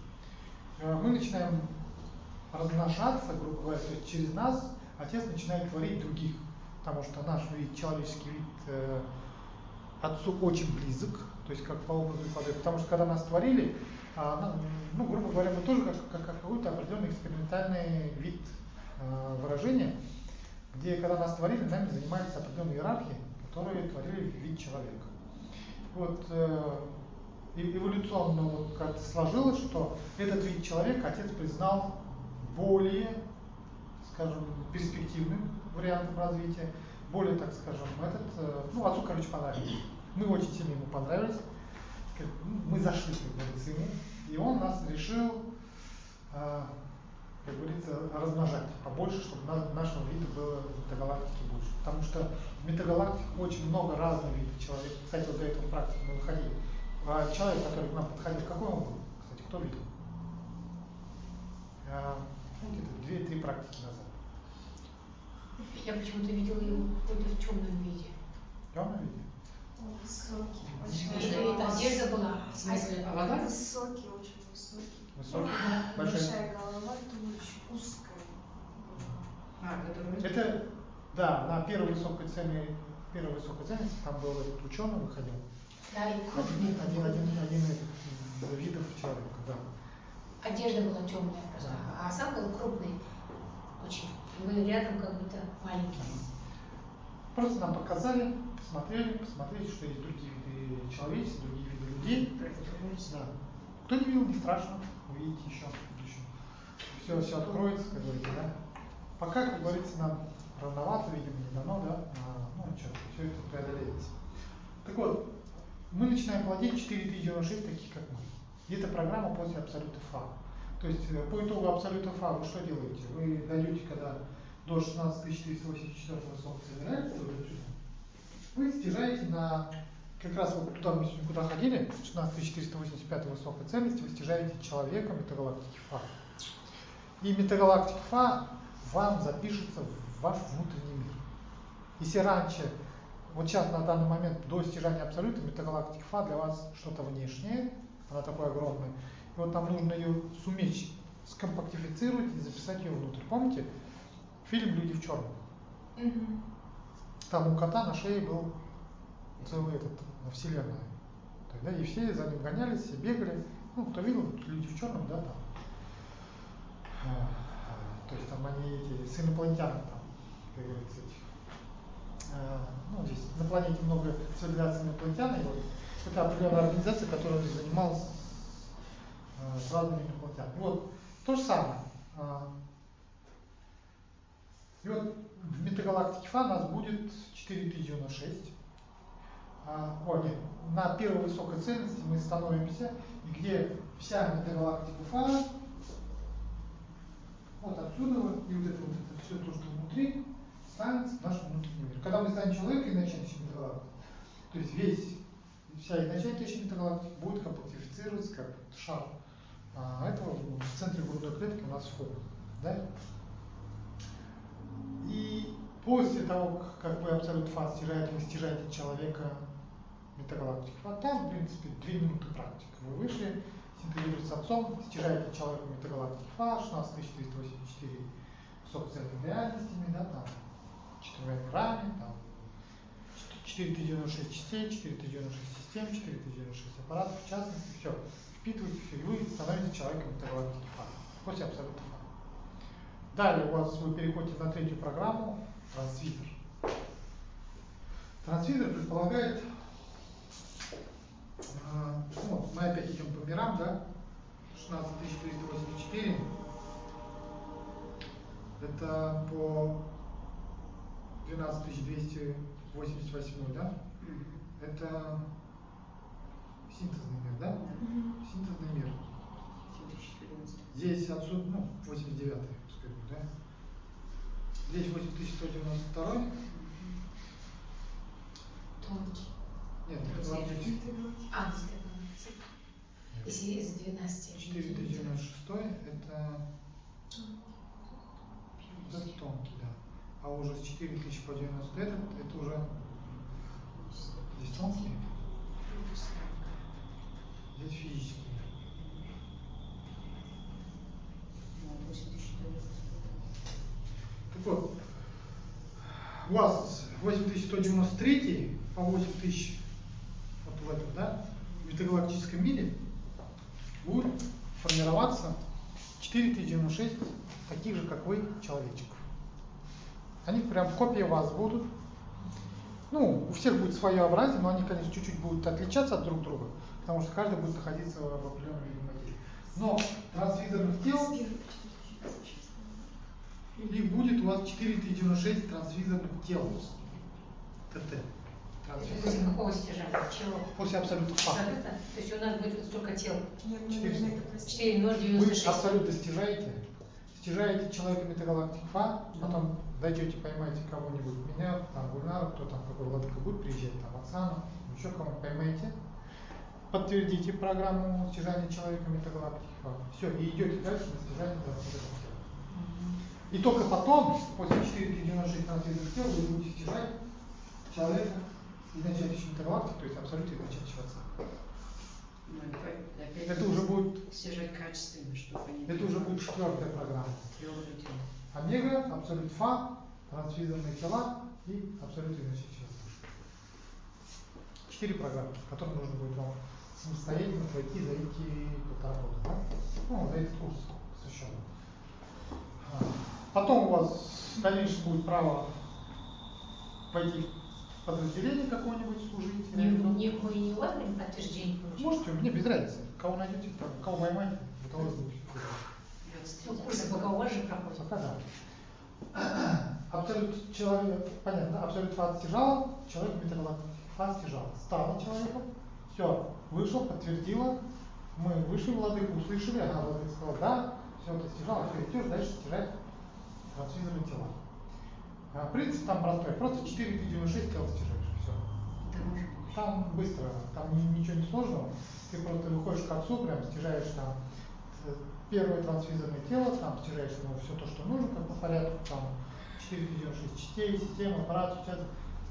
Мы начинаем размножаться, грубо говоря, то есть через нас Отец начинает творить других. Потому что наш вид, человеческий вид э, Отцу очень близок, то есть как по образу и подобию. Потому что когда нас творили, а, ну, грубо говоря, мы тоже как, как, как какой-то определенный экспериментальный вид э, выражения, где когда нас творили, нами занимались определенные иерархии, которые творили вид человека. Вот э, эволюционно вот как-то сложилось, что этот вид человека Отец признал более, скажем, перспективным вариантом развития, более, так скажем, этот, э, ну, Отцу, короче, понравилось. Мы очень сильно ему понравились, как, мы зашли, как говорится, ему, и он нас решил, э, как говорится, размножать побольше, чтобы на, нашего вида было в метагалактике больше. Потому что в метагалактике очень много разных видов человека. Кстати, вот до этого практики мы выходили. А человек, который к нам подходил, какой он был? Кстати, кто видел? А, ну, где-то две-три практики назад. Я почему-то видела его какой-то в темном виде. В темном виде? Высокий. И это одежда была, в смысле, А вода? Высокий, очень высокий. Высокий? Большая, Большой? большая голова, туловище узкое. А, который... Это, да, на первой высокой цене, первой высокой ценности там был этот ученый выходил. Да, и Один, один, один, один из видов человека, да. одежда была темная просто, Да. а сам был крупный очень. Мы рядом как будто маленькие. Просто нам показали, посмотрели, посмотрели, что есть другие виды человечества, другие виды людей. Да. Кто не видел, не страшно, увидите еще в будущем. Все, все откроется, как говорится, да. Пока, как говорится, нам рановато, видимо, не дано, да, а, ну что, все это преодолеется. Так вот, мы начинаем плодить четыре тысячи девяносто шесть таких, как мы. И это программа после абсолюта Фа. То есть по итогу абсолюта Фа вы что делаете? Вы дойдете, когда до шестнадцать тысяч четыреста восемьдесят четвёртого высокого собираете, вы стяжаете на, как раз вот туда мы сегодня куда ходили, шестнадцать тысяч четыреста восемьдесят пятой высокой ценности, вы стяжаете человека метагалактики Фа. И метагалактика Фа вам запишется в ваш внутренний мир. Если раньше вот сейчас на данный момент до стяжания абсолюта метагалактика Фа для вас что-то внешнее, она такой огромная. И вот нам нужно ее суметь скомпактифицировать и записать ее внутрь. Помните фильм «Люди в черном»? Мгм. Там у кота на шее был целый этот, вселенная. Тогда и все за ним гонялись, все бегали. Ну, кто видел, «Люди в черном», да, там. А, То есть там они эти, с инопланетянами там, как говорится, этих. А, Ну, здесь на планете много цивилизаций инопланетян, и вот это определенная организация, которая занималась а, с разными инопланетянами. Вот, то же самое. А, И вот в метагалактике Фа нас будет четыре тысячи девяносто шесть. А, о, нет, на первой высокой ценности мы становимся, и где вся метагалактика Фа, вот отсюда вот, и вот это, вот это все то, что внутри, станет наш внутренний мир. Когда мы станем человеком изначально метагалактики, то есть весь, вся изначальная точка метагалактики будет компактифицироваться как шар. А этого в центре грудной клетки у нас входит. Да? И после того, как вы абсолют Фа стяжаете, вы стяжаете человека метагалактики Фа, там, в принципе, две минуты практики. Вы вышли, синтезируете с отцом, стяжаете человека метагалактики Фа, шестнадцать тысяч триста восемьдесят четыре собственными реальностями, да, там, четырьмя мирами, там, четыре тысячи девяносто шесть частей, четыре тысячи девяносто шесть систем, четыре тысячи девяносто шесть аппаратов, в частности, все. Впитываете все, и вы становитесь человеком метагалактики Фа, после абсолюта Фа. Далее у вас вы переходите на третью программу, трансвизор. Трансвизор предполагает, э, ну, мы опять идем по мирам, да, шестнадцать тысяч триста восемьдесят четыре, это по двенадцать тысяч двести восемьдесят восемь, да, это синтезный мир, да, синтезный мир. Здесь отсюда, ну, восемьдесят девятый, скажем, да, здесь восемь тысяч сто девяносто два. Тонкий. Нет, это двадцать тысяч. А, если из двенадцати. четыре тысячи девяносто шесть это, это тонкий, да. А уже с четыре тысячи по девяносто этот, это уже здесь тонкий, здесь физический. Так вот, у вас восемь тысяч сто девяносто три по восемь тысяч вот в этом, да, в метагалактическом мире будет формироваться четыре тысячи девяносто шесть таких же, как вы, человечков. Они прям копии вас будут. Ну, у всех будет своеобразие, но они, конечно, чуть-чуть будут отличаться от друг друга, потому что каждый будет находиться в определенном виде материи. Но трансвизорных тел, их будет у вас четыре тысячи девяносто шесть трансвизорных тел. ТТ. Это после какого стяжания? Чего? После абсолюта Фа. Абсолютно? То есть у нас будет вот столько тел. четыреста. четыре ноль Вы девяносто шесть. абсолютно стяжаете, стяжаете человека метагалактик Фа, потом дойдете, поймаете кого-нибудь, меня, там, Гульнара, кто там, какой владыка будет приезжать, там, Оксана, еще кого-нибудь поймаете, подтвердите программу стяжания человека метагалактик Фа, все, и идете дальше на стяжание трансвизорных тел. И только потом, после четыре тысячи девяносто шесть трансвизорных тел, вы будете стяжать человека изначально метагалактик, то есть абсолютно изначально отца. Ну, опять Это уже будет, стяжать качественно, чтобы они... это уже будет четвертая программа. Омега, абсолют Фа, трансвизорные тела и абсолют изначального душа. Четыре программы, которые нужно будет вам самостоятельно пройти за эти полтора года, да? Ну, за этот курс посвященный. Потом у вас в дальнейшем будет право пойти в подразделение какое-нибудь служить. Не, не, мы не у вас будем подтверждение получить? Можете, мне без разницы. Кого найдете, там, кого поймаете, у того будет. Ну, курсы пока у вас же проходят. Пока да. Абсолют человек, понятно, абсолют Фа стяжала, человек метагалактик Фа стяжала. Стала человеком, все, вышел, подтвердила, мы вышли, владыку, услышали, она владыка сказала, да, все, ты стяжала, все, идешь дальше стяжать трансвизорные тела. А, принцип там простой, просто четыре тысячи девяносто шесть тел стяжаешь, все. Там быстро, там ничего не сложного, ты просто выходишь к отцу, прям стяжаешь там первое трансвизорное тело, там стяжаешь ему все то, что нужно, как по порядку, там четыре тысячи девяносто шесть частей, система, аппарат, сейчас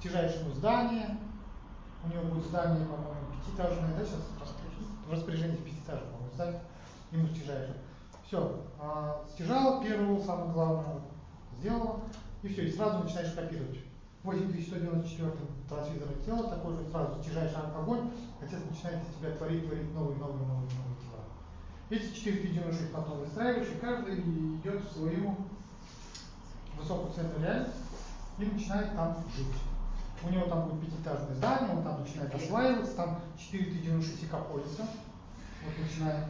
стяжаешь ему здание, у него будет здание, по-моему, пятиэтажное, да, сейчас? В распоряжении пятиэтажное, по-моему, здание, ему стяжаешь. Все, а, стяжал первого, самое главное, сделал, и все, и сразу начинаешь копировать. восемь тысяч сто девяносто четыре трансфизерное тело, такое же сразу стяжаешь огонь, отец начинает из тебя творить, творить новые, новые, новые, новые тела. Эти четыре тысяча девяносто шесть потом выстраиваешь, и каждый идет в свою высокую ценную реальность и начинает там жить. У него там будет пятиэтажное здание, он там начинает осваиваться, там четыре тысячи девяносто шесть икополиса. Вот начиная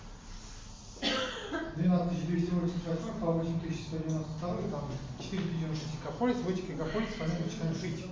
двенадцать тысяч двести восемьдесят восемь по восемь тысяч сто девяносто два, там четыре тысячи девяносто шесть икополисов, в этих икополисах они начинают жить.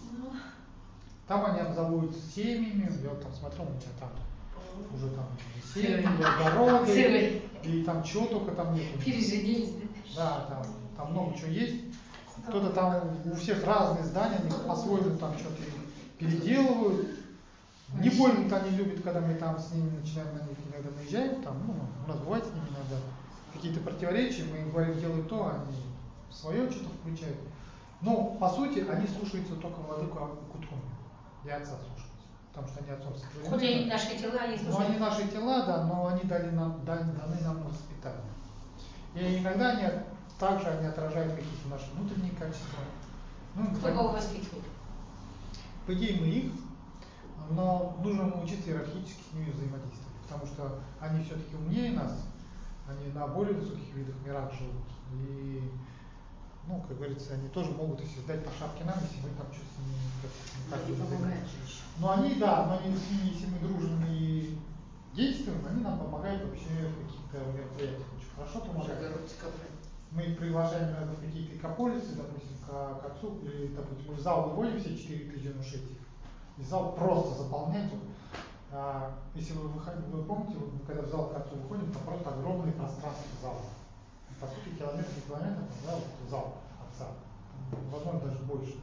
Там они обзаводятся семьями, я вот там смотрю, у меня там уже там семьи, огороды, и там чего только там нет. Переженились, да? Да, там, там много чего есть. Кто-то там, у всех разные здания, они по-своему там что-то переделывают. Не больно-то они любят, когда мы там с ними начинаем на них иногда наезжаем, там, ну, у нас бывает с ними иногда какие-то противоречия, мы им говорим, делай то, они свое что-то включают. Но, по сути, они слушаются только владыку Кутхуми, и отца слушаются, потому что они отцом сотворены. Хоть они наши тела, они слушают. Ну, они наши тела, да, но они дали нам, дали, даны нам на воспитание. И иногда они также они отражают какие-то наши внутренние качества. Ну, кто кого воспитывает? По идее, мы их, но нужно научиться иерархически с ними взаимодействовать, потому что они все-таки умнее нас, они на более высоких видах мирах живут. И, ну, как говорится, они тоже могут и создать по шапке нам, если мы там что-то с ними не так не помогаем. Но они, да, но они с ними, если мы дружим и действуем, они нам помогают вообще в каких-то мероприятиях. Очень хорошо помогают. Мы их приглашаем иногда в какие-то икополисы, допустим, к, к отцу, или, допустим, мы в зал выводим все четыре тысячи девяносто шесть, и зал просто заполняет. А, если вы, выходите, вы помните, вы, когда в зал к отцу выходим, там просто огромное пространство зала. И, по сути, километр за километром, да, вот зал отца. Возможно, даже больше.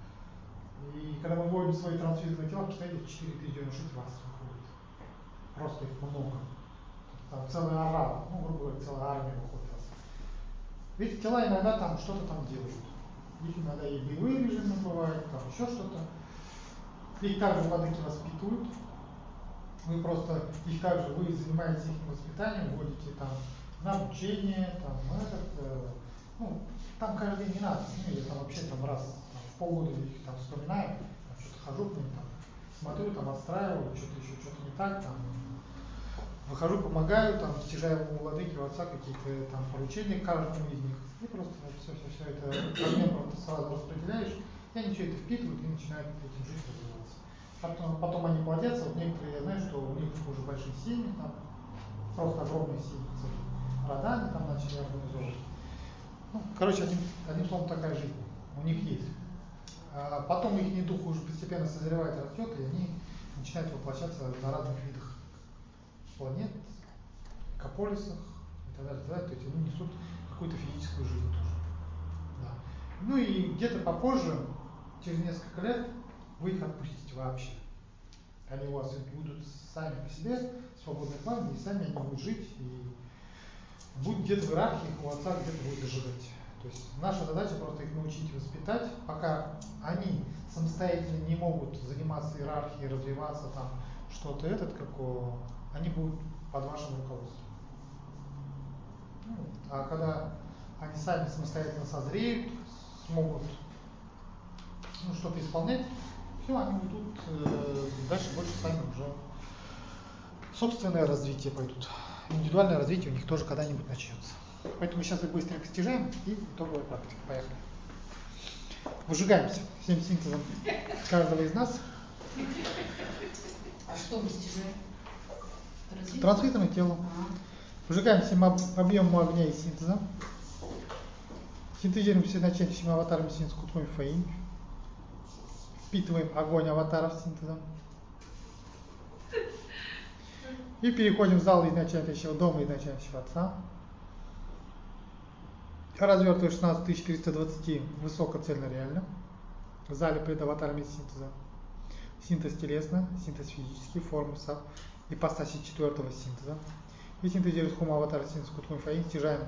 И когда мы выводим свои трансфизерные тела, представляете, четыре тысячи девяносто шесть вас выходит. Просто их много. Там целая орава, ну, грубо говоря, целая армия выходит. Эти тела иногда там что-то там делают. Их иногда и боевые режимы бывают, там еще что-то. Их также владыки воспитывают. Вы просто, их также, вы занимаетесь их воспитанием, вводите там на обучение, там, этот, э, ну, там каждый день не надо. Ну, я там вообще там раз там, в полгода их там вспоминаю, там, что-то хожу к ним, там, смотрю, там отстраиваю, что-то еще, что-то не так, там, выхожу, помогаю, там, стяжаю у владыки, у отца какие-то там поручения каждому из них. И просто вот, все, все, все это огнем просто сразу распределяешь, и они все это впитывают и начинают этим жить, развиваться. Потом, потом они плодятся, вот некоторые, я знаю, что у них уже большие семьи, там, просто огромные семьи, родами там начали организовывать. Ну, короче, одним, одним словом, такая жизнь у них есть. А потом их дух уже постепенно созревает, растет, и они начинают воплощаться на разных видах планет, каполисах и так далее, так далее. То есть они несут какую-то физическую жизнь тоже. Да. Ну и где-то попозже, через несколько лет, вы их отпустите вообще. Они у вас будут сами по себе, свободные планы, и сами они будут жить, и будут где-то в иерархии, у отца где-то будут доживать. То есть наша задача просто их научить воспитать, пока они самостоятельно не могут заниматься иерархией, развиваться там, что-то этот, как у, они будут под вашим руководством. Ну, а когда они сами самостоятельно созреют, смогут ну, что-то исполнять, все, они уйдут э, дальше больше сами уже собственное развитие пойдут. Индивидуальное развитие у них тоже когда-нибудь начнется. Поэтому сейчас их быстренько стяжаем и итоговая практика. Поехали. Выжигаемся всем синтезом каждого из нас. А что мы стяжаем? Трансфизерное тело. Выжигаем всем объемом огня и синтеза. Синтезируем все начальными аватарами синтез Кутхуми Фаинь. Впитываем огонь аватаров синтезом. И переходим в зал изначального дома изначального отца. Развертываем шестнадцать тысяч триста двадцать высокоцельно реально. В зале пред аватарами синтеза. Синтез телесно, синтез физический, формы САП, ипостаси четвертого синтеза. И синтезируем хума аватара синтез Кутхуми Фаинь, стяжаем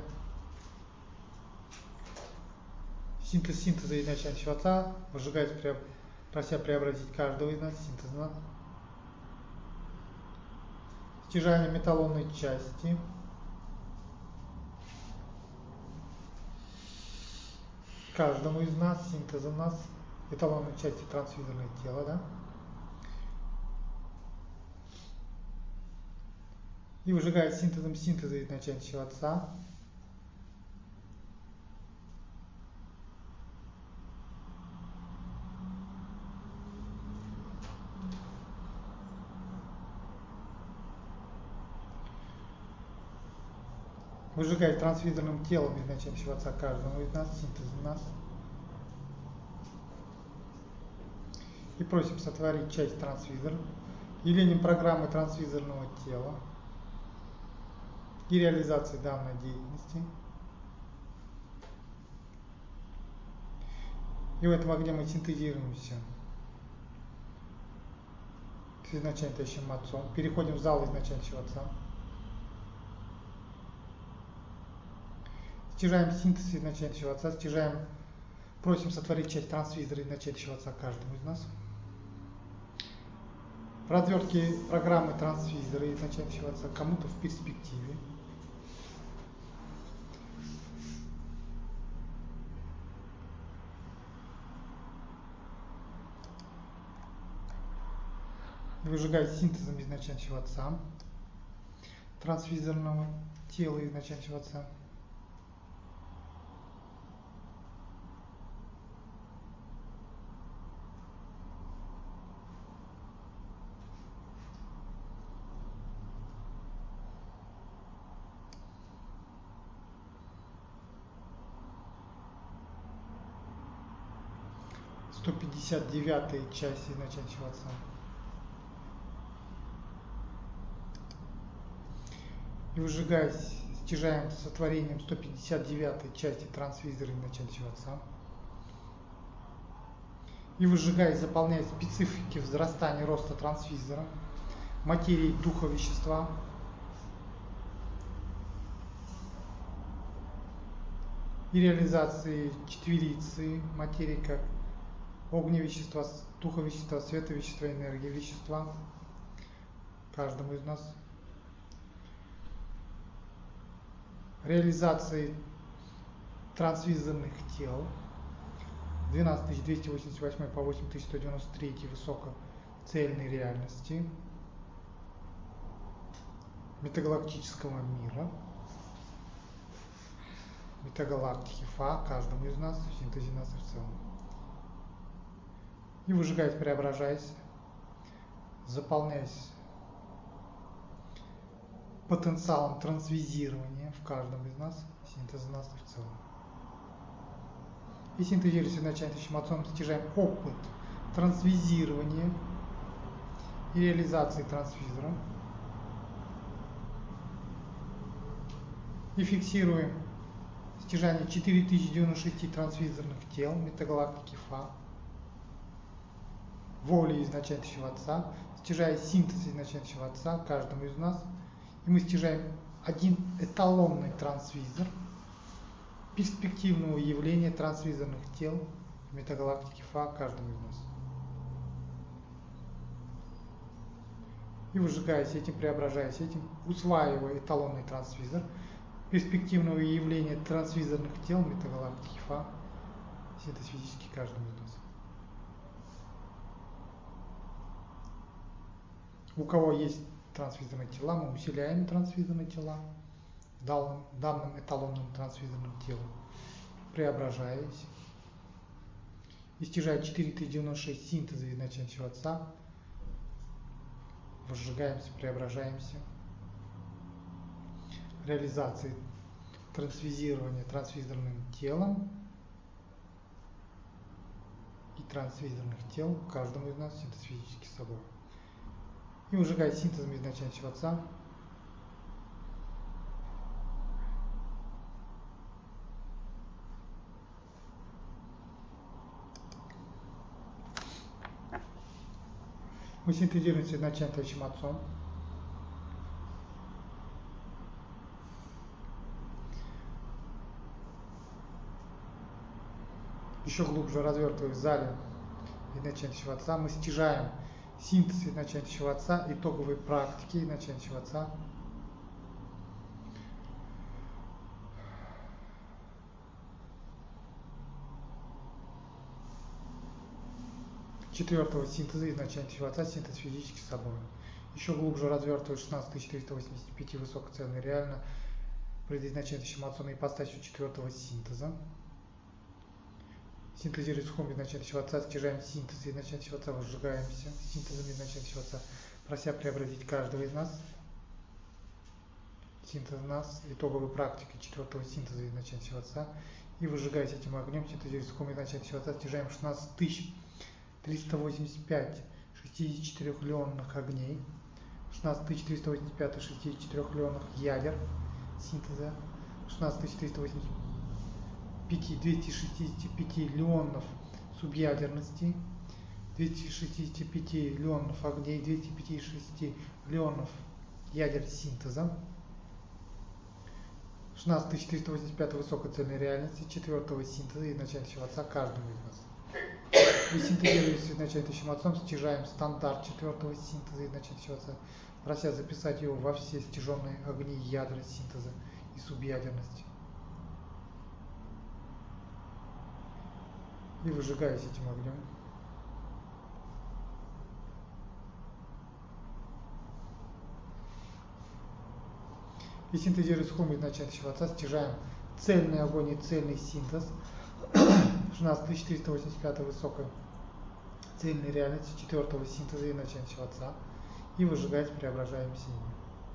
синтез синтеза изначального отца, выжигается прям прося преобразить каждого из нас, синтез нас. Стяжание металлонной части. Каждому из нас, синтезом нас, эталонной части трансвизорное тело, да? И выжигает синтезом синтеза изначального отца. Выжигает трансвизорным телом изначального отца каждому из нас, синтезом нас. И просим сотворить часть трансвизора явлением программы трансвизорного тела и реализации данной деятельности. И в этом огне мы синтезируемся с изначальным отцом, переходим в зал изначального отца, стяжаем синтез изначального отца, стяжаем, просим сотворить часть трансвизора изначального отца каждому из нас. В развертке программы трансвизора изначального отца кому-то в перспективе. Выжигать синтезом изначального отца, трансвизорного тела изначального отца. сто пятьдесят девятая часть изначального отца. И выжигая, стяжаем сотворением сто пятьдесят девятой части трансвизора изначального отца. И выжигая, заполняя специфики взрастания роста трансвизора, материи духа вещества, и реализации четверицы материи как огня вещества, духа вещества, света вещества, энергии вещества каждому из нас. Реализации трансвизорных тел двенадцать тысяч двести восемьдесят восемь по восемь тысяч сто девяносто три высокоцельной реальности метагалактического мира, метагалактики Фа каждому из нас, в синтезе нас в целом. И выжигаясь, преображаясь, заполняясь потенциалом трансвизирования в каждом из нас, синтеза нас в целом. И синтезируясь изначальным отцом, стяжаем опыт трансвизирования и реализации трансвизора. И фиксируем стяжание четыре тысячи девяносто шесть трансвизорных тел метагалактики Фа, воли изначального отца, стяжая синтез изначального отца каждому из нас. И мы стяжаем один эталонный трансвизор перспективного явления трансвизорных тел метагалактики Фа каждому из нас. И выжигаясь этим, преображаясь этим, усваивая эталонный трансвизор перспективного явления трансвизорных тел метагалактики Фа, синтез физически каждому из нас. У кого есть трансвизорные тела, мы усиляем трансвизорные тела данным, данным эталонным трансвизорным телом, преображаясь и стяжая четыре тысячи девяносто шесть синтеза изначального отца, возжигаемся, преображаемся, реализации трансвизирования трансвизорным телом и трансвизорных тел каждому из нас, синтез физически с собой. И выжигая синтезом изначального отца, мы синтезируем с изначальным отцом, еще глубже развертывая в зале изначального отца. Мы стяжаем синтез изначального отца, итоговые практики изначального отца. Четвертого синтеза изначального отца, синтез физически собой. Еще глубже развертывает шестнадцать тысяч триста восемьдесят пять высокоценный реально предизначальным отцом ипостасью четвертого синтеза. Синтезируя схему изначального отца, стяжаем синтез изначального отца, возжигаемся синтезом изначального отца, прося преобразить каждого из нас. Синтез нас, итоговой практики четвертого синтеза изначального отца. И выжигаясь этим огнем, синтезируя схему изначального отца, стяжаем шестнадцать тысяч триста восемьдесят пять шестидесятичетырёхлеонных огней, шестнадцать тысяч триста восемьдесят пять шестидесятичетырёхлеонных ядер синтеза, шестнадцать тысяч триста восемьдесят пять двести шестьдесят пять леонов субъядерности, двести шестьдесят пять леонов огней, двести пятьдесят шесть леонов ядер синтеза, шестнадцать тысяч триста восемьдесят пять высокоценной реальности четвертого синтеза изначального отца каждому из нас. И синтезируясь с изначальным отцом, стяжаем стандарт четвертого синтеза изначального отца, прося записать его во все стяженные огни ядра синтеза и субъядерности. И выжигаясь этим огнем. И синтезируя схему изначального отца, стяжаем цельный огонь и цельный синтез, шестнадцать тысяч триста восемьдесят пять высокой цельной реальности четвертого синтеза и начального отца, и выжигать преображаемся ими.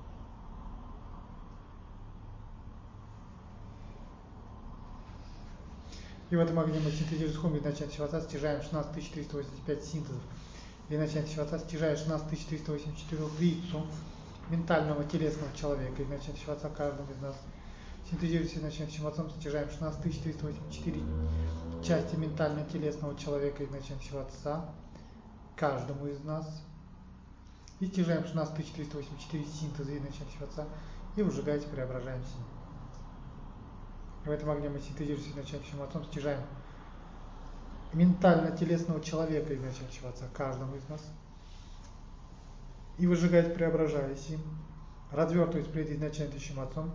И в этом огне мы синтезируем схему изначального отца, стяжаем шестнадцать тысяч триста восемьдесят пять синтезов и начального отца, стяжаем шестнадцать тысяч триста восемьдесят четыре лицу ментального телесного человека и начального отца каждому из нас. Синтезируясь с изначальным отцом, стяжаем шестнадцать тысяч триста восемьдесят четыре части ментально-телесного человека и изначального отца каждому из нас. И стяжаем шестнадцать тысяч триста восемьдесят четыре синтеза и изначального отца и выжигаете, преображаемся. В этом огне мы синтезируем с изначальным отцом, стяжаем ментально-телесного человека и изначального отца каждому из нас. И выжигать, преображаясь им, развертываясь пред изначальным отцом,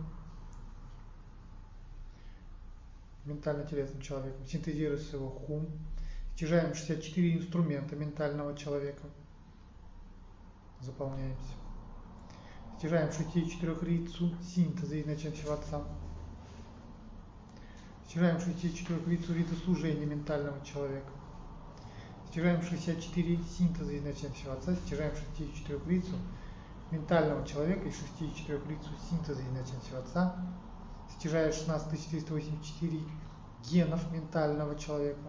ментально-телесным человеком, синтезируя его хум, стяжаем шестьдесят четыре инструмента ментального человека, заполняемся. Стяжаем шестьдесят четыре рицу синтеза изначального отца. Стяжаем шестьдесят четыре рицу вида служения ментального человека. Стяжаем шестьдесят четыре синтеза изначального отца, стяжаем шестьдесят четыре рицу ментального человека и шестьдесят четыре рицу синтеза изначального отца. Стяжая шестнадцать тысяч триста восемьдесят четыре генов ментального человека.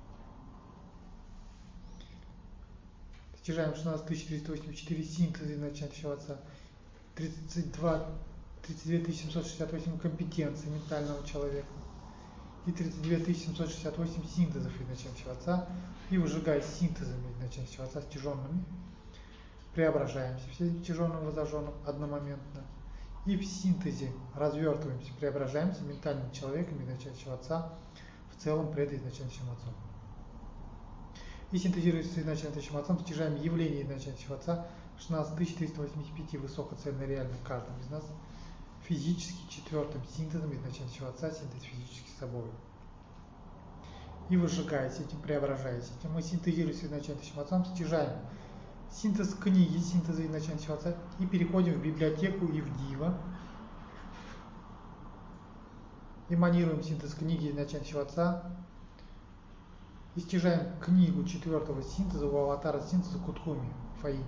Стяжаем шестнадцать тысяч триста восемьдесят четыре синтеза изначального отца. тридцать два тысячи семьсот шестьдесят восемь компетенций ментального человека. И тридцать две тысячи семьсот шестьдесят восемь синтезов изначального отца. И выжигая синтезами изначального отца стяженными, преображаемся всем стяженным и зажженным одномоментно. И в синтезе развертываемся, преображаемся ментальным человеком изначального отца в целом пред изначальным отцом. И синтезируясь с изначальным отцом, стяжаем явление изначального отца шестнадцать тысяч триста восемьдесят пять высокоценно реально каждому из нас физически четвертым синтезом изначального отца, синтез физически собой. И выжигаясь этим, преображаясь этим, мы синтезируем с изначальным отцом, стяжаем синтез книги, синтеза изначального отца, и переходим в библиотеку и в Дива. Эманируем синтез книги изначального отца и стяжаем книгу четвертого синтеза у аватара синтеза Кутхуми Фаи.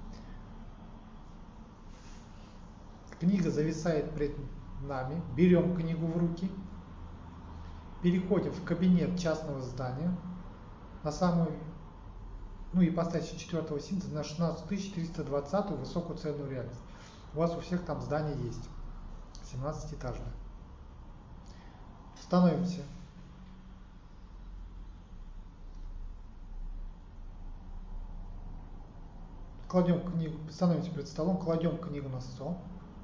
Книга зависает пред нами, берем книгу в руки, переходим в кабинет частного здания на самую, ну и ипостась четвертого синтеза на шестнадцать тысяч триста двадцатую высокую ценную реальность. У вас у всех там здание есть, семнадцатиэтажное. Становимся. Кладем книгу, становимся перед столом, кладем книгу на стол.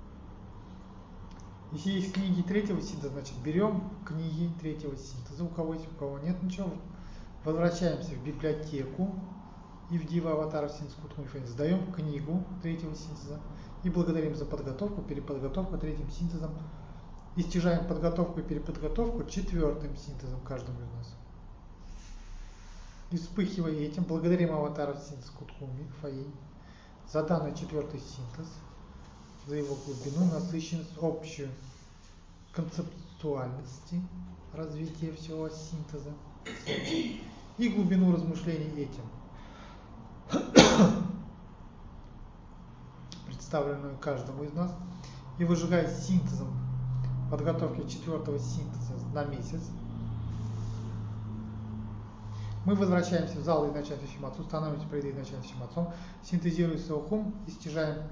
Если есть книги третьего синтеза, значит берем книги третьего синтеза, у кого есть, у кого нет, ничего. Возвращаемся в библиотеку Ивдива аватаров синтез Кутхуми Фэнь. Сдаем книгу третьего синтеза и благодарим за подготовку, переподготовку третьим синтезом. И стяжаем подготовку и переподготовку четвертым синтезом каждому из нас. И вспыхивая этим, благодарим аватаров синтез Кутхуми Фэнь за данный четвертый синтез, за его глубину, насыщенность, общую концептуальности развития всего синтеза и глубину размышлений этим, представленную каждому из нас, и выжигая синтезом подготовки четвертого синтеза на месяц, мы возвращаемся в зал изначальным Шимацу, становимся перед изначальным Шимацом, синтезируя Саухум и стяжаем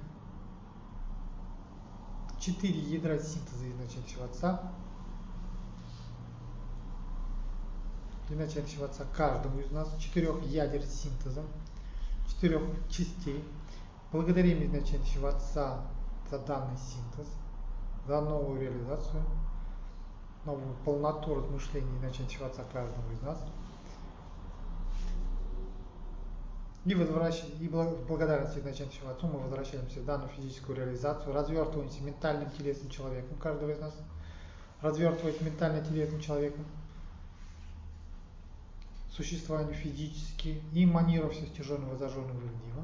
четыре ядра синтеза изначального Шимаца, изначального Шимаца каждому из нас, четырех ядер синтеза, четырех частей. Благодарим изначального Шимаца за данный синтез, за новую реализацию, новую полноту размышлений изначального Шимаца каждому из нас. И, и в благодарности изначальному Отцу мы возвращаемся в данную физическую реализацию, развертываемся ментальным телесным человеком, каждого из нас, развертываясь ментально телесным человеком, существованию физически и эманируя все стяженного и зажженного в Ивдива.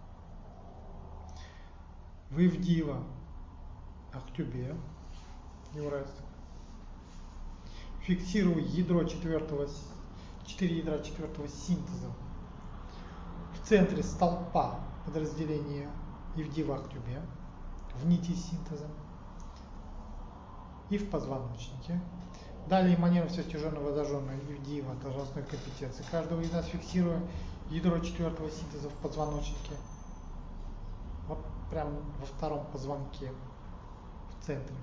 В Ивдива Ахтюбе, Еврайство, фиксируя ядро четвертого, четыре ядра четвертого синтеза в центре столпа подразделения Ивдива Ахтюбе, в нити синтеза и в позвоночнике. Далее эманируя все стяженного зажженного Ивдива должностной компетенции каждого из нас, фиксируя ядро четвертого синтеза в позвоночнике, вот прямо во втором позвонке, в центре,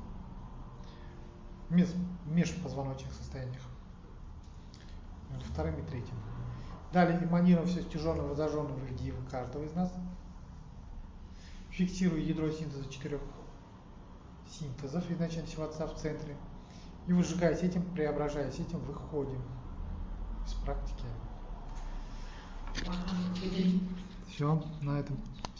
в межпозвоночных состояниях, между вторым и третьим. Далее эманируя все стяженного зажженного Ивдива каждого из нас, фиксируя ядро синтеза четырех синтезов изначального Отца в центре, и выжигаясь этим, преображаясь этим, выходим из практики. Все, на этом.